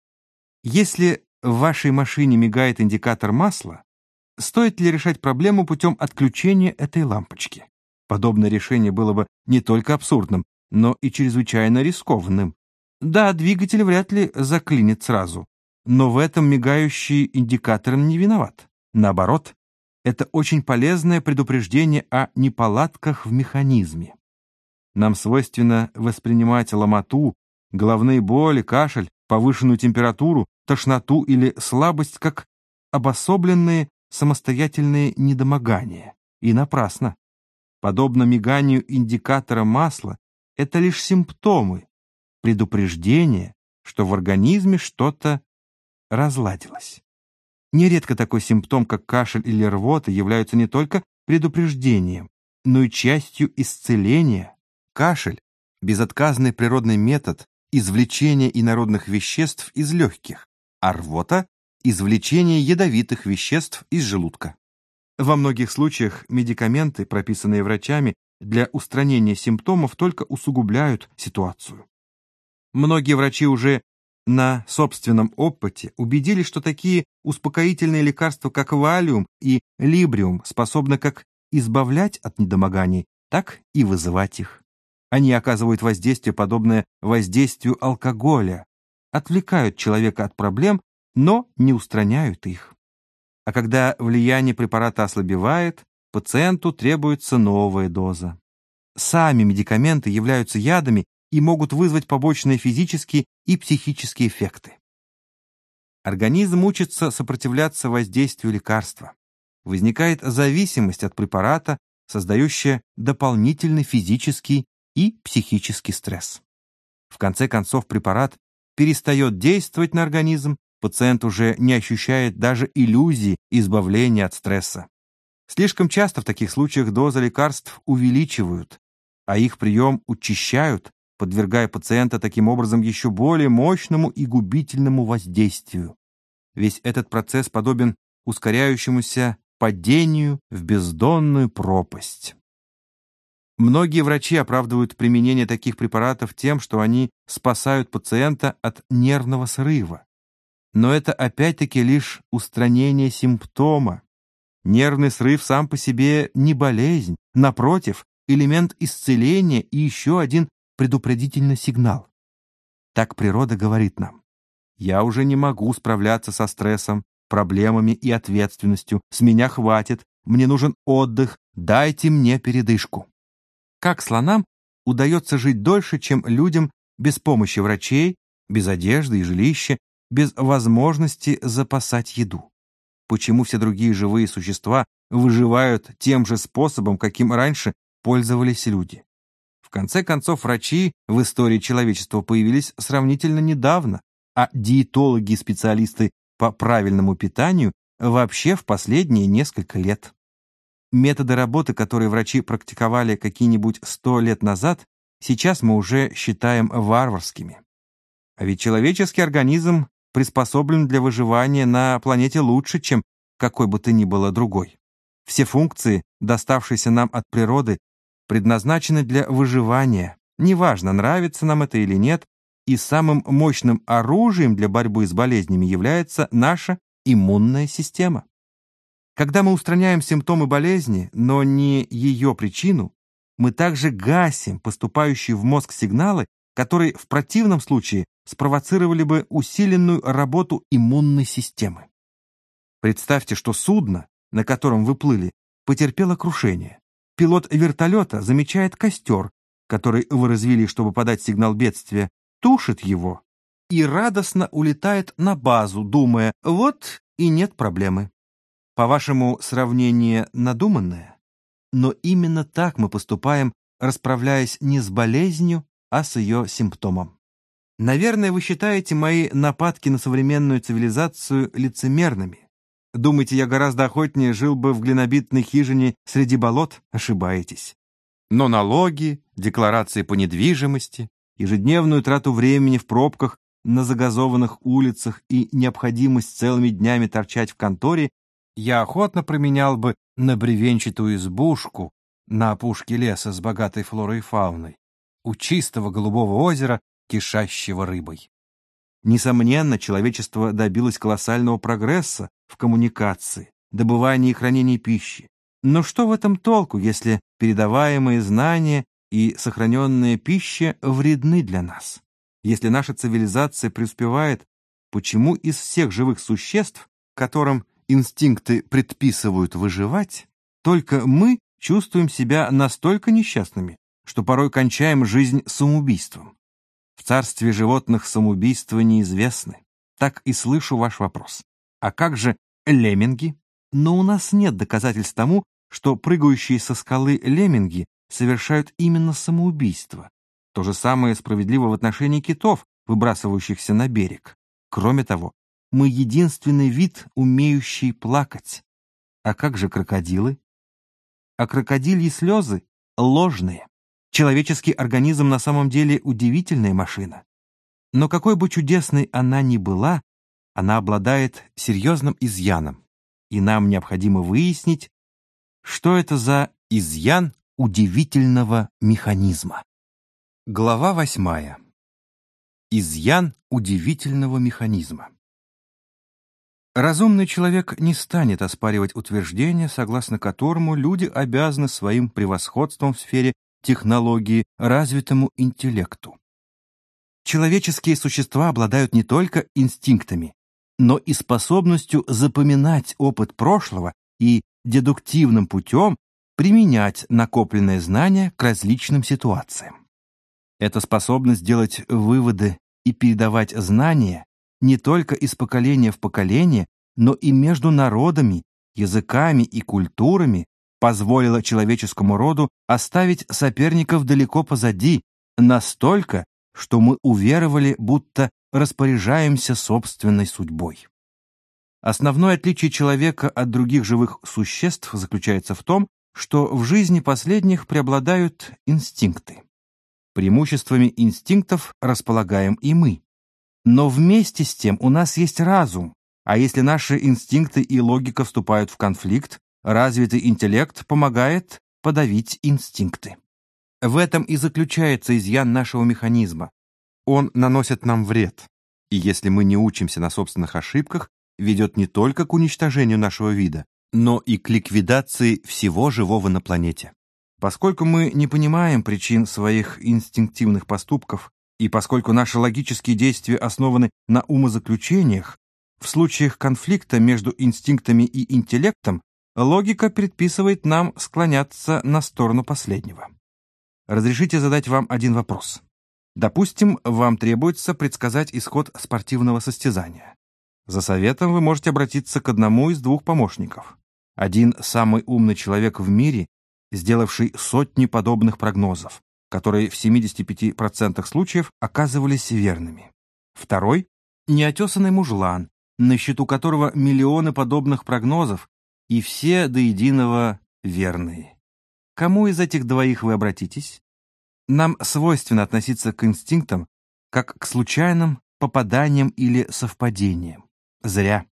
Speaker 1: Если в вашей машине мигает индикатор масла, стоит ли решать проблему путем отключения этой лампочки? Подобное решение было бы не только абсурдным, но и чрезвычайно рискованным. Да, двигатель вряд ли заклинит сразу, но в этом мигающий индикатор не виноват. Наоборот, это очень полезное предупреждение о неполадках в механизме. Нам свойственно воспринимать ломоту, головные боли, кашель, повышенную температуру, тошноту или слабость как обособленные самостоятельные недомогания. И напрасно. Подобно миганию индикатора масла, это лишь симптомы, предупреждение, что в организме что-то разладилось. Нередко такой симптом, как кашель или рвота, являются не только предупреждением, но и частью исцеления. Кашель – безотказный природный метод извлечения инородных веществ из легких, а рвота – извлечение ядовитых веществ из желудка. Во многих случаях медикаменты, прописанные врачами для устранения симптомов, только усугубляют ситуацию. Многие врачи уже на собственном опыте убедились, что такие успокоительные лекарства, как валиум и либриум, способны как избавлять от недомоганий, так и вызывать их. Они оказывают воздействие, подобное воздействию алкоголя, отвлекают человека от проблем, но не устраняют их. А когда влияние препарата ослабевает, пациенту требуется новая доза. Сами медикаменты являются ядами и могут вызвать побочные физические и психические эффекты. Организм учится сопротивляться воздействию лекарства. Возникает зависимость от препарата, создающая дополнительный физический и психический стресс. В конце концов, препарат перестает действовать на организм, пациент уже не ощущает даже иллюзии избавления от стресса. Слишком часто в таких случаях дозы лекарств увеличивают, а их прием учащают, подвергая пациента таким образом еще более мощному и губительному воздействию. Весь этот процесс подобен ускоряющемуся падению в бездонную пропасть. Многие врачи оправдывают применение таких препаратов тем, что они спасают пациента от нервного срыва. Но это опять-таки лишь устранение симптома. Нервный срыв сам по себе не болезнь, напротив, элемент исцеления и еще один предупредительный сигнал. Так природа говорит нам: «Я уже не могу справляться со стрессом, проблемами и ответственностью, с меня хватит, мне нужен отдых, дайте мне передышку». Как слонам удается жить дольше, чем людям без помощи врачей, без одежды и жилища, без возможности запасать еду? Почему все другие живые существа выживают тем же способом, каким раньше пользовались люди? В конце концов, врачи в истории человечества появились сравнительно недавно, а диетологи и специалисты по правильному питанию вообще в последние несколько лет. Методы работы, которые врачи практиковали какие-нибудь 100 лет назад, сейчас мы уже считаем варварскими. А ведь человеческий организм приспособлен для выживания на планете лучше, чем какой бы то ни было другой. Все функции, доставшиеся нам от природы, предназначены для выживания. Неважно, нравится нам это или нет, и самым мощным оружием для борьбы с болезнями является наша иммунная система. Когда мы устраняем симптомы болезни, но не ее причину, мы также гасим поступающие в мозг сигналы, которые в противном случае спровоцировали бы усиленную работу иммунной системы. Представьте, что судно, на котором вы плыли, потерпело крушение. Пилот вертолета замечает костер, который вы развели, чтобы подать сигнал бедствия, тушит его и радостно улетает на базу, думая: вот и нет проблемы. По-вашему, сравнение надуманное? Но именно так мы поступаем, расправляясь не с болезнью, а с ее симптомом. Наверное, вы считаете мои нападки на современную цивилизацию лицемерными. Думаете, я гораздо охотнее жил бы в глинобитной хижине среди болот? Ошибаетесь. Но налоги, декларации по недвижимости, ежедневную трату времени в пробках на загазованных улицах и необходимость целыми днями торчать в конторе я охотно променял бы на бревенчатую избушку на опушке леса с богатой флорой и фауной, у чистого голубого озера, кишащего рыбой. Несомненно, человечество добилось колоссального прогресса в коммуникации, добывании и хранении пищи. Но что в этом толку, если передаваемые знания и сохраненная пища вредны для нас? Если наша цивилизация преуспевает, почему из всех живых существ, которым инстинкты предписывают выживать, только мы чувствуем себя настолько несчастными, что порой кончаем жизнь самоубийством? В царстве животных самоубийства неизвестны. Так и слышу ваш вопрос. А как же лемминги? Но у нас нет доказательств тому, что прыгающие со скалы лемминги совершают именно самоубийство. То же самое справедливо в отношении китов, выбрасывающихся на берег. Кроме того, мы единственный вид, умеющий плакать. А как же крокодилы? А крокодильи слезы ложные. Человеческий организм на самом деле удивительная машина. Но какой бы чудесной она ни была, она обладает серьезным изъяном. И нам необходимо выяснить, что это за изъян удивительного механизма. Глава 8. Изъян удивительного механизма. Разумный человек не станет оспаривать утверждение, согласно которому люди обязаны своим превосходством в сфере технологии развитому интеллекту. Человеческие существа обладают не только инстинктами, но и способностью запоминать опыт прошлого и дедуктивным путем применять накопленные знания к различным ситуациям. Эта способность делать выводы и передавать знания не только из поколения в поколение, но и между народами, языками и культурами позволила человеческому роду оставить соперников далеко позади, настолько, что мы уверовали, будто распоряжаемся собственной судьбой. Основное отличие человека от других живых существ заключается в том, что в жизни последних преобладают инстинкты. Преимуществами инстинктов располагаем и мы. Но вместе с тем у нас есть разум, а если наши инстинкты и логика вступают в конфликт, развитый интеллект помогает подавить инстинкты. В этом и заключается изъян нашего механизма. Он наносит нам вред. И если мы не учимся на собственных ошибках, ведет не только к уничтожению нашего вида, но и к ликвидации всего живого на планете. Поскольку мы не понимаем причин своих инстинктивных поступков, и поскольку наши логические действия основаны на умозаключениях, в случаях конфликта между инстинктами и интеллектом логика предписывает нам склоняться на сторону последнего. Разрешите задать вам один вопрос. Допустим, вам требуется предсказать исход спортивного состязания. За советом вы можете обратиться к одному из двух помощников. Один самый умный человек в мире, сделавший сотни подобных прогнозов, которые в 75% случаев оказывались верными. Второй – неотесанный мужлан, на счету которого миллионы подобных прогнозов, и все до единого верные. Кому из этих двоих вы обратитесь? Нам свойственно относиться к инстинктам как к случайным попаданиям или совпадениям. Зря.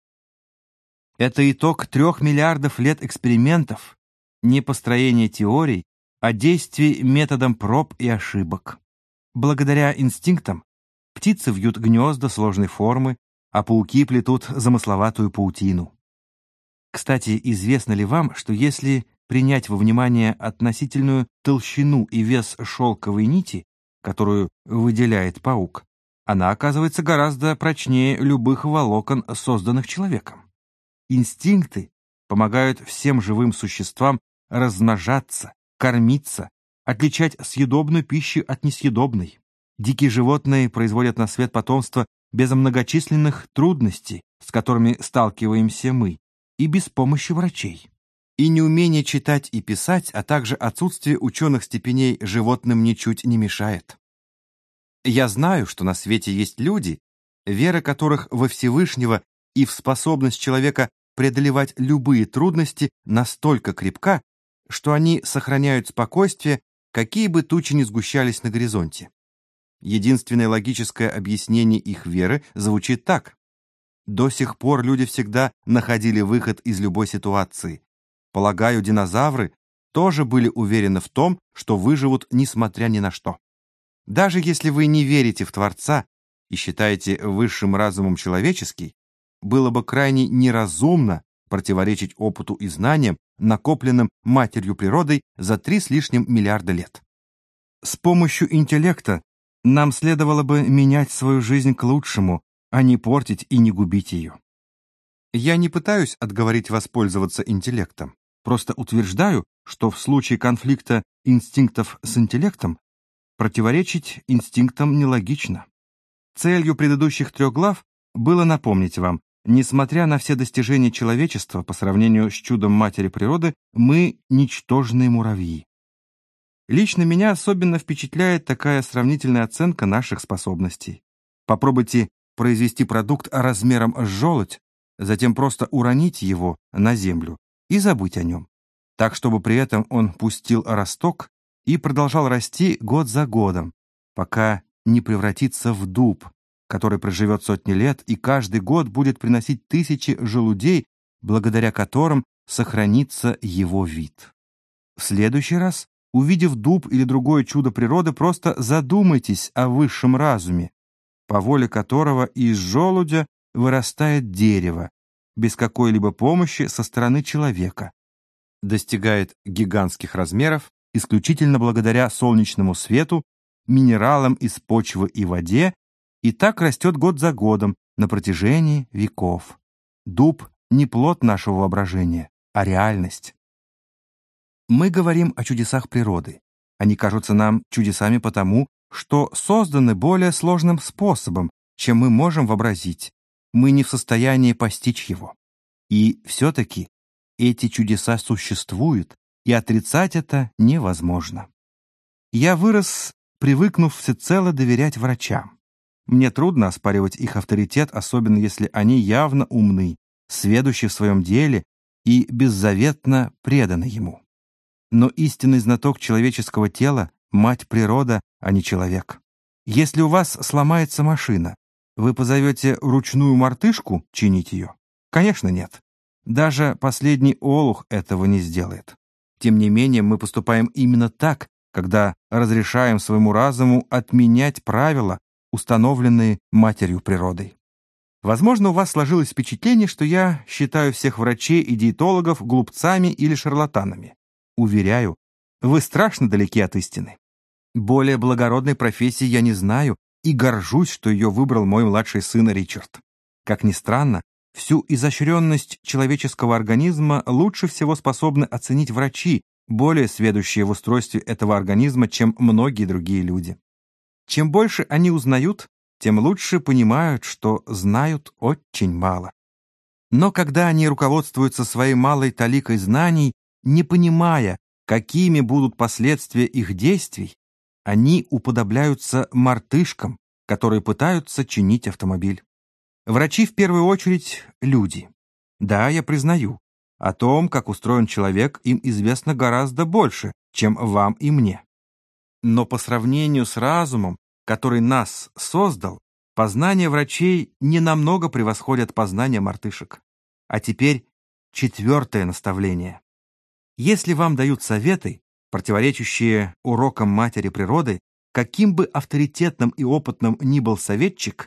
Speaker 1: Это итог 3 миллиардов лет экспериментов, не построения теорий, а действий методом проб и ошибок. Благодаря инстинктам птицы вьют гнезда сложной формы, а пауки плетут замысловатую паутину. Кстати, известно ли вам, что если принять во внимание относительную толщину и вес шелковой нити, которую выделяет паук, она оказывается гораздо прочнее любых волокон, созданных человеком. Инстинкты помогают всем живым существам размножаться, кормиться, отличать съедобную пищу от несъедобной. Дикие животные производят на свет потомство без многочисленных трудностей, с которыми сталкиваемся мы, и без помощи врачей. И неумение читать и писать, а также отсутствие ученых степеней животным ничуть не мешает. Я знаю, что на свете есть люди, вера которых во Всевышнего и в способность человека преодолевать любые трудности настолько крепка, что они сохраняют спокойствие, какие бы тучи ни сгущались на горизонте. Единственное логическое объяснение их веры звучит так. До сих пор люди всегда находили выход из любой ситуации. Полагаю, динозавры тоже были уверены в том, что выживут несмотря ни на что. Даже если вы не верите в Творца и считаете высшим разумом человеческий, было бы крайне неразумно противоречить опыту и знаниям, накопленным матерью природой за 3 с лишним миллиарда лет. С помощью интеллекта нам следовало бы менять свою жизнь к лучшему, а не портить и не губить ее. Я не пытаюсь отговорить вас пользоваться интеллектом, просто утверждаю, что в случае конфликта инстинктов с интеллектом противоречить инстинктам нелогично. Целью предыдущих 3 глав было напомнить вам, несмотря на все достижения человечества по сравнению с чудом матери природы, мы ничтожные муравьи. Лично меня особенно впечатляет такая сравнительная оценка наших способностей. Попробуйте произвести продукт размером с желудь, затем просто уронить его на землю и забыть о нем, так чтобы при этом он пустил росток и продолжал расти год за годом, пока не превратится в дуб, который проживет сотни лет и каждый год будет приносить тысячи желудей, благодаря которым сохранится его вид. В следующий раз, увидев дуб или другое чудо природы, просто задумайтесь о высшем разуме, по воле которого из желудя вырастает дерево, без какой-либо помощи со стороны человека, достигает гигантских размеров исключительно благодаря солнечному свету, минералам из почвы и воде, и так растет год за годом на протяжении веков. Дуб не плод нашего воображения, а реальность. Мы говорим о чудесах природы. Они кажутся нам чудесами потому, что созданы более сложным способом, чем мы можем вообразить. Мы не в состоянии постичь его. И все-таки эти чудеса существуют, и отрицать это невозможно. Я вырос, привыкнув всецело доверять врачам. Мне трудно оспаривать их авторитет, особенно если они явно умны, сведущи в своем деле и беззаветно преданы ему. Но истинный знаток человеческого тела — мать природа, а не человек. Если у вас сломается машина, вы позовете ручную мартышку чинить ее? Конечно, нет. Даже последний олух этого не сделает. Тем не менее, мы поступаем именно так, когда разрешаем своему разуму отменять правила, установленные матерью природой. Возможно, у вас сложилось впечатление, что я считаю всех врачей и диетологов глупцами или шарлатанами. Уверяю, вы страшно далеки от истины. Более благородной профессии я не знаю и горжусь, что ее выбрал мой младший сын Ричард. Как ни странно, всю изощренность человеческого организма лучше всего способны оценить врачи, более сведущие в устройстве этого организма, чем многие другие люди. Чем больше они узнают, тем лучше понимают, что знают очень мало. Но когда они руководствуются своей малой таликой знаний, не понимая, какими будут последствия их действий, они уподобляются мартышкам, которые пытаются чинить автомобиль. Врачи в первую очередь люди. Да, я признаю, о том, как устроен человек, им известно гораздо больше, чем вам и мне. Но по сравнению с разумом, который нас создал, познания врачей не намного превосходят познания мартышек. А теперь 4-е наставление. Если вам дают советы, противоречащие урокам матери природы, каким бы авторитетным и опытным ни был советчик,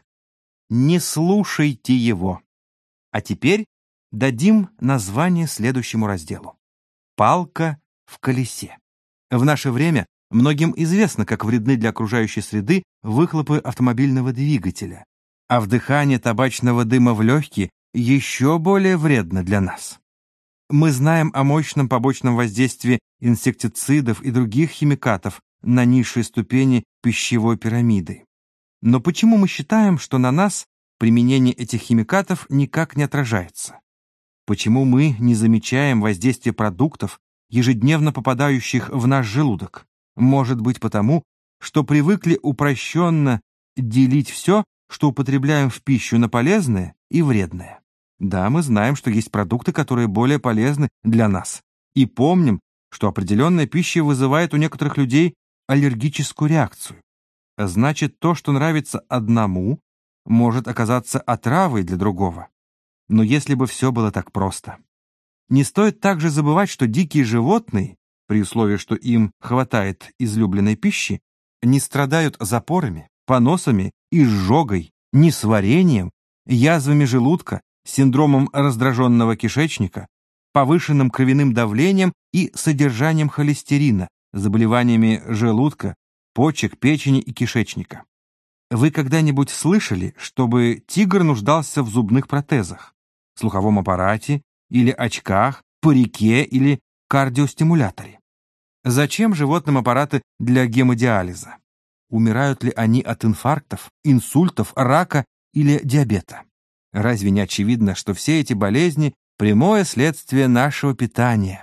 Speaker 1: не слушайте его. А теперь дадим название следующему разделу. Палка в колесе. В наше время многим известно, как вредны для окружающей среды выхлопы автомобильного двигателя, а вдыхание табачного дыма в легкие еще более вредно для нас. Мы знаем о мощном побочном воздействии инсектицидов и других химикатов на низшей ступени пищевой пирамиды. Но почему мы считаем, что на нас применение этих химикатов никак не отражается? Почему мы не замечаем воздействия продуктов, ежедневно попадающих в наш желудок? Может быть потому, что привыкли упрощенно делить все, что употребляем в пищу, на полезное и вредное. Да, мы знаем, что есть продукты, которые более полезны для нас. И помним, что определенная пища вызывает у некоторых людей аллергическую реакцию. Значит, то, что нравится одному, может оказаться отравой для другого. Но если бы все было так просто. Не стоит также забывать, что дикие животные, при условии, что им хватает излюбленной пищи, не страдают запорами, поносами, изжогой, несварением, язвами желудка, синдромом раздраженного кишечника, повышенным кровяным давлением и содержанием холестерина, заболеваниями желудка, почек, печени и кишечника. Вы когда-нибудь слышали, чтобы тигр нуждался в зубных протезах, слуховом аппарате или очках, парике или кардиостимуляторе? Зачем животным аппараты для гемодиализа? Умирают ли они от инфарктов, инсультов, рака или диабета? Разве не очевидно, что все эти болезни – прямое следствие нашего питания?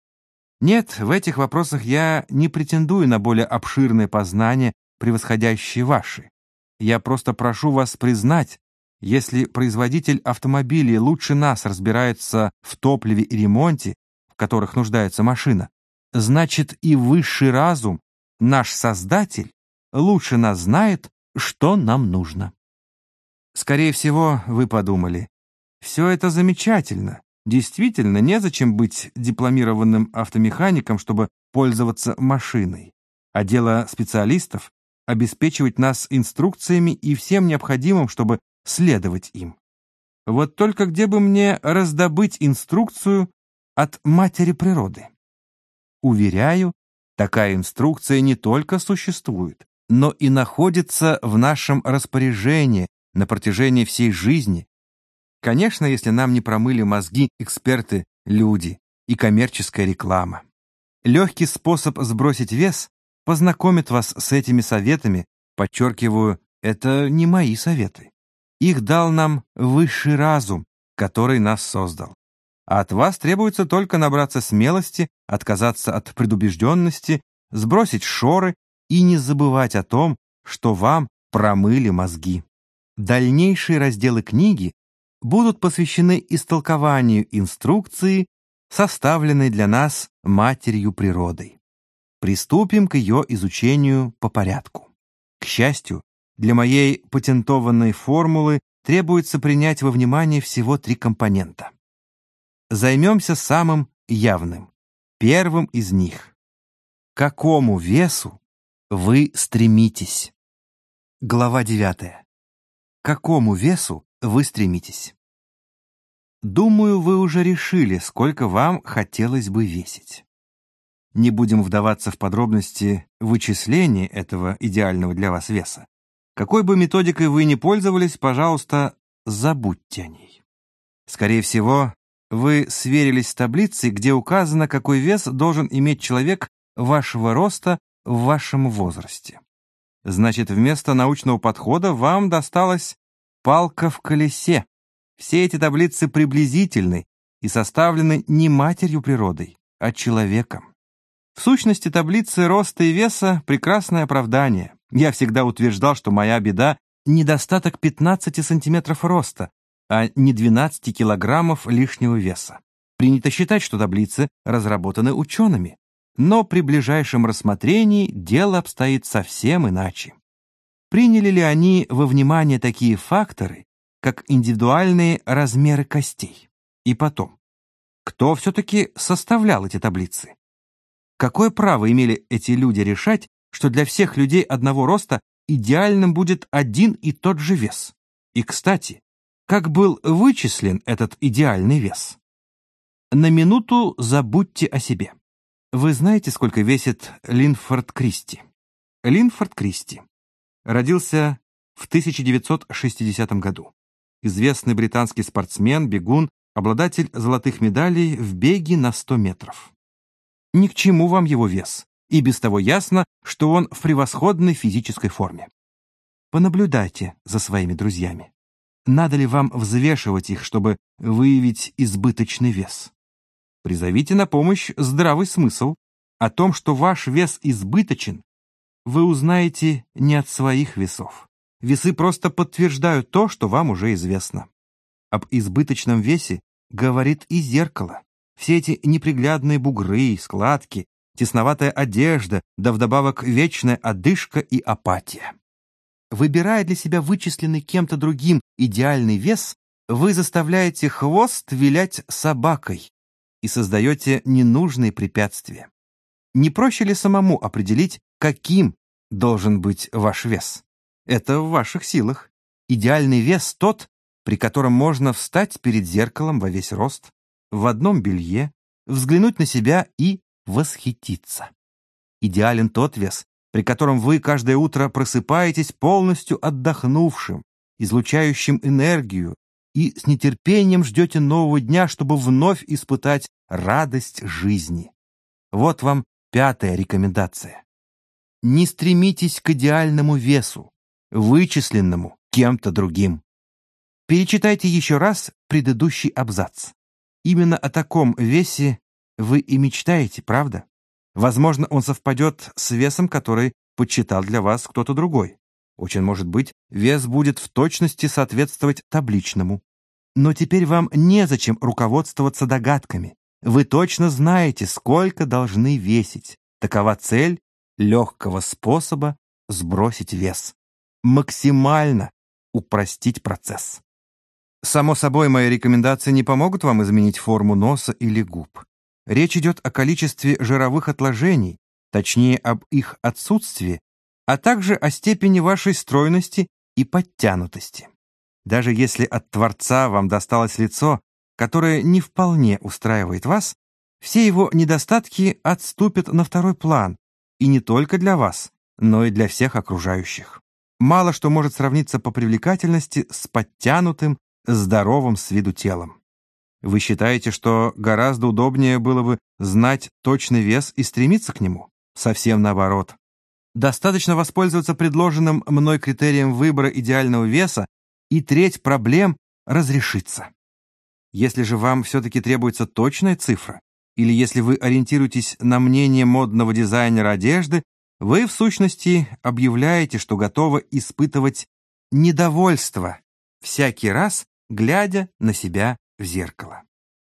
Speaker 1: Нет, в этих вопросах я не претендую на более обширные познания, превосходящие ваши. Я просто прошу вас признать, если производитель автомобилей лучше нас разбирается в топливе и ремонте, в которых нуждается машина, значит и высший разум, наш Создатель, лучше нас знает, что нам нужно. Скорее всего, вы подумали, все это замечательно. Действительно, незачем быть дипломированным автомехаником, чтобы пользоваться машиной. А дело специалистов — обеспечивать нас инструкциями и всем необходимым, чтобы следовать им. Вот только где бы мне раздобыть инструкцию от матери природы? Уверяю, такая инструкция не только существует, но и находится в нашем распоряжении на протяжении всей жизни. Конечно, если нам не промыли мозги эксперты, люди и коммерческая реклама. Легкий способ сбросить вес познакомит вас с этими советами, подчеркиваю, это не мои советы. Их дал нам высший разум, который нас создал. А от вас требуется только набраться смелости, отказаться от предубежденности, сбросить шоры и не забывать о том, что вам промыли мозги. Дальнейшие разделы книги будут посвящены истолкованию инструкции, составленной для нас матерью природой. Приступим к ее изучению по порядку. К счастью, для моей патентованной формулы требуется принять во внимание всего 3 компонента. Займемся самым явным, первым из них. какому весу вы стремитесь. Глава 9. К какому весу вы стремитесь? Думаю, вы уже решили, сколько вам хотелось бы весить. Не будем вдаваться в подробности вычисления этого идеального для вас веса. Какой бы методикой вы ни пользовались, пожалуйста, забудьте о ней. Скорее всего, вы сверились с таблицей, где указано, какой вес должен иметь человек вашего роста в вашем возрасте. Значит, вместо научного подхода вам досталась палка в колесе. Все эти таблицы приблизительны и составлены не матерью природой, а человеком. В сущности, таблицы роста и веса — прекрасное оправдание. Я всегда утверждал, что моя беда — недостаток 15 сантиметров роста, а не 12 килограммов лишнего веса. Принято считать, что таблицы разработаны учеными, но при ближайшем рассмотрении дело обстоит совсем иначе. Приняли ли они во внимание такие факторы, как индивидуальные размеры костей? И потом, кто все-таки составлял эти таблицы? Какое право имели эти люди решать, что для всех людей одного роста идеальным будет один и тот же вес? И, кстати, как был вычислен этот идеальный вес? На минуту забудьте о себе. Вы знаете, сколько весит Линфорд Кристи? Линфорд Кристи родился в 1960 году. Известный британский спортсмен, бегун, обладатель золотых медалей в беге на 100 метров. Ни к чему вам его вес, и без того ясно, что он в превосходной физической форме. Понаблюдайте за своими друзьями. Надо ли вам взвешивать их, чтобы выявить избыточный вес? Призовите на помощь здравый смысл. О том, что ваш вес избыточен, вы узнаете не от своих весов. Весы просто подтверждают то, что вам уже известно. Об избыточном весе говорит и зеркало. Все эти неприглядные бугры, складки, тесноватая одежда, да вдобавок вечная одышка и апатия. Выбирая для себя вычисленный кем-то другим идеальный вес, вы заставляете хвост вилять собакой и создаете ненужные препятствия. Не проще ли самому определить, каким должен быть ваш вес? Это в ваших силах. Идеальный вес тот, при котором можно встать перед зеркалом во весь рост, в одном белье, взглянуть на себя и восхититься. Идеален тот вес, при котором вы каждое утро просыпаетесь полностью отдохнувшим, излучающим энергию, и с нетерпением ждете нового дня, чтобы вновь испытать радость жизни. Вот вам 5-я рекомендация. Не стремитесь к идеальному весу, вычисленному кем-то другим. Перечитайте еще раз предыдущий абзац. Именно о таком весе вы и мечтаете, правда? Возможно, он совпадет с весом, который подсчитал для вас кто-то другой. Очень может быть, вес будет в точности соответствовать табличному. Но теперь вам незачем руководствоваться догадками. Вы точно знаете, сколько должны весить. Такова цель легкого способа сбросить вес. Максимально упростить процесс. Само собой, мои рекомендации не помогут вам изменить форму носа или губ. Речь идет о количестве жировых отложений, точнее об их отсутствии, а также о степени вашей стройности и подтянутости. Даже если от Творца вам досталось лицо, которое не вполне устраивает вас, все его недостатки отступят на второй план, и не только для вас, но и для всех окружающих. Мало что может сравниться по привлекательности с подтянутым, здоровым с виду телом. Вы считаете, что гораздо удобнее было бы знать точный вес и стремиться к нему? Совсем наоборот. Достаточно воспользоваться предложенным мной критерием выбора идеального веса, и треть проблем разрешится. Если же вам все-таки требуется точная цифра, или если вы ориентируетесь на мнение модного дизайнера одежды, вы в сущности объявляете, что готовы испытывать недовольство всякий раз, глядя на себя в зеркало.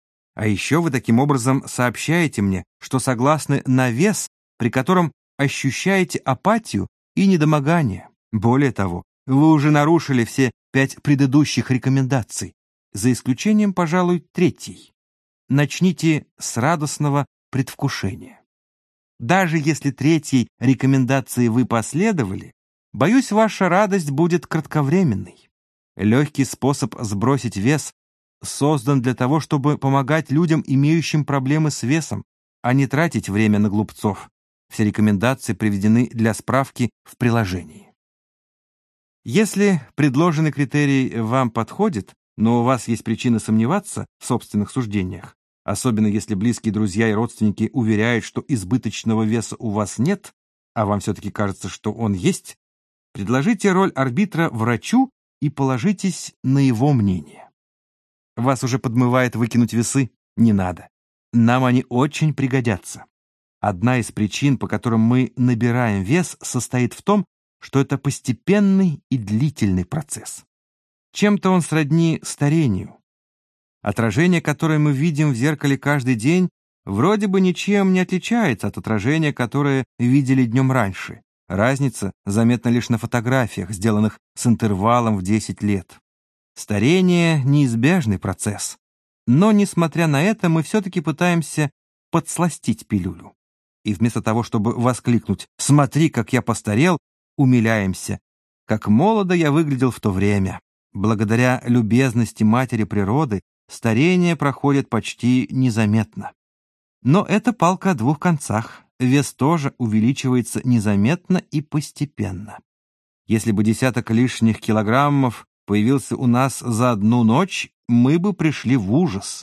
Speaker 1: А еще вы таким образом сообщаете мне, что согласны на вес, при котором ощущаете апатию и недомогание. Более того, вы уже нарушили все 5 предыдущих рекомендаций, за исключением, пожалуй, 3-й. Начните с радостного предвкушения. Даже если третьей рекомендации вы последовали, боюсь, ваша радость будет кратковременной. Легкий способ сбросить вес создан для того, чтобы помогать людям, имеющим проблемы с весом, а не тратить время на глупцов. Все рекомендации приведены для справки в приложении. Если предложенный критерий вам подходит, но у вас есть причины сомневаться в собственных суждениях, особенно если близкие друзья и родственники уверяют, что избыточного веса у вас нет, а вам все-таки кажется, что он есть, предложите роль арбитра врачу и положитесь на его мнение. Вас уже подмывает выкинуть весы? Не надо. Нам они очень пригодятся. Одна из причин, по которым мы набираем вес, состоит в том, что это постепенный и длительный процесс. Чем-то он сродни старению. Отражение, которое мы видим в зеркале каждый день, вроде бы ничем не отличается от отражения, которое видели днем раньше. Разница заметна лишь на фотографиях, сделанных с интервалом в 10 лет. Старение — неизбежный процесс. Но, несмотря на это, мы все-таки пытаемся подсластить пилюлю. И вместо того, чтобы воскликнуть «Смотри, как я постарел», умиляемся, как молодо я выглядел в то время. Благодаря любезности матери природы старение проходит почти незаметно. Но это палка о двух концах. Вес тоже увеличивается незаметно и постепенно. Если бы десяток лишних килограммов появился у нас за одну ночь, мы бы пришли в ужас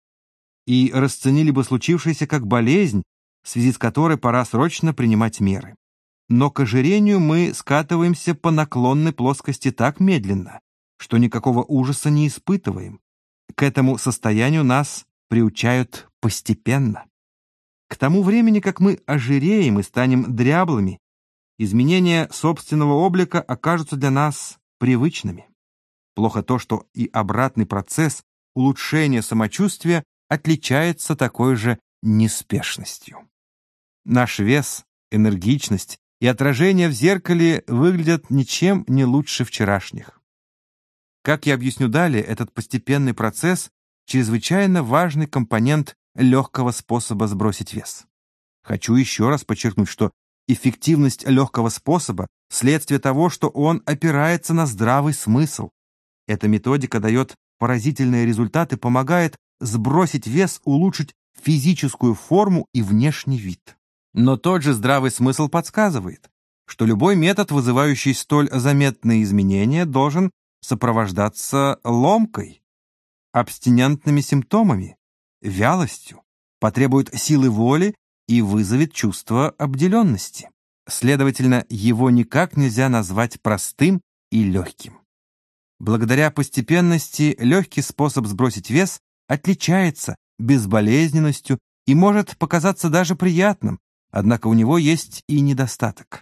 Speaker 1: и расценили бы случившееся как болезнь, в связи с которой пора срочно принимать меры. Но к ожирению мы скатываемся по наклонной плоскости так медленно, что никакого ужаса не испытываем. К этому состоянию нас приучают постепенно. К тому времени, как мы ожиреем и станем дряблыми, изменения собственного облика окажутся для нас привычными. Плохо то, что и обратный процесс улучшения самочувствия отличается такой же неспешностью. Наш вес, энергичность и отражение в зеркале выглядят ничем не лучше вчерашних. Как я объясню далее, этот постепенный процесс — чрезвычайно важный компонент легкого способа сбросить вес. Хочу еще раз подчеркнуть, что эффективность легкого способа — следствие того, что он опирается на здравый смысл. Эта методика дает поразительные результаты, помогает сбросить вес, улучшить физическую форму и внешний вид. Но тот же здравый смысл подсказывает, что любой метод, вызывающий столь заметные изменения, должен сопровождаться ломкой, абстинентными симптомами, вялостью, потребует силы воли и вызовет чувство обделенности. Следовательно, его никак нельзя назвать простым и легким. Благодаря постепенности легкий способ сбросить вес отличается безболезненностью и может показаться даже приятным, однако у него есть и недостаток.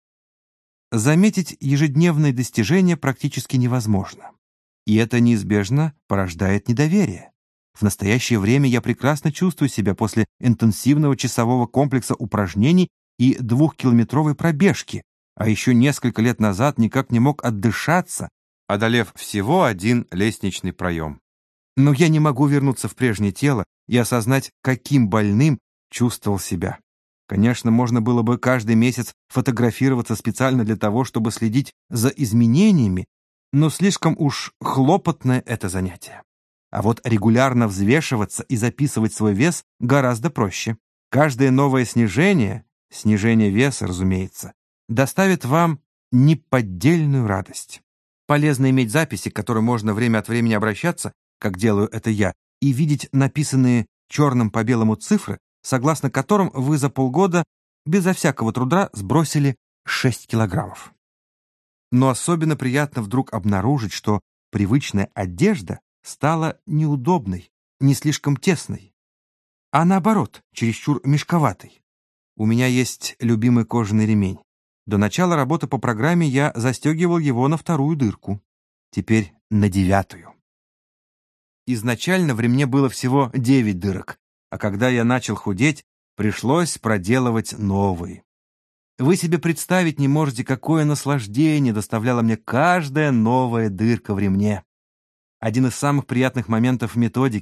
Speaker 1: Заметить ежедневные достижения практически невозможно, и это неизбежно порождает недоверие. В настоящее время я прекрасно чувствую себя после интенсивного часового комплекса упражнений и 2-километровой пробежки, а еще несколько лет назад никак не мог отдышаться, одолев всего один лестничный проем. Но я не могу вернуться в прежнее тело и осознать, каким больным чувствовал себя. Конечно, можно было бы каждый месяц фотографироваться специально для того, чтобы следить за изменениями, но слишком уж хлопотное это занятие. А вот регулярно взвешиваться и записывать свой вес гораздо проще. Каждое новое снижение веса, разумеется, доставит вам неподдельную радость. Полезно иметь записи, к которым можно время от времени обращаться, как делаю это я, и видеть написанные черным по белому цифры, согласно которым вы за полгода безо всякого труда сбросили 6 килограммов. Но особенно приятно вдруг обнаружить, что привычная одежда стала неудобной, не слишком тесной, а наоборот, чересчур мешковатой. У меня есть любимый кожаный ремень. До начала работы по программе я застегивал его на 2-ю дырку, теперь на 9-ю. Изначально в ремне было всего 9 дырок, а когда я начал худеть, пришлось проделывать новые. Вы себе представить не можете, какое наслаждение доставляла мне каждая новая дырка в ремне. Один из самых приятных моментов методики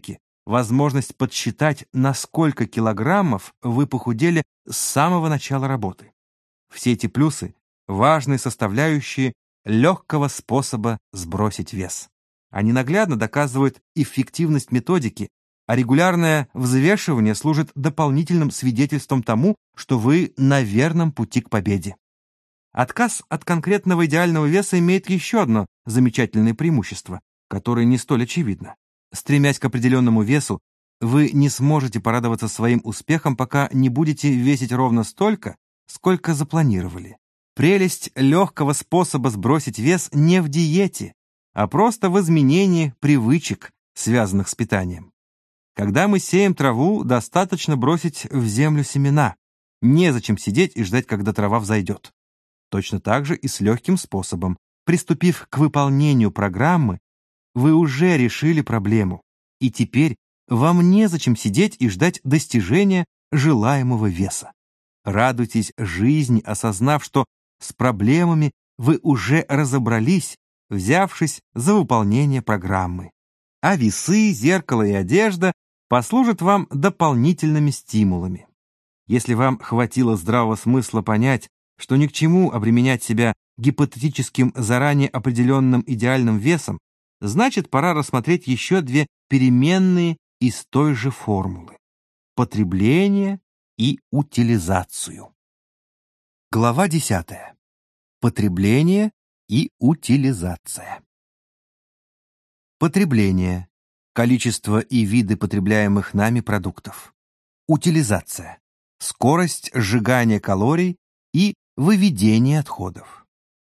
Speaker 1: возможность подсчитать, на сколько килограммов вы похудели с самого начала работы. Все эти плюсы – важные составляющие легкого способа сбросить вес. Они наглядно доказывают эффективность методики, а регулярное взвешивание служит дополнительным свидетельством тому, что вы на верном пути к победе. Отказ от конкретного идеального веса имеет еще одно замечательное преимущество, которое не столь очевидно. Стремясь к определенному весу, вы не сможете порадоваться своим успехом, пока не будете весить ровно столько, сколько запланировали. Прелесть легкого способа сбросить вес не в диете, а просто в изменении привычек, связанных с питанием. Когда мы сеем траву, достаточно бросить в землю семена. Незачем сидеть и ждать, когда трава взойдет. Точно так же и с легким способом. Приступив к выполнению программы, вы уже решили проблему, и теперь вам незачем сидеть и ждать достижения желаемого веса. Радуйтесь жизни, осознав, что с проблемами вы уже разобрались, взявшись за выполнение программы. А весы, зеркало и одежда послужат вам дополнительными стимулами. Если вам хватило здравого смысла понять, что ни к чему обременять себя гипотетическим заранее определенным идеальным весом, значит, пора рассмотреть еще две переменные из той же формулы – потребление и утилизацию. Глава 10. Потребление и утилизация. Потребление – количество и виды потребляемых нами продуктов. Утилизация – скорость сжигания калорий и выведение отходов.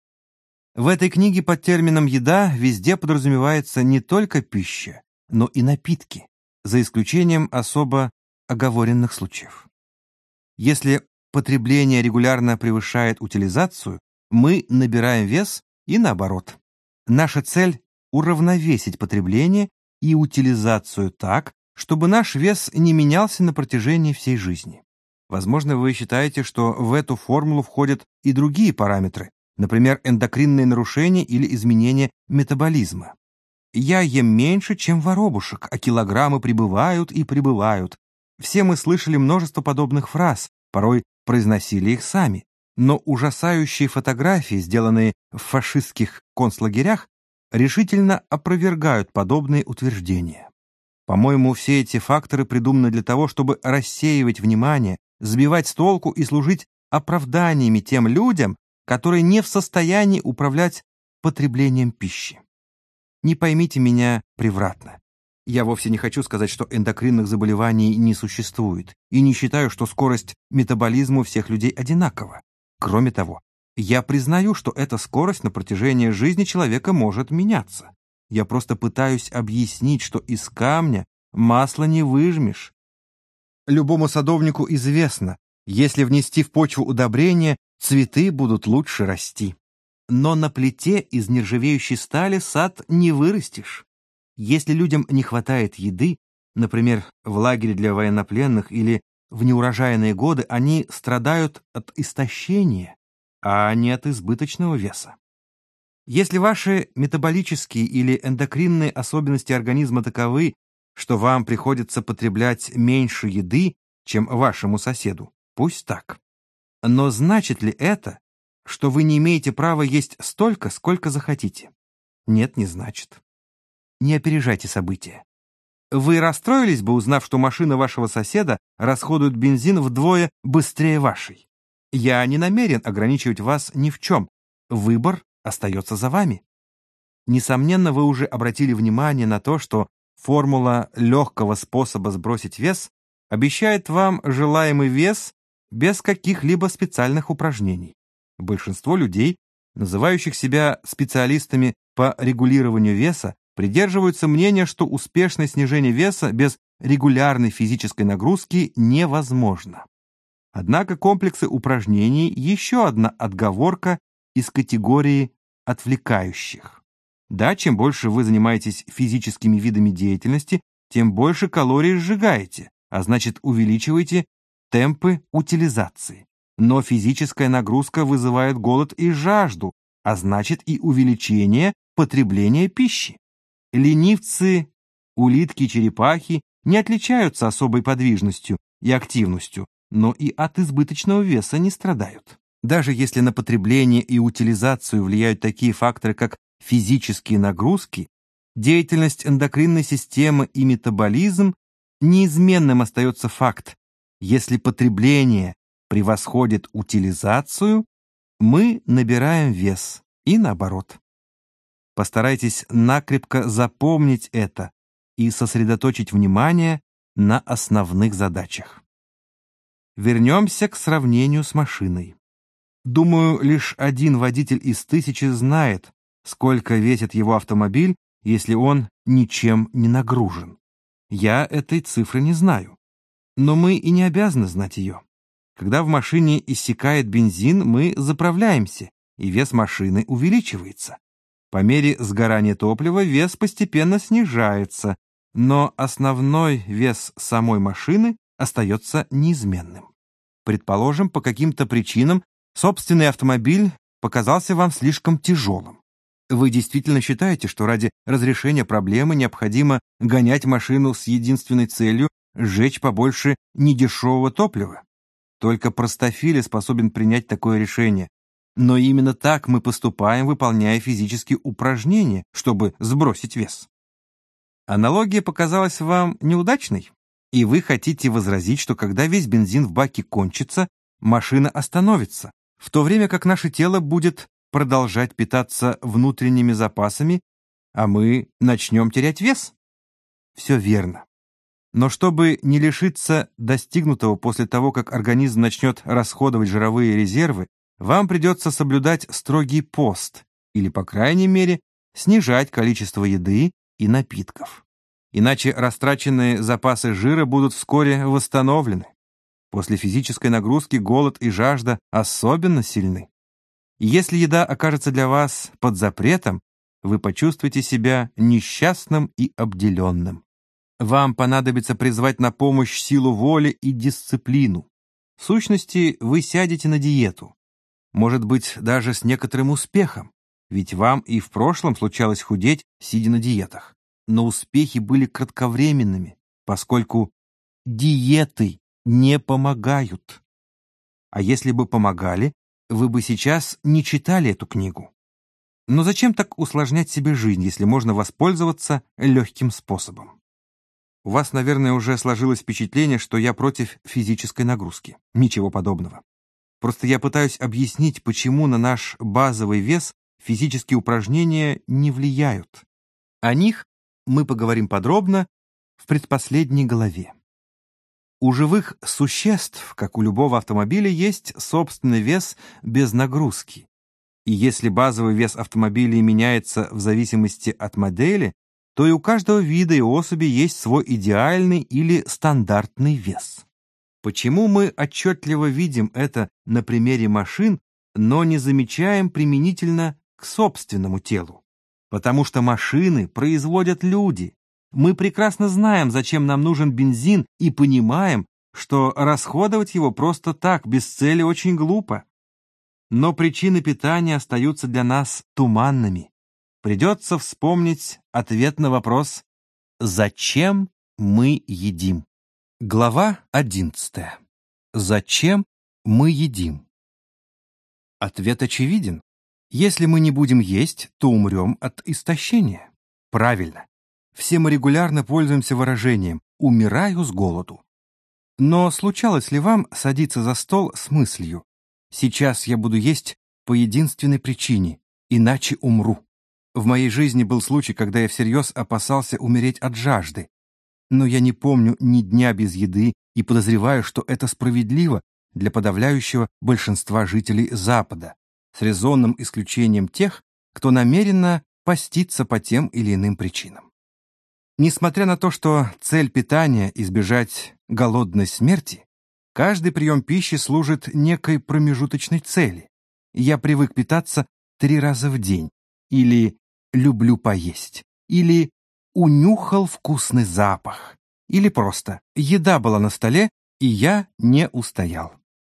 Speaker 1: В этой книге под термином «еда» везде подразумевается не только пища, но и напитки, за исключением особо оговоренных случаев. Если потребление регулярно превышает утилизацию, мы набираем вес и наоборот. Наша цель – уравновесить потребление и утилизацию так, чтобы наш вес не менялся на протяжении всей жизни. Возможно, вы считаете, что в эту формулу входят и другие параметры, например, эндокринные нарушения или изменения метаболизма. Я ем меньше, чем воробушек, а килограммы прибывают и прибывают. Все мы слышали множество подобных фраз, порой произносили их сами. Но ужасающие фотографии, сделанные в фашистских концлагерях, решительно опровергают подобные утверждения. По-моему, все эти факторы придуманы для того, чтобы рассеивать внимание, сбивать с толку и служить оправданиями тем людям, которые не в состоянии управлять потреблением пищи. Не поймите меня превратно. Я вовсе не хочу сказать, что эндокринных заболеваний не существует, и не считаю, что скорость метаболизма у всех людей одинакова. Кроме того, я признаю, что эта скорость на протяжении жизни человека может меняться. Я просто пытаюсь объяснить, что из камня масло не выжмешь. Любому садовнику известно, если внести в почву удобрения, цветы будут лучше расти. Но на плите из нержавеющей стали сад не вырастешь. Если людям не хватает еды, например, в лагере для военнопленных или в неурожайные годы, они страдают от истощения, а не от избыточного веса. Если ваши метаболические или эндокринные особенности организма таковы, что вам приходится потреблять меньше еды, чем вашему соседу, пусть так. Но значит ли это, что вы не имеете права есть столько, сколько захотите? Нет, не значит. Не опережайте события. Вы расстроились бы, узнав, что машина вашего соседа расходует бензин вдвое быстрее вашей. Я не намерен ограничивать вас ни в чем. Выбор остается за вами. Несомненно, вы уже обратили внимание на то, что формула легкого способа сбросить вес обещает вам желаемый вес без каких-либо специальных упражнений. Большинство людей, называющих себя специалистами по регулированию веса, придерживаются мнения, что успешное снижение веса без регулярной физической нагрузки невозможно. Однако комплексы упражнений – еще одна отговорка из категории отвлекающих. Да, чем больше вы занимаетесь физическими видами деятельности, тем больше калорий сжигаете, а значит увеличиваете темпы утилизации. Но физическая нагрузка вызывает голод и жажду, а значит и увеличение потребления пищи. Ленивцы, улитки, черепахи не отличаются особой подвижностью и активностью, но и от избыточного веса не страдают. Даже если на потребление и утилизацию влияют такие факторы, как физические нагрузки, деятельность эндокринной системы и метаболизм, неизменным остается факт: если потребление превосходит утилизацию, мы набираем вес, и наоборот. Постарайтесь накрепко запомнить это и сосредоточить внимание на основных задачах. Вернемся к сравнению с машиной. Думаю, лишь один водитель из 1000 знает, сколько весит его автомобиль, если он ничем не нагружен. Я этой цифры не знаю. Но мы и не обязаны знать ее. Когда в машине иссякает бензин, мы заправляемся, и вес машины увеличивается. По мере сгорания топлива вес постепенно снижается, но основной вес самой машины остается неизменным. Предположим, по каким-то причинам собственный автомобиль показался вам слишком тяжелым. Вы действительно считаете, что ради разрешения проблемы необходимо гонять машину с единственной целью сжечь побольше недешевого топлива? Только простофиля способен принять такое решение. Но именно так мы поступаем, выполняя физические упражнения, чтобы сбросить вес. Аналогия показалась вам неудачной? И вы хотите возразить, что когда весь бензин в баке кончится, машина остановится, в то время как наше тело будет продолжать питаться внутренними запасами, а мы начнем терять вес? Все верно. Но чтобы не лишиться достигнутого после того, как организм начнет расходовать жировые резервы, вам придется соблюдать строгий пост или, по крайней мере, снижать количество еды и напитков. Иначе растраченные запасы жира будут вскоре восстановлены. После физической нагрузки голод и жажда особенно сильны. И если еда окажется для вас под запретом, вы почувствуете себя несчастным и обделенным. Вам понадобится призвать на помощь силу воли и дисциплину. В сущности, вы сядете на диету. Может быть, даже с некоторым успехом, ведь вам и в прошлом случалось худеть, сидя на диетах. Но успехи были кратковременными, поскольку диеты не помогают. А если бы помогали, вы бы сейчас не читали эту книгу. Но зачем так усложнять себе жизнь, если можно воспользоваться легким способом? У вас, наверное, уже сложилось впечатление, что я против физической нагрузки. Ничего подобного. Просто я пытаюсь объяснить, почему на наш базовый вес физические упражнения не влияют. О них мы поговорим подробно в предпоследней главе. У живых существ, как у любого автомобиля, есть собственный вес без нагрузки. И если базовый вес автомобиля меняется в зависимости от модели, то и у каждого вида и особи есть свой идеальный или стандартный вес. Почему мы отчетливо видим это на примере машин, но не замечаем применительно к собственному телу? Потому что машины производят люди. Мы прекрасно знаем, зачем нам нужен бензин, и понимаем, что расходовать его просто так, без цели, очень глупо. Но причины питания остаются для нас туманными. Придется вспомнить ответ на вопрос «Зачем мы едим?». Глава 11. Зачем мы едим? Ответ очевиден. Если мы не будем есть, то умрем от истощения. Правильно. Все мы регулярно пользуемся выражением «умираю с голоду». Но случалось ли вам садиться за стол с мыслью «сейчас я буду есть по единственной причине, иначе умру»? В моей жизни был случай, когда я всерьез опасался умереть от жажды. Но я не помню ни дня без еды и подозреваю, что это справедливо для подавляющего большинства жителей Запада, с резонным исключением тех, кто намеренно постится по тем или иным причинам. Несмотря на то, что цель питания – избежать голодной смерти, каждый прием пищи служит некой промежуточной цели. Я привык питаться 3 раза в день, или люблю поесть, или унюхал вкусный запах, или просто еда была на столе, и я не устоял.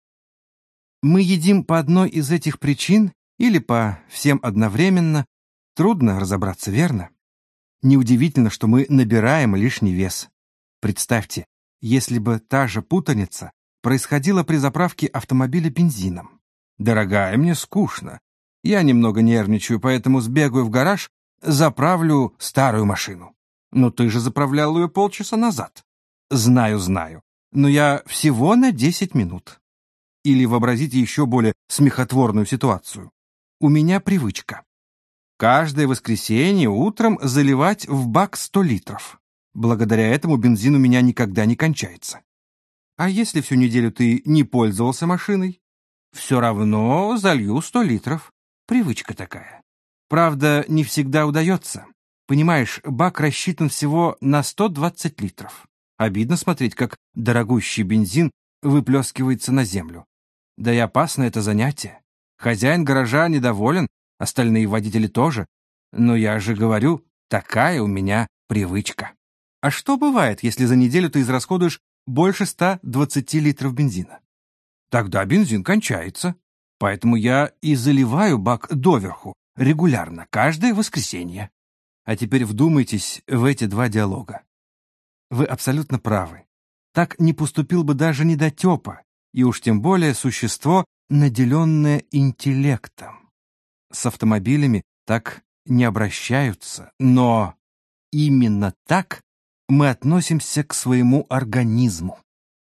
Speaker 1: Мы едим по одной из этих причин или по всем одновременно, трудно разобраться, верно? Неудивительно, что мы набираем лишний вес. Представьте, если бы та же путаница происходила при заправке автомобиля бензином. Дорогая, мне скучно. Я немного нервничаю, поэтому сбегаю в гараж, заправлю старую машину. Но ты же заправлял ее полчаса назад. Знаю, знаю. Но я всего на 10 минут. Или вообразите еще более смехотворную ситуацию. У меня привычка. Каждое воскресенье утром заливать в бак 100 литров. Благодаря этому бензин у меня никогда не кончается. А если всю неделю ты не пользовался машиной? Все равно залью 100 литров. Привычка такая. Правда, не всегда удается. Понимаешь, бак рассчитан всего на 120 литров. Обидно смотреть, как дорогущий бензин выплескивается на землю. Да и опасно это занятие. Хозяин гаража недоволен, остальные водители тоже. Но я же говорю, такая у меня привычка. А что бывает, если за неделю ты израсходуешь больше 120 литров бензина? Тогда бензин кончается. Поэтому я и заливаю бак доверху, регулярно, каждое воскресенье. А теперь вдумайтесь в эти два диалога. Вы абсолютно правы. Так не поступил бы даже недотепа, и уж тем более существо, наделенное интеллектом. С автомобилями так не обращаются, но именно так мы относимся к своему организму.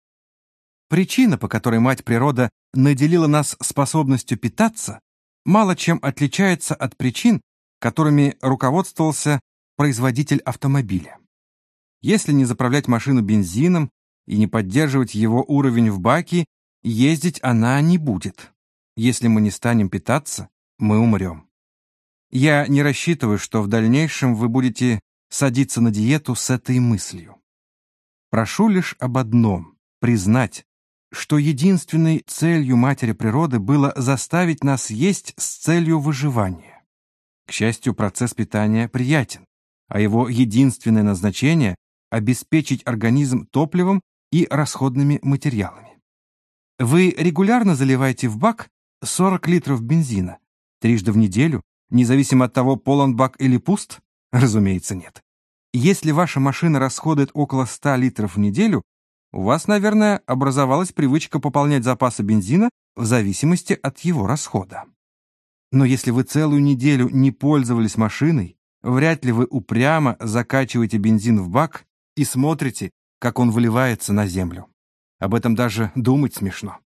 Speaker 1: Причина, по которой мать природа наделила нас способностью питаться, мало чем отличается от причин, которыми руководствовался производитель автомобиля. Если не заправлять машину бензином и не поддерживать его уровень в баке, ездить она не будет. Если мы не станем питаться, мы умрем. Я не рассчитываю, что в дальнейшем вы будете садиться на диету с этой мыслью. Прошу лишь об одном — признать, что единственной целью матери природы было заставить нас есть с целью выживания. К счастью, процесс питания приятен, а его единственное назначение — обеспечить организм топливом и расходными материалами. Вы регулярно заливаете в бак 40 литров бензина, трижды в неделю, независимо от того, полон бак или пуст? Разумеется, нет. Если ваша машина расходует около 100 литров в неделю, у вас, наверное, образовалась привычка пополнять запасы бензина в зависимости от его расхода. Но если вы целую неделю не пользовались машиной, вряд ли вы упрямо закачиваете бензин в бак и смотрите, как он выливается на землю. Об этом даже думать смешно.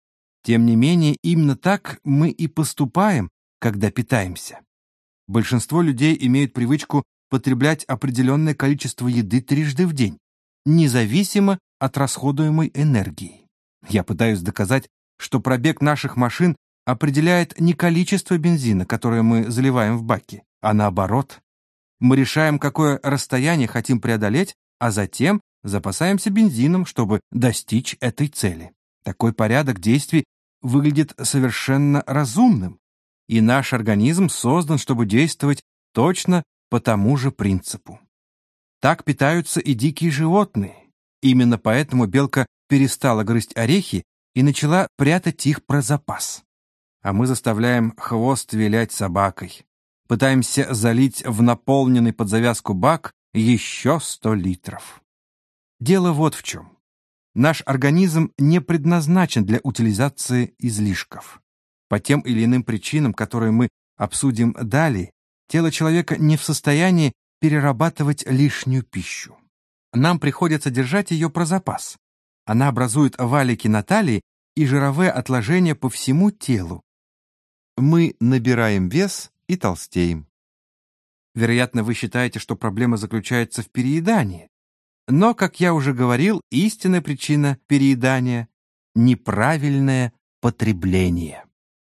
Speaker 1: Тем не менее, именно так мы и поступаем, когда питаемся. Большинство людей имеют привычку потреблять определенное количество еды трижды в день, независимо от расходуемой энергии. Я пытаюсь доказать, что пробег наших машин определяет не количество бензина, которое мы заливаем в баки, а наоборот. Мы решаем, какое расстояние хотим преодолеть, а затем запасаемся бензином, чтобы достичь этой цели. Такой порядок действий выглядит совершенно разумным, и наш организм создан, чтобы действовать точно по тому же принципу. Так питаются и дикие животные. Именно поэтому белка перестала грызть орехи и начала прятать их про запас. А мы заставляем хвост вилять собакой. Пытаемся залить в наполненный под завязку бак еще 100 литров. Дело вот в чем. Наш организм не предназначен для утилизации излишков. По тем или иным причинам, которые мы обсудим далее, тело человека не в состоянии перерабатывать лишнюю пищу. Нам приходится держать ее про запас. Она образует валики на талии и жировые отложения по всему телу. Мы набираем вес и толстеем. Вероятно, вы считаете, что проблема заключается в переедании. Но, как я уже говорил, истинная причина переедания — неправильное потребление.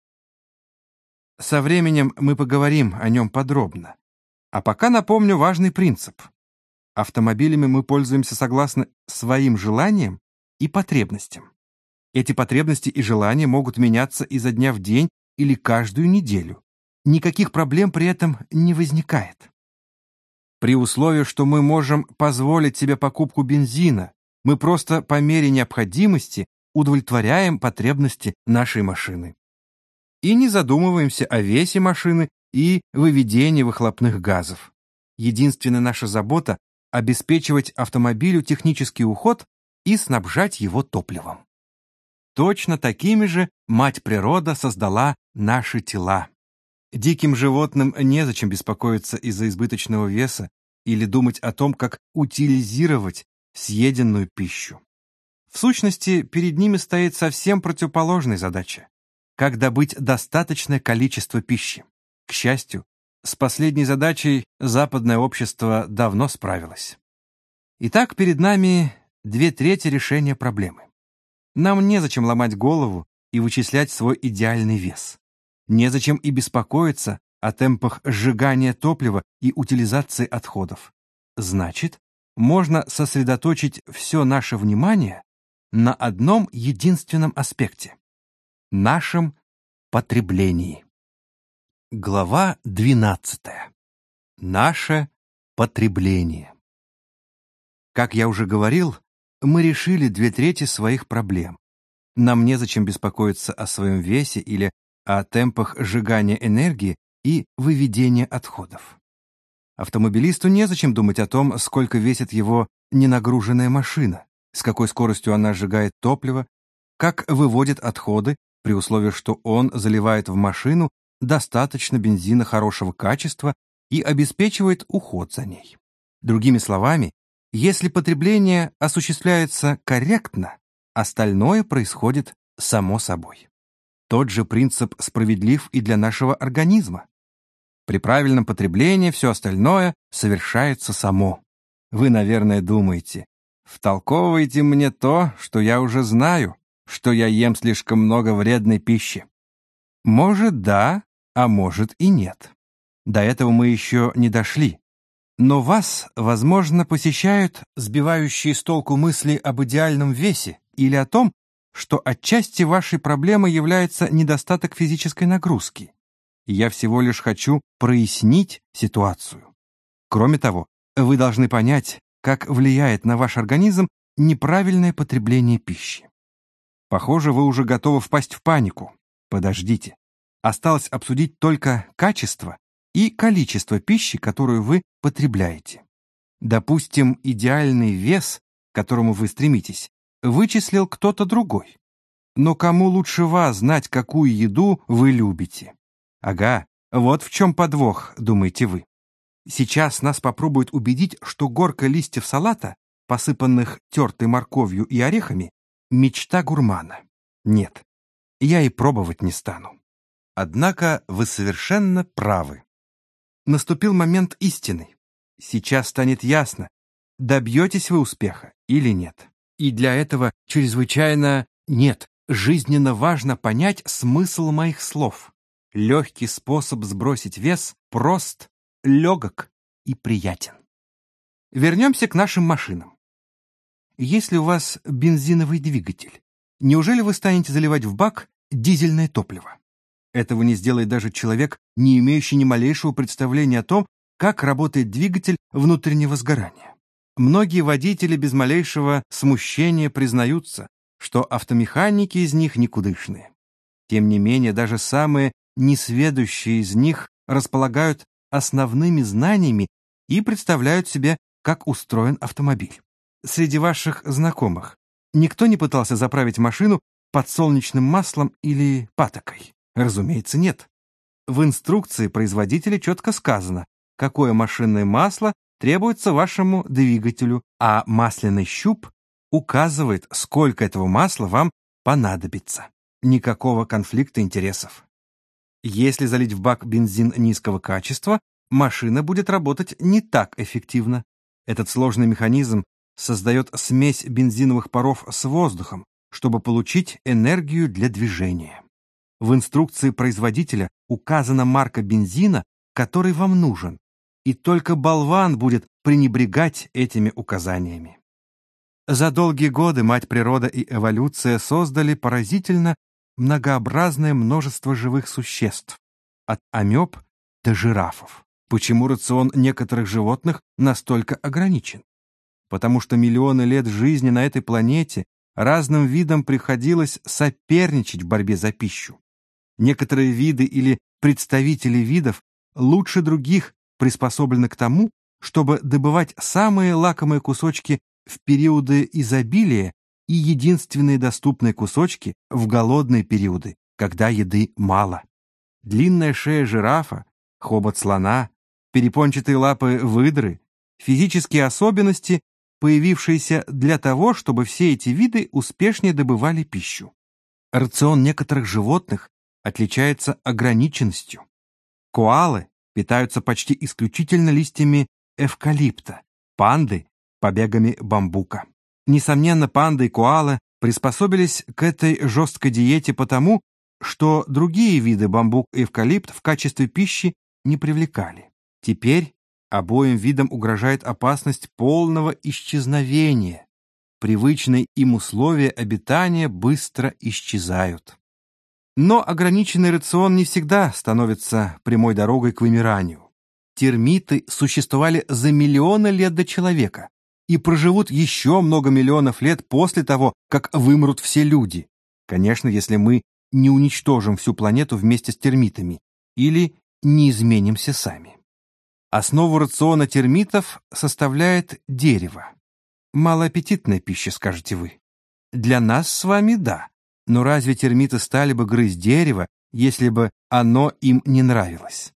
Speaker 1: Со временем мы поговорим о нем подробно. А пока напомню важный принцип. Автомобилями мы пользуемся согласно своим желаниям и потребностям. Эти потребности и желания могут меняться изо дня в день или каждую неделю. Никаких проблем при этом не возникает. При условии, что мы можем позволить себе покупку бензина, мы просто по мере необходимости удовлетворяем потребности нашей машины. И не задумываемся о весе машины и выведении выхлопных газов. Единственная наша забота обеспечивать автомобилю технический уход и снабжать его топливом. Точно такими же мать природа создала наши тела. Диким животным незачем беспокоиться из-за избыточного веса или думать о том, как утилизировать съеденную пищу. В сущности, перед ними стоит совсем противоположная задача – как добыть достаточное количество пищи. К счастью, с последней задачей западное общество давно справилось. Итак, перед нами 2/3 решения проблемы. Нам незачем ломать голову и вычислять свой идеальный вес. Незачем и беспокоиться о темпах сжигания топлива и утилизации отходов. Значит, можно сосредоточить все наше внимание на одном единственном аспекте – нашем потреблении. Глава 12. Наше потребление. Как я уже говорил, мы решили 2/3 своих проблем. Нам незачем беспокоиться о своем весе или о темпах сжигания энергии и выведения отходов. Автомобилисту незачем думать о том, сколько весит его ненагруженная машина, с какой скоростью она сжигает топливо, как выводит отходы, при условии, что он заливает в машину достаточно бензина хорошего качества и обеспечивает уход за ней. Другими словами, если потребление осуществляется корректно, остальное происходит само собой. Тот же принцип справедлив и для нашего организма. При правильном потреблении все остальное совершается само. Вы, наверное, думаете, втолковываете мне то, что я уже знаю, что я ем слишком много вредной пищи. Может, да, а может и нет. До этого мы еще не дошли. Но вас, возможно, посещают сбивающие с толку мысли об идеальном весе или о том, что отчасти вашей проблемой является недостаток физической нагрузки. Я всего лишь хочу прояснить ситуацию. Кроме того, вы должны понять, как влияет на ваш организм неправильное потребление пищи. Похоже, вы уже готовы впасть в панику. Подождите. Осталось обсудить только качество и количество пищи, которую вы потребляете. Допустим, идеальный вес, к которому вы стремитесь, вычислил кто-то другой. Но кому лучше вас знать, какую еду вы любите? Ага, вот в чем подвох, думаете вы. Сейчас нас попробуют убедить, что горка листьев салата, посыпанных тертой морковью и орехами, мечта гурмана. Нет, я и пробовать не стану. Однако вы совершенно правы. Наступил момент истины. Сейчас станет ясно, добьетесь вы успеха или нет. И для этого жизненно важно понять смысл моих слов. Легкий способ сбросить вес прост, легок и приятен. Вернемся к нашим машинам. Если у вас бензиновый двигатель, неужели вы станете заливать в бак дизельное топливо? Этого не сделает даже человек, не имеющий ни малейшего представления о том, как работает двигатель внутреннего сгорания. Многие водители без малейшего смущения признаются, что автомеханики из них никудышные. Тем не менее, даже самые несведущие из них располагают основными знаниями и представляют себе, как устроен автомобиль. Среди ваших знакомых никто не пытался заправить машину подсолнечным маслом или патокой? Разумеется, нет. В инструкции производителя четко сказано, какое машинное масло требуется вашему двигателю, а масляный щуп указывает, сколько этого масла вам понадобится. Никакого конфликта интересов. Если залить в бак бензин низкого качества, машина будет работать не так эффективно. Этот сложный механизм создает смесь бензиновых паров с воздухом, чтобы получить энергию для движения. В инструкции производителя указана марка бензина, который вам нужен, и только болван будет пренебрегать этими указаниями. За долгие годы мать природа и эволюция создали поразительно многообразное множество живых существ, от амеб до жирафов. Почему рацион некоторых животных настолько ограничен? Потому что миллионы лет жизни на этой планете разным видам приходилось соперничать в борьбе за пищу. Некоторые виды или представители видов лучше других приспособлены к тому, чтобы добывать самые лакомые кусочки в периоды изобилия и единственные доступные кусочки в голодные периоды, когда еды мало. Длинная шея жирафа, хобот слона, перепончатые лапы выдры — физические особенности, появившиеся для того, чтобы все эти виды успешнее добывали пищу. Рацион некоторых животных отличается ограниченностью. Коалы питаются почти исключительно листьями эвкалипта, панды — побегами бамбука. Несомненно, панды и коалы приспособились к этой жесткой диете потому, что другие виды бамбук и эвкалипт в качестве пищи не привлекали. Теперь обоим видам угрожает опасность полного исчезновения. Привычные им условия обитания быстро исчезают. Но ограниченный рацион не всегда становится прямой дорогой к вымиранию. Термиты существовали за миллионы лет до человека и проживут еще много миллионов лет после того, как вымрут все люди. Конечно, если мы не уничтожим всю планету вместе с термитами или не изменимся сами. Основу рациона термитов составляет дерево. Малоаппетитная пища, скажете вы. Для нас с вами да, но разве термиты стали бы грызть дерево, если бы оно им не нравилось?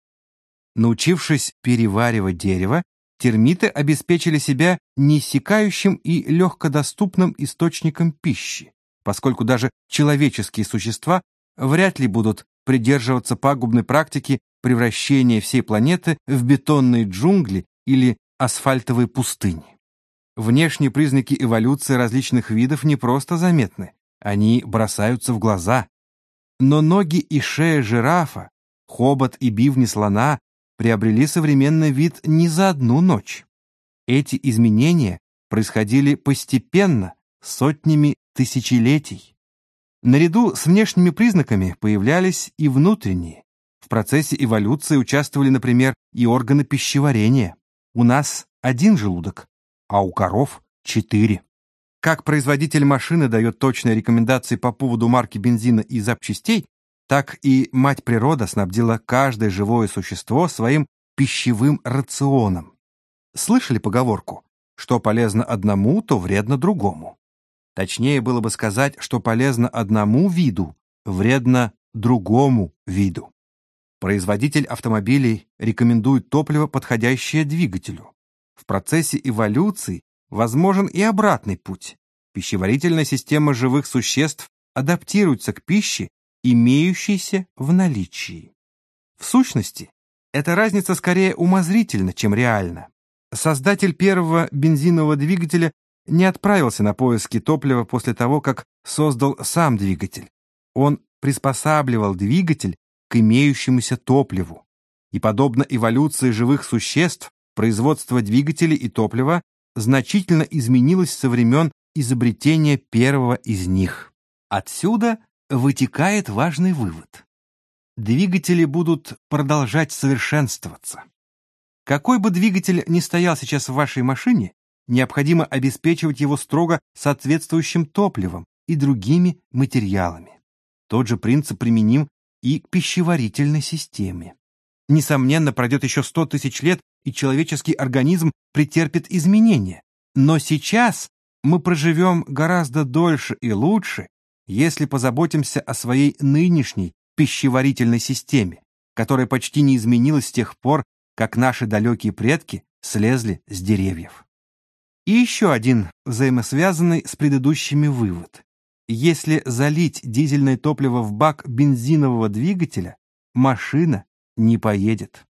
Speaker 1: Научившись переваривать дерево, термиты обеспечили себя неиссякающим и легкодоступным источником пищи, поскольку даже человеческие существа вряд ли будут придерживаться пагубной практики превращения всей планеты в бетонные джунгли или асфальтовые пустыни. Внешние признаки эволюции различных видов не просто заметны, они бросаются в глаза. Но ноги и шея жирафа, хобот и бивни слона приобрели современный вид не за одну ночь. Эти изменения происходили постепенно, сотнями тысячелетий. Наряду с внешними признаками появлялись и внутренние. В процессе эволюции участвовали, например, и органы пищеварения. У нас один желудок, а у коров 4. Как производитель машины дает точные рекомендации по поводу марки бензина и запчастей, так и мать природа снабдила каждое живое существо своим пищевым рационом. Слышали поговорку: что полезно одному, то вредно другому? Точнее было бы сказать, что полезно одному виду, вредно другому виду. Производитель автомобилей рекомендует топливо, подходящее двигателю. В процессе эволюции возможен и обратный путь. Пищеварительная система живых существ адаптируется к пище, имеющейся в наличии. В сущности, эта разница скорее умозрительна, чем реальна. Создатель первого бензинового двигателя не отправился на поиски топлива после того, как создал сам двигатель. Он приспосабливал двигатель к имеющемуся топливу. И подобно эволюции живых существ, производство двигателей и топлива значительно изменилось со времен изобретения первого из них. Отсюда вытекает важный вывод. Двигатели будут продолжать совершенствоваться. Какой бы двигатель ни стоял сейчас в вашей машине, необходимо обеспечивать его строго соответствующим топливом и другими материалами. Тот же принцип применим и к пищеварительной системе. Несомненно, пройдет еще 100 тысяч лет, и человеческий организм претерпит изменения. Но сейчас мы проживем гораздо дольше и лучше, если позаботимся о своей нынешней пищеварительной системе, которая почти не изменилась с тех пор, как наши далекие предки слезли с деревьев. И еще один взаимосвязанный с предыдущими вывод. Если залить дизельное топливо в бак бензинового двигателя, машина не поедет.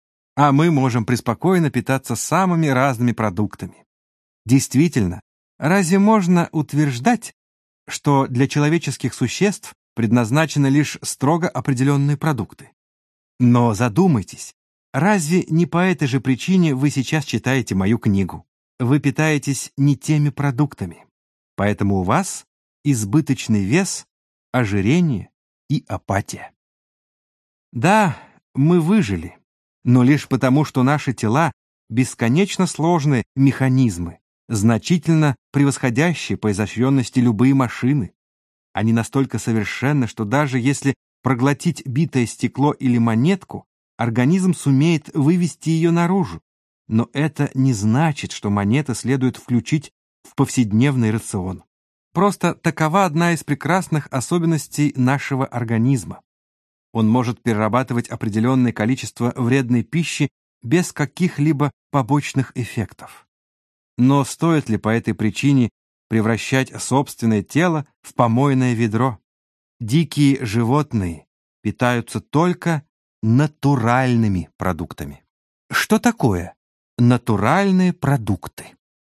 Speaker 1: А мы можем преспокойно питаться самыми разными продуктами. Действительно, разве можно утверждать, что для человеческих существ предназначены лишь строго определенные продукты? Но задумайтесь, разве не по этой же причине вы сейчас читаете мою книгу? Вы питаетесь не теми продуктами, поэтому у вас избыточный вес, ожирение и апатия. Да, мы выжили, но лишь потому, что наши тела — бесконечно сложные механизмы, значительно превосходящие по изощренности любые машины. Они настолько совершенны, что даже если проглотить битое стекло или монетку, организм сумеет вывести ее наружу. но это не значит, что монеты следует включить в повседневный рацион. Просто такова одна из прекрасных особенностей нашего организма. Он может перерабатывать определенное количество вредной пищи без каких-либо побочных эффектов. Но стоит ли по этой причине превращать собственное тело в помойное ведро? Дикие животные питаются только натуральными продуктами. Что такое натуральные продукты?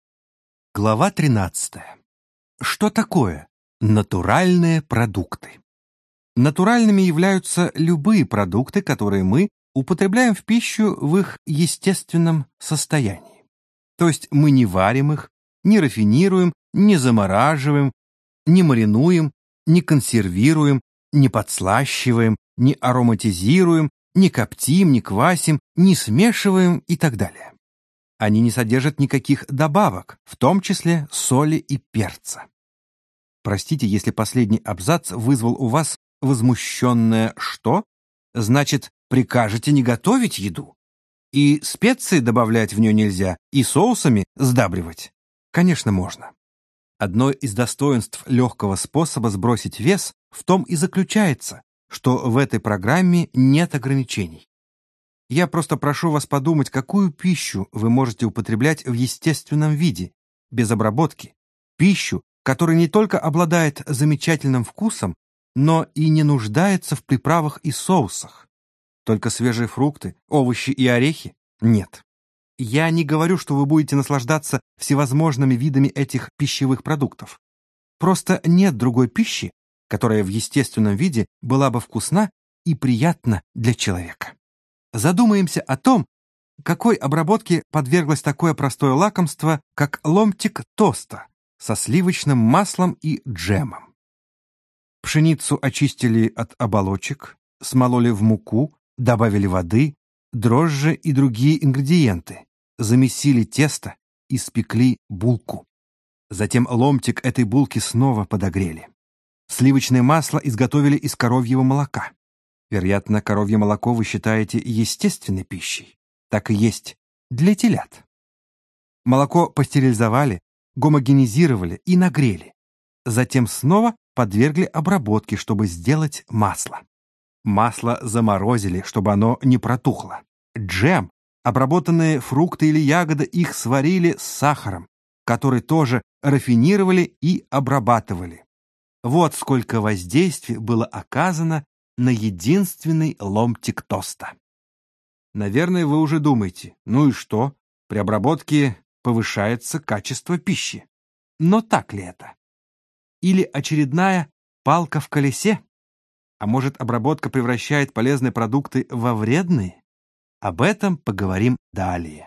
Speaker 1: Глава 13. Что такое натуральные продукты? Натуральными являются любые продукты, которые мы употребляем в пищу в их естественном состоянии. То есть мы не варим их, не рафинируем, не замораживаем, не маринуем, не консервируем, не подслащиваем, не ароматизируем, не коптим, не квасим, не смешиваем и так далее. Они не содержат никаких добавок, в том числе соли и перца. Простите, если последний абзац вызвал у вас возмущенное «что?» Значит, прикажете не готовить еду? И специи добавлять в нее нельзя, и соусами сдабривать? Конечно, можно. Одно из достоинств легкого способа сбросить вес в том и заключается, что в этой программе нет ограничений. Я просто прошу вас подумать, какую пищу вы можете употреблять в естественном виде, без обработки. Пищу, которая не только обладает замечательным вкусом, но и не нуждается в приправах и соусах. Только свежие фрукты, овощи и орехи? Нет. Я не говорю, что вы будете наслаждаться всевозможными видами этих пищевых продуктов. Просто нет другой пищи, которая в естественном виде была бы вкусна и приятна для человека. Задумаемся о том, какой обработке подверглось такое простое лакомство, как ломтик тоста со сливочным маслом и джемом. Пшеницу очистили от оболочек, смололи в муку, добавили воды, дрожжи и другие ингредиенты, замесили тесто и спекли булку. Затем ломтик этой булки снова подогрели. Сливочное масло изготовили из коровьего молока. Вероятно, коровье молоко вы считаете естественной пищей. Так и есть для телят. Молоко пастеризовали, гомогенизировали и нагрели. Затем снова подвергли обработке, чтобы сделать масло. Масло заморозили, чтобы оно не протухло. Джем, обработанные фрукты или ягоды, их сварили с сахаром, который тоже рафинировали и обрабатывали. Вот сколько воздействий было оказано на единственный ломтик тоста. Наверное, вы уже думаете, ну и что? При обработке повышается качество пищи. Но так ли это? Или очередная палка в колесе? А может, обработка превращает полезные продукты во вредные? Об этом поговорим далее.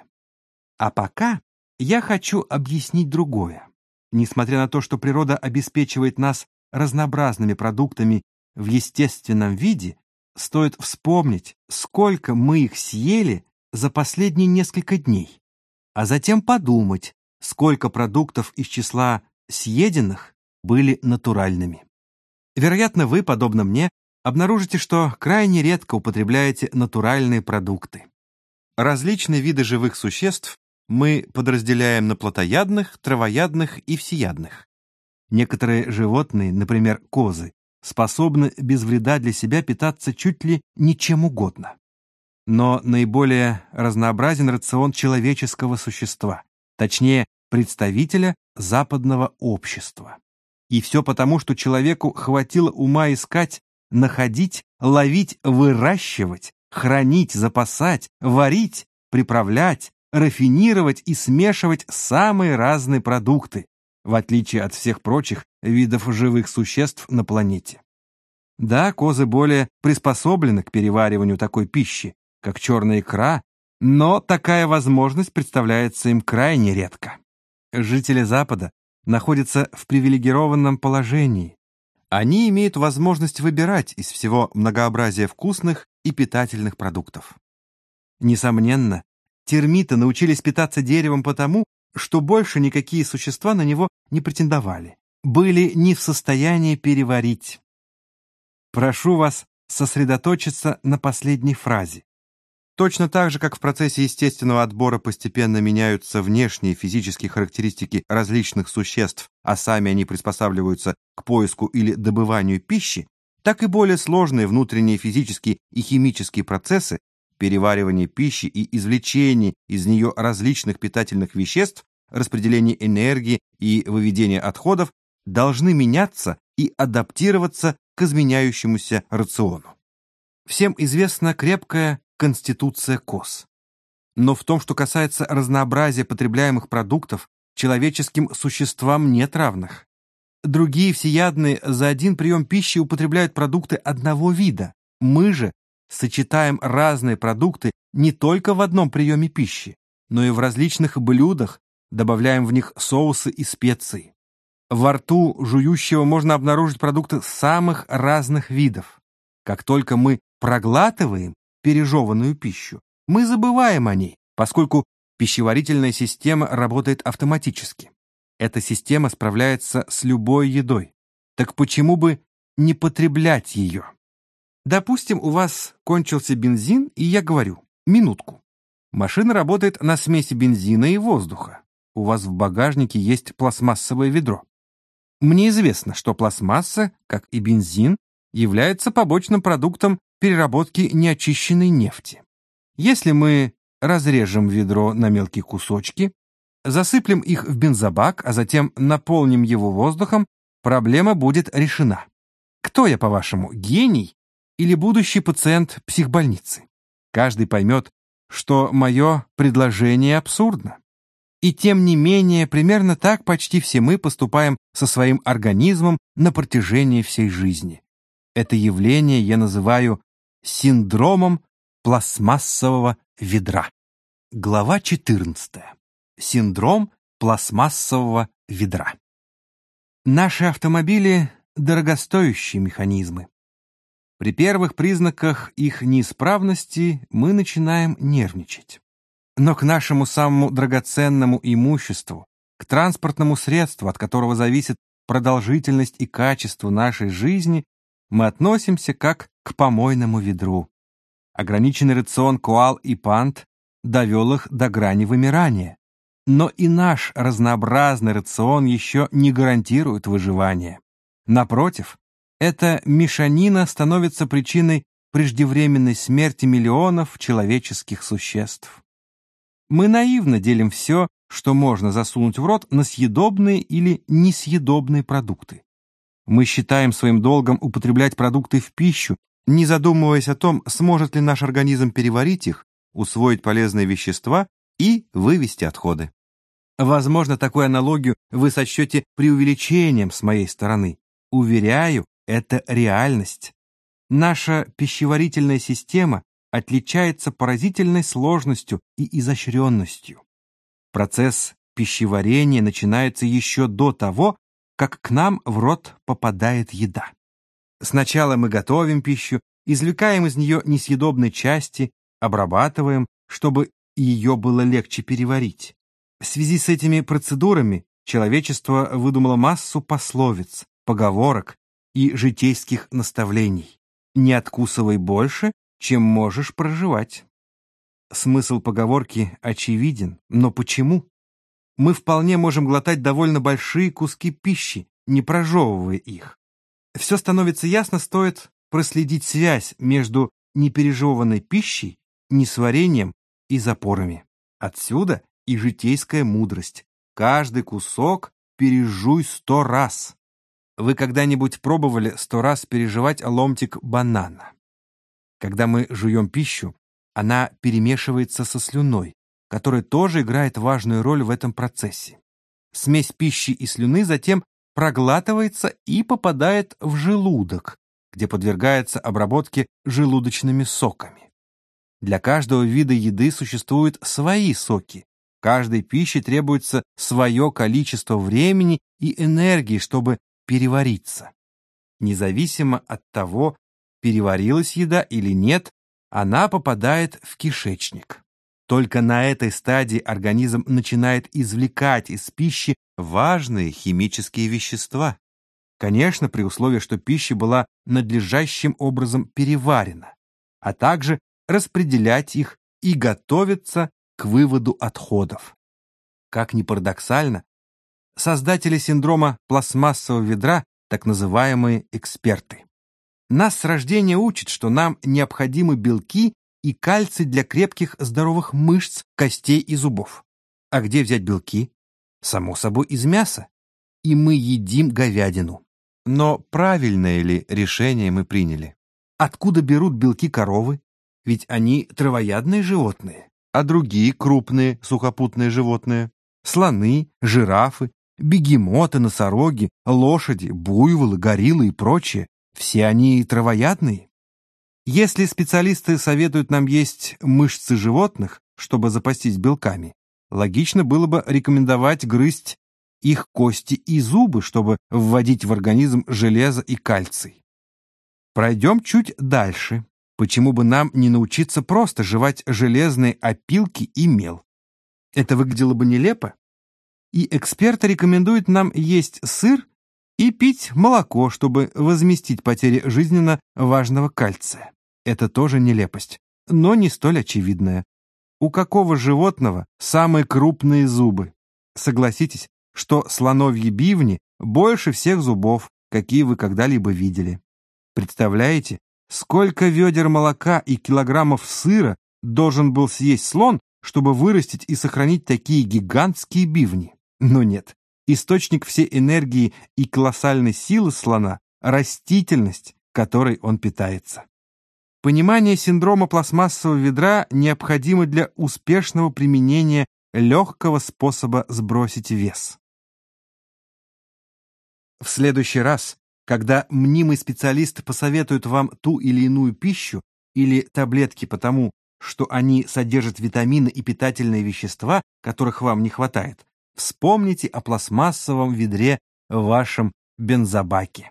Speaker 1: А пока я хочу объяснить другое. Несмотря на то, что природа обеспечивает нас разнообразными продуктами в естественном виде, стоит вспомнить, сколько мы их съели за последние несколько дней, а затем подумать, сколько продуктов из числа съеденных были натуральными. Вероятно, вы, подобно мне, обнаружите, что крайне редко употребляете натуральные продукты. Различные виды живых существ мы подразделяем на плотоядных, травоядных и всеядных. Некоторые животные, например, козы, способны без вреда для себя питаться чуть ли не чем угодно. Но наиболее разнообразен рацион человеческого существа, точнее, представителя западного общества. И все потому, что человеку хватило ума искать, находить, ловить, выращивать, хранить, запасать, варить, приправлять, рафинировать и смешивать самые разные продукты, в отличие от всех прочих видов живых существ на планете. Да, козы более приспособлены к перевариванию такой пищи, как черная икра, но такая возможность представляется им крайне редко. Жители Запада находятся в привилегированном положении. Они имеют возможность выбирать из всего многообразия вкусных и питательных продуктов. Несомненно, термиты научились питаться деревом потому, что больше никакие существа на него не претендовали, были не в состоянии переварить. Прошу вас сосредоточиться на последней фразе. Точно так же, как в процессе естественного отбора постепенно меняются внешние физические характеристики различных существ, а сами они приспосабливаются к поиску или добыванию пищи, так и более сложные внутренние физические и химические процессы, переваривание пищи и извлечение из нее различных питательных веществ, распределение энергии и выведение отходов, должны меняться и адаптироваться к изменяющемуся рациону. Всем известна крепкая конституция коз. Но в том, что касается разнообразия потребляемых продуктов, человеческим существам нет равных. Другие всеядные за один прием пищи употребляют продукты одного вида. Мы же сочетаем разные продукты не только в одном приеме пищи, но и в различных блюдах, добавляем в них соусы и специи. Во рту жующего можно обнаружить продукты самых разных видов. Как только мы проглатываем пережеванную пищу, мы забываем о ней, поскольку пищеварительная система работает автоматически. Эта система справляется с любой едой. Так почему бы не потреблять ее? Допустим, у вас кончился бензин, и я говорю: минутку. Машина работает на смеси бензина и воздуха. У вас в багажнике есть пластмассовое ведро. Мне известно, что пластмасса, как и бензин, является побочным продуктом переработки неочищенной нефти. Если мы разрежем ведро на мелкие кусочки, засыплем их в бензобак, а затем наполним его воздухом, проблема будет решена. Кто я, по-вашему, гений или будущий пациент психбольницы? Каждый поймет, что мое предложение абсурдно. И тем не менее, примерно так почти все мы поступаем со своим организмом на протяжении всей жизни. Это явление я называю синдромом пластмассового ведра. Глава 14. Синдром пластмассового ведра. Наши автомобили – дорогостоящие механизмы. При первых признаках их неисправности мы начинаем нервничать. Но к нашему самому драгоценному имуществу, к транспортному средству, от которого зависит продолжительность и качество нашей жизни, мы относимся как к помойному ведру. Ограниченный рацион коал и панд довел их до грани вымирания. Но и наш разнообразный рацион еще не гарантирует выживание. Напротив, эта мешанина становится причиной преждевременной смерти миллионов человеческих существ. Мы наивно делим все, что можно засунуть в рот, на съедобные или несъедобные продукты. Мы считаем своим долгом употреблять продукты в пищу, не задумываясь о том, сможет ли наш организм переварить их, усвоить полезные вещества и вывести отходы. Возможно, такую аналогию вы сочтете преувеличением с моей стороны. Уверяю, это реальность. Наша пищеварительная система отличается поразительной сложностью и изощренностью. Процесс пищеварения начинается еще до того, как к нам в рот попадает еда. Сначала мы готовим пищу, извлекаем из нее несъедобные части, обрабатываем, чтобы ее было легче переварить. В связи с этими процедурами человечество выдумало массу пословиц, поговорок и житейских наставлений. Не откусывай больше, чем можешь проживать. Смысл поговорки очевиден, но почему? Мы вполне можем глотать довольно большие куски пищи, не прожевывая их. Все становится ясно, стоит проследить связь между непережеванной пищей, несварением и запорами. Отсюда и житейская мудрость. Каждый кусок пережуй 100 раз. Вы когда-нибудь пробовали 100 раз пережевать ломтик банана? Когда мы жуем пищу, она перемешивается со слюной, которая тоже играет важную роль в этом процессе. Смесь пищи и слюны затем проглатывается и попадает в желудок, где подвергается обработке желудочными соками. Для каждого вида еды существуют свои соки. Каждой пище требуется свое количество времени и энергии, чтобы перевариться. Независимо от того, переварилась еда или нет, она попадает в кишечник. Только на этой стадии организм начинает извлекать из пищи важные химические вещества. Конечно, при условии, что пища была надлежащим образом переварена, а также распределять их и готовятся к выводу отходов. Как ни парадоксально, создатели синдрома пластмассового ведра – так называемые эксперты. Нас с рождения учат, что нам необходимы белки и кальций для крепких здоровых мышц, костей и зубов. А где взять белки? Само собой, из мяса. И мы едим говядину. Но правильное ли решение мы приняли? Откуда берут белки коровы? Ведь они травоядные животные. А другие крупные сухопутные животные? Слоны, жирафы, бегемоты, носороги, лошади, буйволы, гориллы и прочее. Все они травоядные. Если специалисты советуют нам есть мышцы животных, чтобы запастись белками, логично было бы рекомендовать грызть их кости и зубы, чтобы вводить в организм железо и кальций. Пройдем чуть дальше. Почему бы нам не научиться просто жевать железные опилки и мел? Это выглядело бы нелепо. И эксперты рекомендуют нам есть сыр и пить молоко, чтобы возместить потери жизненно важного кальция. Это тоже нелепость, но не столь очевидная. У какого животного самые крупные зубы? Согласитесь, что слоновьи бивни больше всех зубов, какие вы когда-либо видели. Представляете, сколько ведер молока и килограммов сыра должен был съесть слон, чтобы вырастить и сохранить такие гигантские бивни? Но нет. Источник всей энергии и колоссальной силы слона – растительность, которой он питается. Понимание синдрома пластмассового ведра необходимо для успешного применения легкого способа сбросить вес. В следующий раз, когда мнимый специалист посоветует вам ту или иную пищу или таблетки потому, что они содержат витамины и питательные вещества, которых вам не хватает, вспомните о пластмассовом ведре в вашем бензобаке.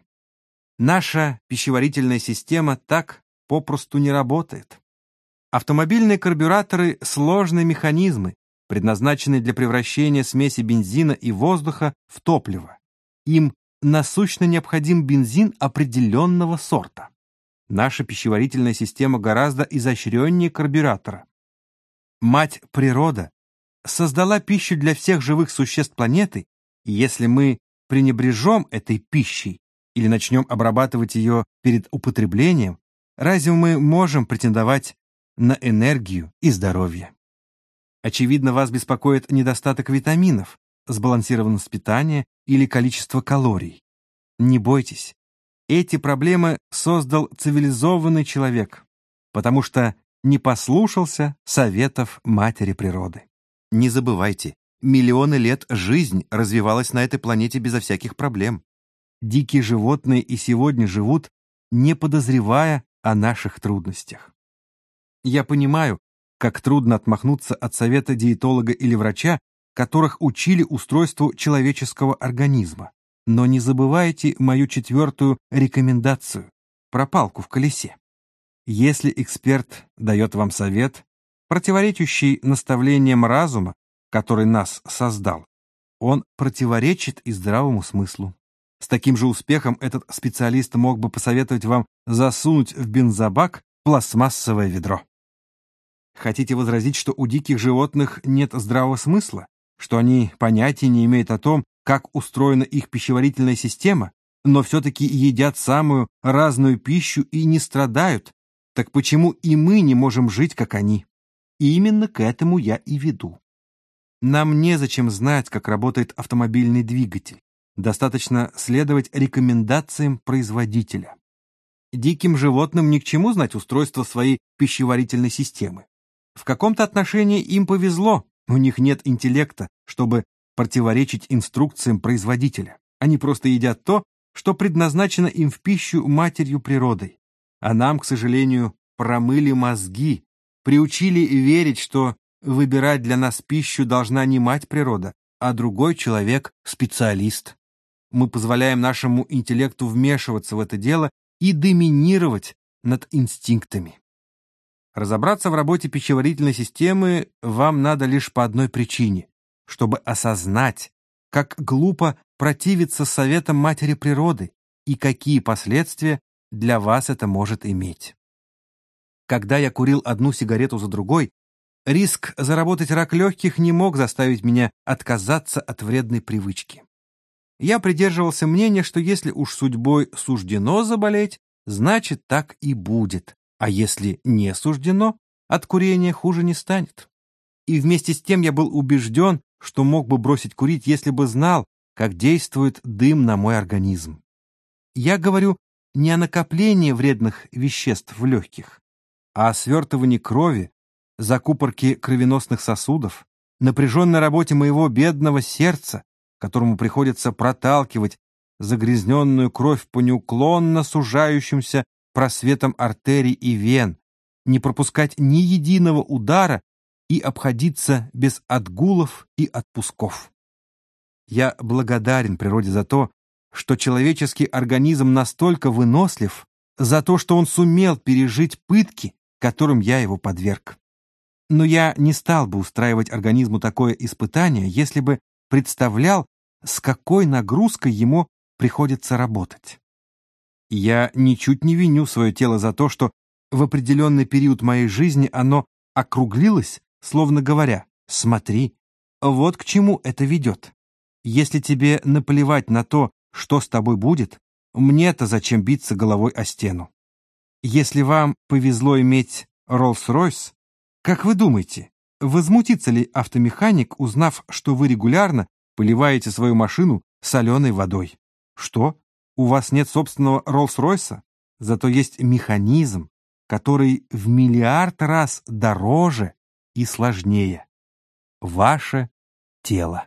Speaker 1: Наша пищеварительная система так попросту не работает. Автомобильные карбюраторы – сложные механизмы, предназначенные для превращения смеси бензина и воздуха в топливо. Им насущно необходим бензин определенного сорта. Наша пищеварительная система гораздо изощреннее карбюратора. Мать природа создала пищу для всех живых существ планеты, и если мы пренебрежем этой пищей или начнем обрабатывать ее перед употреблением, разве мы можем претендовать на энергию и здоровье? Очевидно, вас беспокоит недостаток витаминов, сбалансированность питания или количество калорий. Не бойтесь, эти проблемы создал цивилизованный человек, потому что не послушался советов матери природы. Не забывайте, миллионы лет жизнь развивалась на этой планете безо всяких проблем. Дикие животные и сегодня живут, не подозревая о наших трудностях. Я понимаю, как трудно отмахнуться от совета диетолога или врача, которых учили устройству человеческого организма. Но не забывайте мою 4-ю рекомендацию про палку в колесе. Если эксперт дает вам совет, противоречащий наставлениям разума, который нас создал, он противоречит и здравому смыслу. С таким же успехом этот специалист мог бы посоветовать вам засунуть в бензобак пластмассовое ведро. Хотите возразить, что у диких животных нет здравого смысла, что они понятия не имеют о том, как устроена их пищеварительная система, но все-таки едят самую разную пищу и не страдают? Так почему и мы не можем жить, как они? И именно к этому я и веду. Нам незачем знать, как работает автомобильный двигатель. Достаточно следовать рекомендациям производителя. Диким животным ни к чему знать устройство своей пищеварительной системы. В каком-то отношении им повезло, у них нет интеллекта, чтобы противоречить инструкциям производителя. Они просто едят то, что предназначено им в пищу матерью природой. А нам, к сожалению, промыли мозги, приучили верить, что выбирать для нас пищу должна не мать природа, а другой человек, специалист. Мы позволяем нашему интеллекту вмешиваться в это дело и доминировать над инстинктами. Разобраться в работе пищеварительной системы вам надо лишь по одной причине, чтобы осознать, как глупо противиться советам матери природы и какие последствия для вас это может иметь. Когда я курил одну сигарету за другой, Риск заработать рак легких не мог заставить меня отказаться от вредной привычки. Я придерживался мнения, что если уж судьбой суждено заболеть, значит, так и будет, а если не суждено, от курения хуже не станет. И вместе с тем я был убежден, что мог бы бросить курить, если бы знал, как действует дым на мой организм. Я говорю не о накоплении вредных веществ в легких, а о свертывании крови, закупорке кровеносных сосудов, напряженной работе моего бедного сердца, которому приходится проталкивать загрязненную кровь по неуклонно сужающимся просветам артерий и вен, не пропускать ни единого удара и обходиться без отгулов и отпусков. Я благодарен природе за то, что человеческий организм настолько вынослив, за то, что он сумел пережить пытки, которым я его подверг. Но я не стал бы устраивать организму такое испытание, если бы представлял, с какой нагрузкой ему приходится работать. Я ничуть не виню свое тело за то, что в определенный период моей жизни оно округлилось, словно говоря: «Смотри, вот к чему это ведет. Если тебе наплевать на то, что с тобой будет, мне-то зачем биться головой о стену? Если вам повезло иметь Роллс-Ройс, как вы думаете, возмутится ли автомеханик, узнав, что вы регулярно поливаете свою машину соленой водой? Что? У вас нет собственного Роллс-Ройса? Зато есть механизм, который в миллиард раз дороже и сложнее. Ваше тело.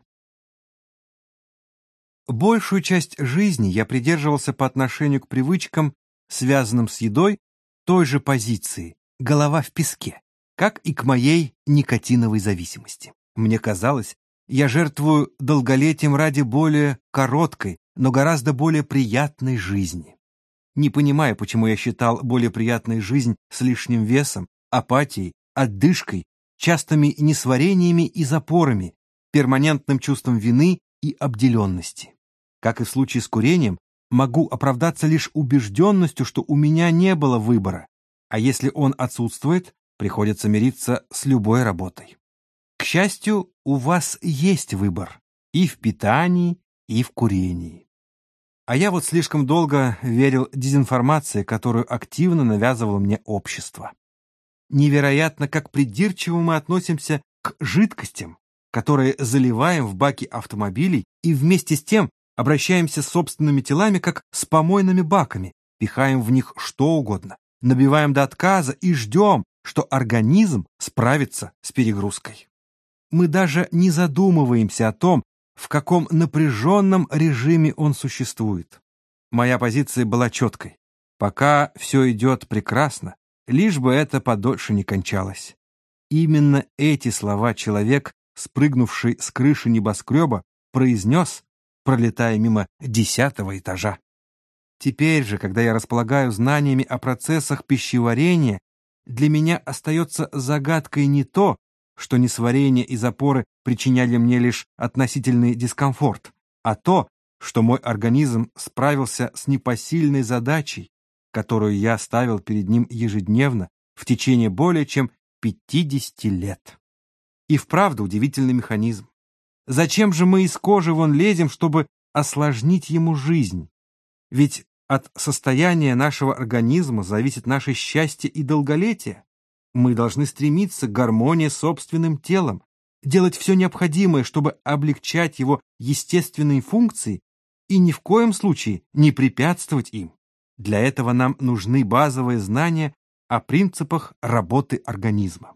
Speaker 1: Большую часть жизни я придерживался по отношению к привычкам, связанным с едой, той же позиции – голова в песке, как и к моей никотиновой зависимости. Мне казалось, я жертвую долголетием ради более короткой, но гораздо более приятной жизни. Не понимая, почему я считал более приятной жизнь с лишним весом, апатией, отдышкой, частыми несварениями и запорами, перманентным чувством вины и обделенности. Как и в случае с курением, могу оправдаться лишь убежденностью, что у меня не было выбора, а если он отсутствует, приходится мириться с любой работой. К счастью, у вас есть выбор и в питании, и в курении. А я вот слишком долго верил дезинформации, которую активно навязывало мне общество. Невероятно, как придирчиво мы относимся к жидкостям, которые заливаем в баки автомобилей, и вместе с тем обращаемся с собственными телами, как с помойными баками, пихаем в них что угодно, набиваем до отказа и ждем, что организм справится с перегрузкой. Мы даже не задумываемся о том, в каком напряженном режиме он существует. Моя позиция была четкой. Пока все идет прекрасно, лишь бы это подольше не кончалось. Именно эти слова человек, спрыгнувший с крыши небоскреба, произнес, пролетая мимо 10-го этажа. Теперь же, когда я располагаю знаниями о процессах пищеварения, для меня остается загадкой не то, что несварение и запоры причиняли мне лишь относительный дискомфорт, а то, что мой организм справился с непосильной задачей, которую я ставил перед ним ежедневно в течение более чем 50 лет. И вправду удивительный механизм. Зачем же мы из кожи вон лезем, чтобы осложнить ему жизнь? Ведь от состояния нашего организма зависит наше счастье и долголетие. Мы должны стремиться к гармонии с собственным телом, делать все необходимое, чтобы облегчать его естественные функции и ни в коем случае не препятствовать им. Для этого нам нужны базовые знания о принципах работы организма.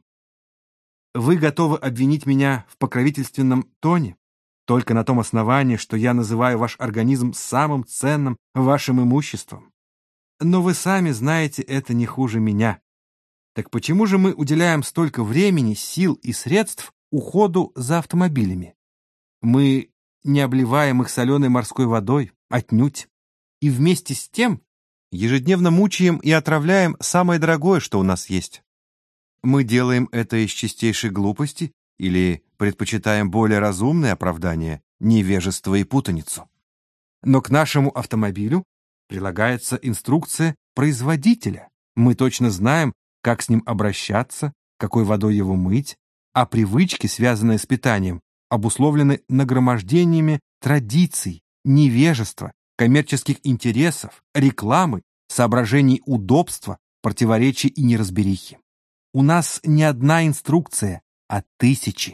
Speaker 1: Вы готовы обвинить меня в покровительственном тоне только на том основании, что я называю ваш организм самым ценным вашим имуществом. Но вы сами знаете это не хуже меня. Так почему же мы уделяем столько времени, сил и средств уходу за автомобилями? Мы не обливаем их соленой морской водой, отнюдь. И вместе с тем ежедневно мучаем и отравляем самое дорогое, что у нас есть. Мы делаем это из чистейшей глупости или предпочитаем более разумное оправдание, невежество и путаницу. Но к нашему автомобилю прилагается инструкция производителя. Мы точно знаем, как с ним обращаться, какой водой его мыть, а привычки, связанные с питанием, обусловлены нагромождениями традиций, невежества, коммерческих интересов, рекламы, соображений удобства, противоречий и неразберихи. У нас не одна инструкция, а тысячи.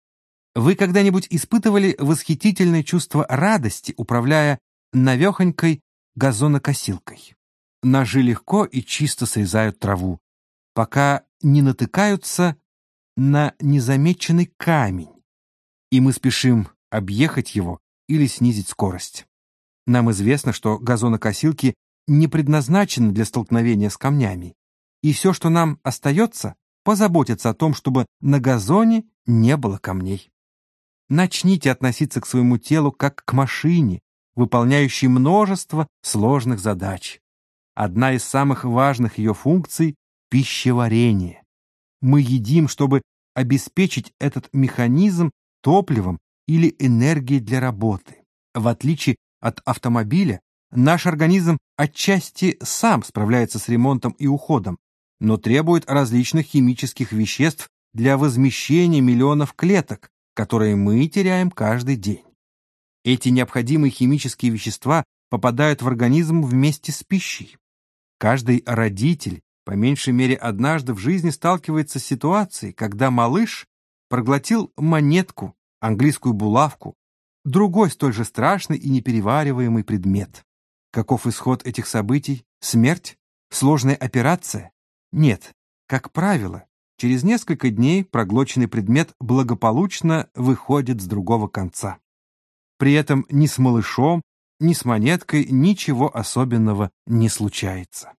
Speaker 1: Вы когда-нибудь испытывали восхитительное чувство радости, управляя навехонькой газонокосилкой? Ножи легко и чисто срезают траву, пока не натыкаются на незамеченный камень, и мы спешим объехать его или снизить скорость. Нам известно, что газонокосилки не предназначены для столкновения с камнями, и все, что нам остается, позаботиться о том, чтобы на газоне не было камней. Начните относиться к своему телу как к машине, выполняющей множество сложных задач. Одна из самых важных ее функций – пищеварение. Мы едим, чтобы обеспечить этот механизм топливом или энергией для работы. В отличие от автомобиля, наш организм отчасти сам справляется с ремонтом и уходом, но требует различных химических веществ для возмещения миллионов клеток, которые мы теряем каждый день. Эти необходимые химические вещества попадают в организм вместе с пищей. Каждый родитель, по меньшей мере однажды в жизни, сталкивается с ситуацией, когда малыш проглотил монетку, английскую булавку, другой столь же страшный и неперевариваемый предмет. Каков исход этих событий? Смерть? Сложная операция? Нет. Как правило, через несколько дней проглоченный предмет благополучно выходит с другого конца. При этом ни с малышом, ни с монеткой ничего особенного не случается.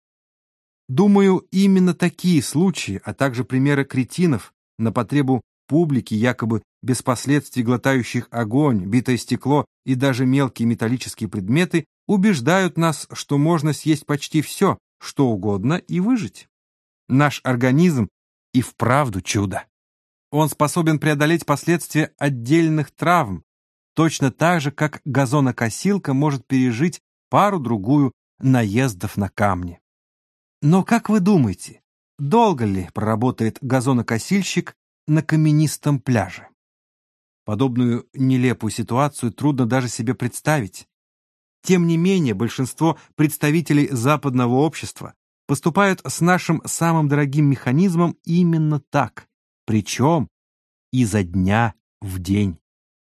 Speaker 1: Думаю, именно такие случаи, а также примеры кретинов на потребу публики, якобы без последствий глотающих огонь, битое стекло и даже мелкие металлические предметы, убеждают нас, что можно съесть почти все, что угодно, и выжить. Наш организм и вправду чудо. Он способен преодолеть последствия отдельных травм, точно так же, как газонокосилка может пережить пару-другую наездов на камни. Но как вы думаете, долго ли проработает газонокосильщик на каменистом пляже? Подобную нелепую ситуацию трудно даже себе представить. Тем не менее, большинство представителей западного общества поступают с нашим самым дорогим механизмом именно так, причем изо дня в день.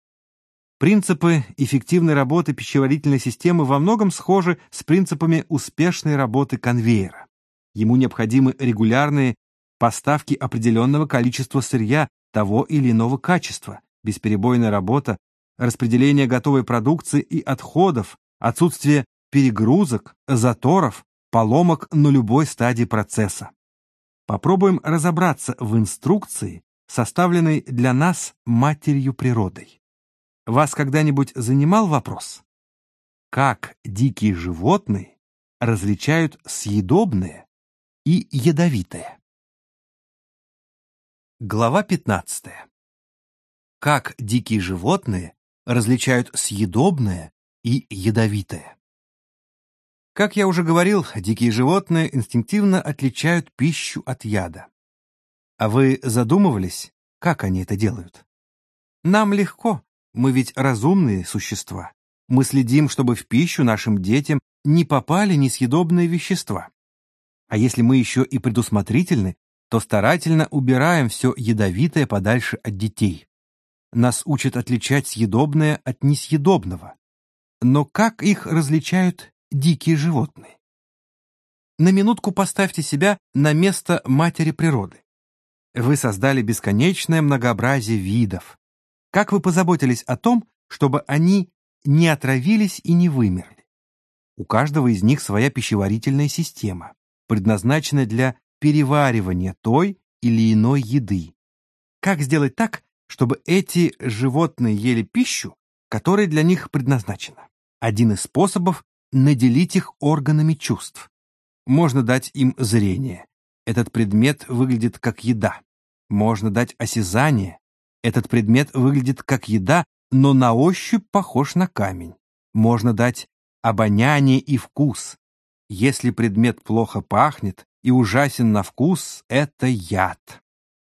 Speaker 1: Принципы эффективной работы пищеварительной системы во многом схожи с принципами успешной работы конвейера. Ему необходимы регулярные поставки определенного количества сырья того или иного качества, бесперебойная работа, распределение готовой продукции и отходов, отсутствие перегрузок, заторов, поломок на любой стадии процесса. Попробуем разобраться в инструкции, составленной для нас матерью природой. Вас когда-нибудь занимал вопрос? Как дикие животные различают съедобное и ядовитое? Глава 15. Как дикие животные различают съедобное и ядовитое? Как я уже говорил, дикие животные инстинктивно отличают пищу от яда. А вы задумывались, как они это делают? Нам легко, мы ведь разумные существа. Мы следим, чтобы в пищу нашим детям не попали несъедобные вещества. А если мы еще и предусмотрительны, то старательно убираем все ядовитое подальше от детей. Нас учат отличать съедобное от несъедобного. Но как их различают дикие животные? На минутку поставьте себя на место матери природы. Вы создали бесконечное многообразие видов. Как вы позаботились о том, чтобы они не отравились и не вымерли? У каждого из них своя пищеварительная система, предназначенная для переваривания той или иной еды. Как сделать так, чтобы эти животные ели пищу, которая для них предназначена? Один из способов – наделить их органами чувств. Можно дать им зрение. Этот предмет выглядит как еда. Можно дать осязание. Этот предмет выглядит как еда, но на ощупь похож на камень. Можно дать обоняние и вкус. Если предмет плохо пахнет и ужасен на вкус, это яд.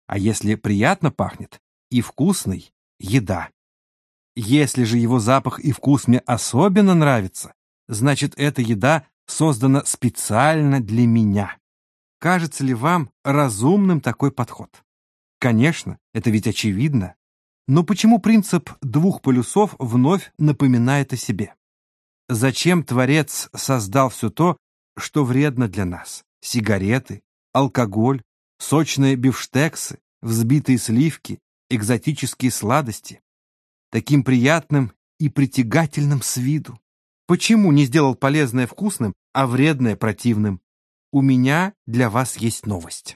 Speaker 1: А если приятно пахнет и вкусный — еда. Если же его запах и вкус мне особенно нравятся, значит, эта еда создана специально для меня. Кажется ли вам разумным такой подход? Конечно, это ведь очевидно. Но почему принцип двух полюсов вновь напоминает о себе? Зачем Творец создал все то, что вредно для нас? Сигареты, алкоголь, сочные бифштексы, взбитые сливки, экзотические сладости. Таким приятным и притягательным с виду. Почему не сделал полезное вкусным, а вредное противным? У меня для вас есть новость.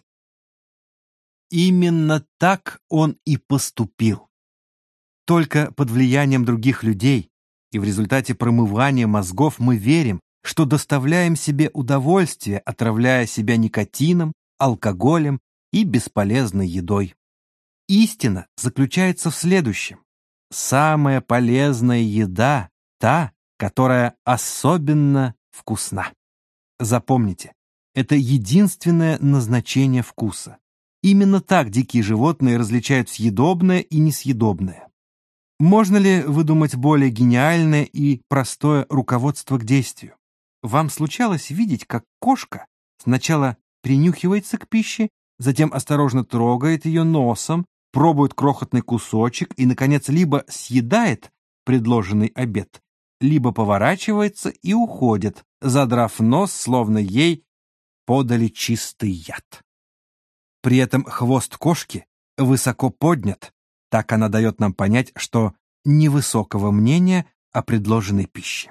Speaker 1: Именно так он и поступил. Только под влиянием других людей и в результате промывания мозгов мы верим, что доставляем себе удовольствие, отравляя себя никотином, алкоголем и бесполезной едой. Истина заключается в следующем. Самая полезная еда — та, которая особенно вкусна. Запомните, это единственное назначение вкуса. Именно так дикие животные различают съедобное и несъедобное. Можно ли выдумать более гениальное и простое руководство к действию? Вам случалось видеть, как кошка сначала принюхивается к пище, затем осторожно трогает ее носом, пробует крохотный кусочек и, наконец, либо съедает предложенный обед, либо поворачивается и уходит, задрав нос, словно ей подали чистый яд. При этом хвост кошки высоко поднят, так она дает нам понять, что невысокого мнения о предложенной пище.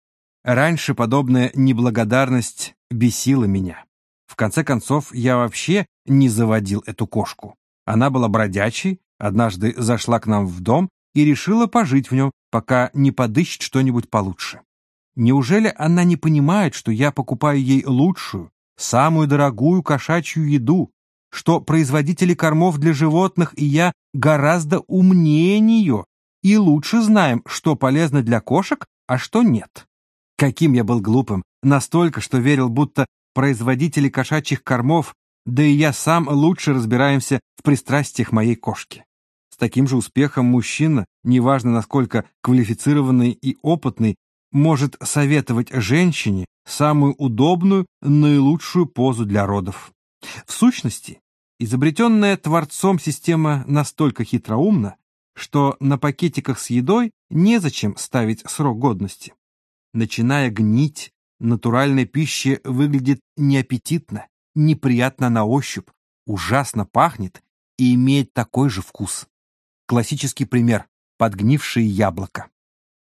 Speaker 1: Раньше подобная неблагодарность бесила меня. В конце концов, я вообще не заводил эту кошку. Она была бродячей, однажды зашла к нам в дом и решила пожить в нем, пока не подыщет что-нибудь получше. Неужели она не понимает, что я покупаю ей лучшую, самую дорогую кошачью еду, что производители кормов для животных и я гораздо умнее нее и лучше знаем, что полезно для кошек, а что нет? Каким я был глупым, настолько, что верил, будто производители кошачьих кормов, да и я сам лучше разбираемся в пристрастиях моей кошки. С таким же успехом мужчина, неважно насколько квалифицированный и опытный, может советовать женщине самую удобную, наилучшую позу для родов. В сущности, изобретенная Творцом система настолько хитроумна, что на пакетиках с едой незачем ставить срок годности. Начиная гнить, натуральная пища выглядит неаппетитно, неприятно на ощупь, ужасно пахнет и имеет такой же вкус. Классический пример – подгнившие яблоко.